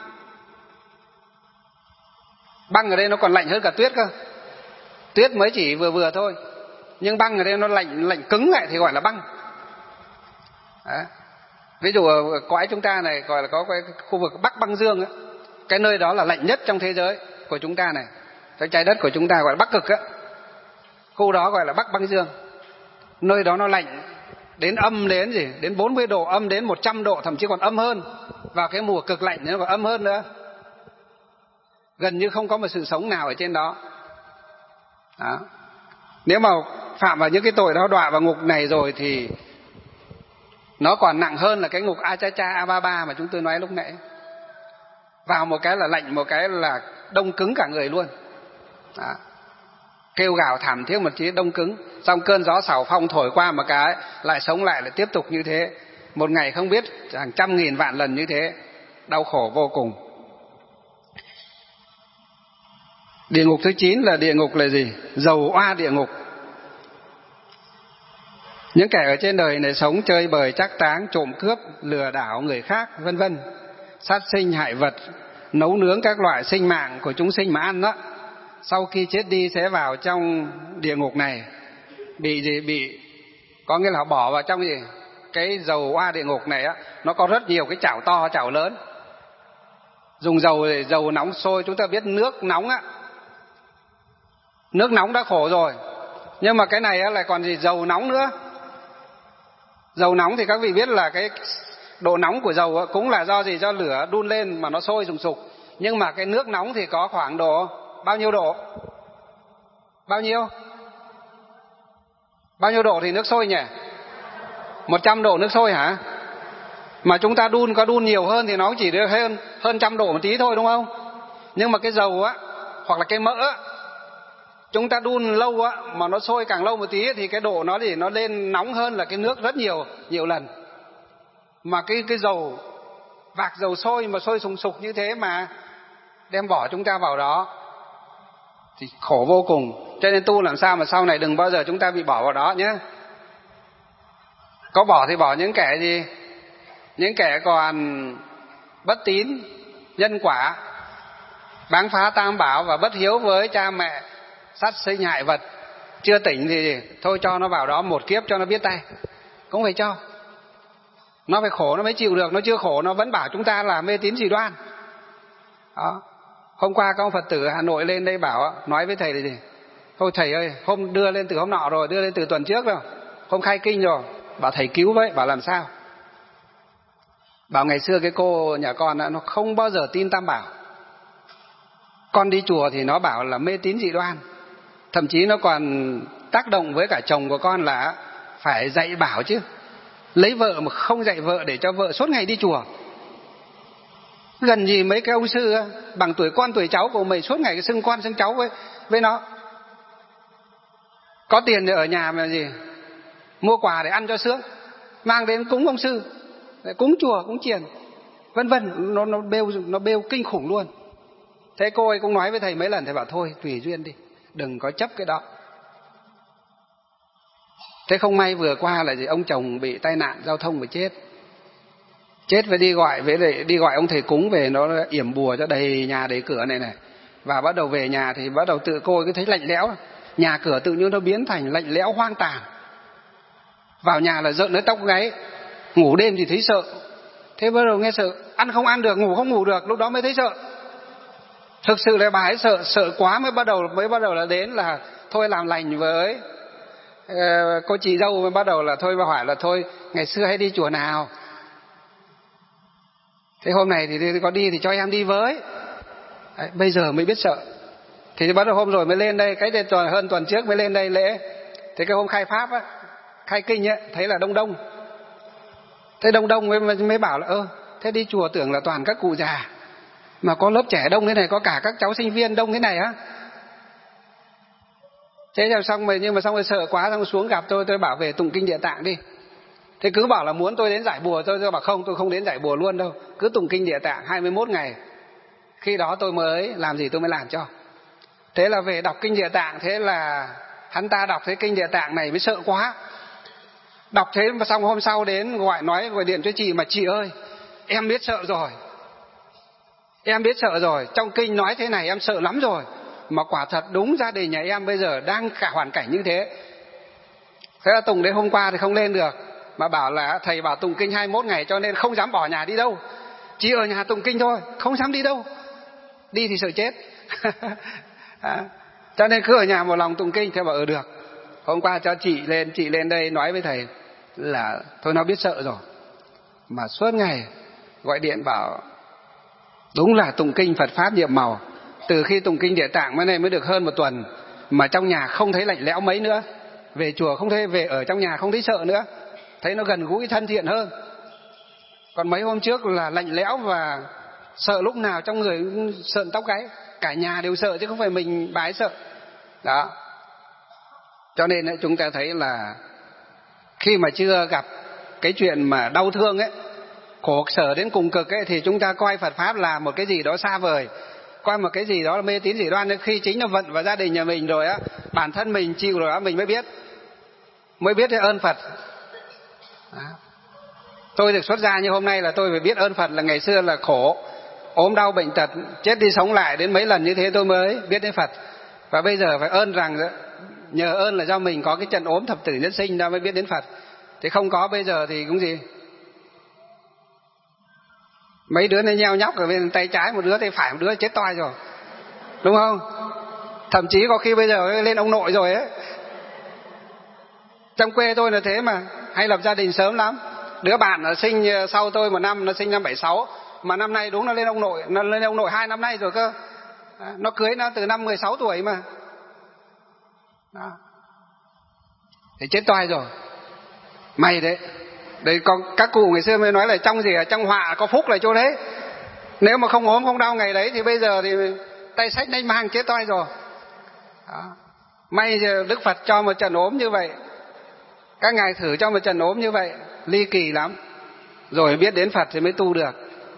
Băng ở đây nó còn lạnh hơn cả tuyết cơ. Tuyết mới chỉ vừa vừa thôi, nhưng băng ở đây nó lạnh lạnh cứng lại thì gọi là băng. Đó. Ví dụ ở cõi chúng ta này gọi là có cái khu vực Bắc Băng Dương ấy, cái nơi đó là lạnh nhất trong thế giới của chúng ta này. Cái trái đất của chúng ta gọi là Bắc Cực á, khu đó gọi là Bắc Băng Dương. Nơi đó nó lạnh đến âm đến gì? Đến bốn mươi độ, âm đến một trăm độ, thậm chí còn âm hơn. Vào cái mùa cực lạnh nó còn âm hơn nữa. Gần như không có một sự sống nào ở trên đó. Đó. Nếu mà phạm vào những cái tội đó, đọa vào ngục này rồi thì nó còn nặng hơn là cái ngục Achacha Ababa mà chúng tôi nói lúc nãy. Vào một cái là lạnh, một cái là đông cứng cả người luôn. Đó. Kêu gào thảm thiết một chí đông cứng. Xong cơn gió xảo phong thổi qua một cái lại sống lại, lại tiếp tục như thế. Một ngày không biết hàng trăm nghìn vạn lần như thế. Đau khổ vô cùng. Địa ngục thứ chín là địa ngục là gì? Dầu oa địa ngục. Những kẻ ở trên đời này sống chơi bời trác táng, trộm cướp, lừa đảo người khác, vân vân, sát sinh hại vật, nấu nướng các loại sinh mạng của chúng sinh mà ăn đó, sau khi chết đi sẽ vào trong địa ngục này, bị gì? Bị có nghĩa là bỏ vào trong gì? Cái dầu oa địa ngục này á, nó có rất nhiều cái chảo to, chảo lớn. Dùng dầu dầu nóng sôi, chúng ta biết nước nóng á, nước nóng đã khổ rồi, nhưng mà cái này á lại còn gì? Dầu nóng nữa. Dầu nóng thì các vị biết là cái độ nóng của dầu cũng là do gì? Do lửa đun lên mà nó sôi sùng sục. Nhưng mà cái nước nóng thì có khoảng độ bao nhiêu độ? Bao nhiêu? Bao nhiêu độ thì nước sôi nhỉ? một trăm độ nước sôi hả? Mà chúng ta đun có đun nhiều hơn thì nó chỉ được hơn hơn trăm độ một tí thôi, đúng không? Nhưng mà cái dầu á, hoặc là cái mỡ á, chúng ta đun lâu á, mà nó sôi càng lâu một tí thì cái độ nó thì nó lên nóng hơn là cái nước rất nhiều nhiều lần. Mà cái cái dầu, vạc dầu sôi mà sôi sùng sục như thế mà đem bỏ chúng ta vào đó thì khổ vô cùng. Cho nên tu làm sao mà sau này đừng bao giờ chúng ta bị bỏ vào đó nhé. Có bỏ thì bỏ những kẻ gì? những kẻ còn bất tín nhân quả, báng phá tam bảo và bất hiếu với cha mẹ, sát sinh hại vật, chưa tỉnh thì thôi cho nó vào đó một kiếp cho nó biết tay, cũng phải cho. Nó phải khổ nó mới chịu được, nó chưa khổ nó vẫn bảo chúng ta là mê tín dị đoan. Đó. Hôm qua có ông Phật tử Hà Nội lên đây bảo, nói với thầy là gì? Thôi thầy ơi, hôm đưa lên từ hôm nọ rồi, đưa lên từ tuần trước rồi, hôm khai kinh rồi, bảo thầy cứu với, bảo làm sao? Bảo ngày xưa cái cô nhà con nó không bao giờ tin tam bảo. Con đi chùa thì nó bảo là mê tín dị đoan. Thậm chí nó còn tác động với cả chồng của con là phải dạy bảo chứ. Lấy vợ mà không dạy vợ để cho vợ suốt ngày đi chùa. Gần gì mấy cái ông sư bằng tuổi con tuổi cháu của mình suốt ngày xưng con xưng cháu với, với nó. Có tiền thì ở nhà mà gì mua quà để ăn cho sướng, mang đến cúng ông sư, cúng chùa cúng chiền vân vân, nó nó bêu nó bêu kinh khủng luôn. Thế cô ấy cũng nói với thầy mấy lần, thầy bảo thôi tùy duyên đi, đừng có chấp cái đó. Thế không may vừa qua là gì, ông chồng bị tai nạn giao thông và chết. Chết với đi gọi với để đi gọi ông thầy cúng về, nó yểm bùa cho đầy nhà đầy cửa này này. Và bắt đầu về nhà thì bắt đầu tự cô ấy cứ thấy lạnh lẽo, nhà cửa tự nhiên nó biến thành lạnh lẽo hoang tàn. Vào nhà là rợn đến tóc gáy, ngủ đêm thì thấy sợ. Thế bắt đầu nghe sợ, ăn không ăn được, ngủ không ngủ được, lúc đó mới thấy sợ. Thực sự là bà ấy sợ, sợ quá mới bắt đầu mới bắt đầu là đến là thôi làm lành với uh, cô chị dâu, mới bắt đầu là thôi bà hỏi là thôi ngày xưa hay đi chùa nào. Thế hôm này thì có đi thì cho em đi với. Đấy, bây giờ mới biết sợ. Thì bắt đầu hôm rồi mới lên đây, cái tuần hơn tuần trước mới lên đây lễ. Thế cái hôm khai pháp á, khai kinh ấy, thấy là đông đông. Thế đông đông mới mới bảo là ơ, thế đi chùa tưởng là toàn các cụ già, mà có lớp trẻ đông thế này, có cả các cháu sinh viên đông thế này á. Thế rồi xong rồi, nhưng mà xong rồi sợ quá, xong rồi xuống gặp tôi, tôi bảo về tụng kinh Địa Tạng đi. Thế cứ bảo là muốn tôi đến giải bùa, tôi, tôi bảo không, tôi không đến giải bùa luôn đâu, cứ tụng kinh Địa Tạng hai mươi mốt ngày. Khi đó tôi mới làm gì tôi mới làm cho. Thế là về đọc kinh Địa Tạng, thế là hắn ta đọc thấy kinh Địa Tạng này mới sợ quá. Đọc thế mà xong hôm sau đến gọi nói gọi điện cho chị, mà chị ơi, em biết sợ rồi. Em biết sợ rồi, trong kinh nói thế này em sợ lắm rồi. Mà quả thật đúng gia đình nhà em bây giờ đang cả hoàn cảnh như thế. Thế là tụng đến hôm qua thì không lên được, mà bảo là thầy bảo tụng kinh hai mươi mốt ngày cho nên không dám bỏ nhà đi đâu. Chỉ ở nhà tụng kinh thôi, không dám đi đâu. Đi thì sợ chết. À, cho nên cứ ở nhà một lòng tụng kinh. Thế bảo ừ được. Hôm qua cho chị lên, chị lên đây nói với thầy là thôi nó biết sợ rồi, mà suốt ngày gọi điện bảo đúng là tụng kinh Phật Pháp nhiệm màu. Từ khi tụng kinh Địa Tạng mới này mới được hơn một tuần, mà trong nhà không thấy lạnh lẽo mấy nữa. Về chùa không thấy, về ở trong nhà không thấy sợ nữa, thấy nó gần gũi thân thiện hơn. Còn mấy hôm trước là lạnh lẽo và sợ lúc nào trong người sợn tóc gáy, cả nhà đều sợ chứ không phải mình bà ấy sợ. Đó. Cho nên chúng ta thấy là khi mà chưa gặp cái chuyện mà đau thương ấy, khổ sở đến cùng cực ấy, thì chúng ta coi Phật Pháp là một cái gì đó xa vời, coi một cái gì đó là mê tín dị đoan. Khi chính nó vận vào gia đình nhà mình rồi á, bản thân mình chịu rồi á, mình mới biết mới biết cái ơn Phật. Đó. Tôi được xuất gia như hôm nay là tôi phải biết ơn Phật, là ngày xưa là khổ, ốm đau bệnh tật, chết đi sống lại đến mấy lần như thế tôi mới biết đến Phật. Và bây giờ phải ơn rằng nhờ ơn là do mình có cái trận ốm thập tử nhất sinh ra mới biết đến Phật. Thì không có bây giờ thì cũng gì, mấy đứa nó nheo nhóc ở bên tay trái, một đứa tay phải, một đứa chết toi rồi, đúng không? Thậm chí có khi bây giờ lên ông nội rồi ấy. Trong quê tôi là thế mà, hay lập gia đình sớm lắm. Đứa bạn nó sinh sau tôi một năm, nó sinh năm bảy sáu, mà năm nay đúng nó lên ông nội, nó lên ông nội hai năm nay rồi cơ. Nó cưới nó từ năm mười sáu tuổi mà. Đó. Thì chết toi rồi. May đấy. Đấy, còn các cụ ngày xưa mới nói là trong gì, trong họa có phúc là chỗ đấy. Nếu mà không ốm không đau ngày đấy thì bây giờ thì tay sách đánh mang chết toi rồi. Đó. May giờ Đức Phật cho một trận ốm như vậy, các ngài thử cho một trận ốm như vậy, ly kỳ lắm, rồi biết đến Phật thì mới tu được.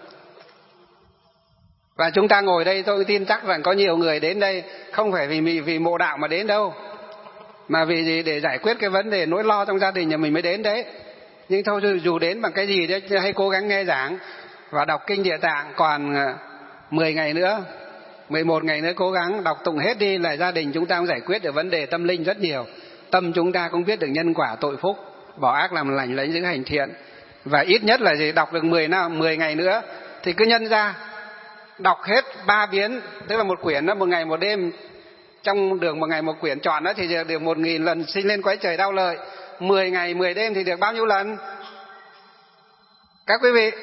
Và chúng ta ngồi đây tôi tin chắc rằng có nhiều người đến đây không phải vì vì mộ đạo mà đến đâu, mà vì gì, để giải quyết cái vấn đề nỗi lo trong gia đình nhà mình mới đến đấy. Nhưng thôi dù đến bằng cái gì đấy, hãy cố gắng nghe giảng và đọc kinh Địa Tạng. Còn mười ngày nữa, mười một ngày nữa cố gắng đọc tụng hết đi, là gia đình chúng ta cũng giải quyết được vấn đề tâm linh rất nhiều. Tâm chúng ta cũng biết được nhân quả tội phúc, bỏ ác làm lành, lấy giữ hành thiện. Và ít nhất là gì, đọc được mười năm, mười ngày nữa thì cứ nhân ra đọc hết ba biến, tức là một quyển đó, một ngày một đêm, trong đường một ngày một quyển chọn đó thì được một nghìn lần sinh lên cõi trời đau lợi. Mười ngày mười đêm thì được bao nhiêu lần các quý vị?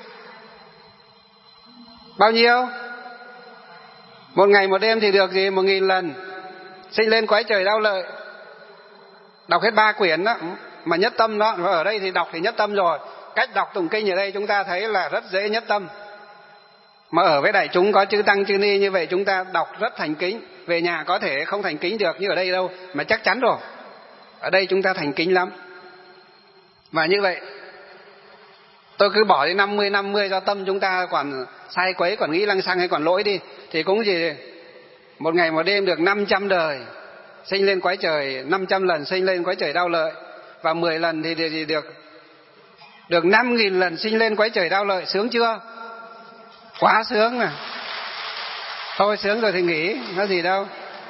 Bao nhiêu? Một ngày một đêm thì được gì? Một nghìn lần sinh lên cõi trời đau lợi. Đọc hết ba quyển đó mà nhất tâm đó. Và ở đây thì đọc thì nhất tâm rồi. Cách đọc tụng kinh ở đây chúng ta thấy là rất dễ nhất tâm. Mà ở với đại chúng có chư tăng chư ni như vậy, chúng ta đọc rất thành kính. Về nhà có thể không thành kính được như ở đây đâu, mà chắc chắn rồi, ở đây chúng ta thành kính lắm. Và như vậy tôi cứ bỏ đi năm mươi năm mươi do tâm chúng ta còn sai quấy, còn nghĩ lăng xăng hay còn lỗi đi, thì cũng gì một ngày một đêm được năm trăm đời sinh lên cõi trời, năm trăm lần sinh lên cõi trời đau lợi. Và mười lần thì gì được được năm nghìn lần sinh lên cõi trời đau lợi. Sướng chưa? Quá sướng nè. Thôi sướng rồi thì nghỉ, có gì đâu.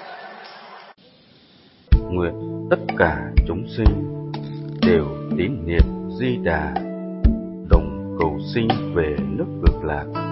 Nguyện tất cả chúng sinh đều tín niệm Di Đà, đồng cầu sinh về nước Cực Lạc.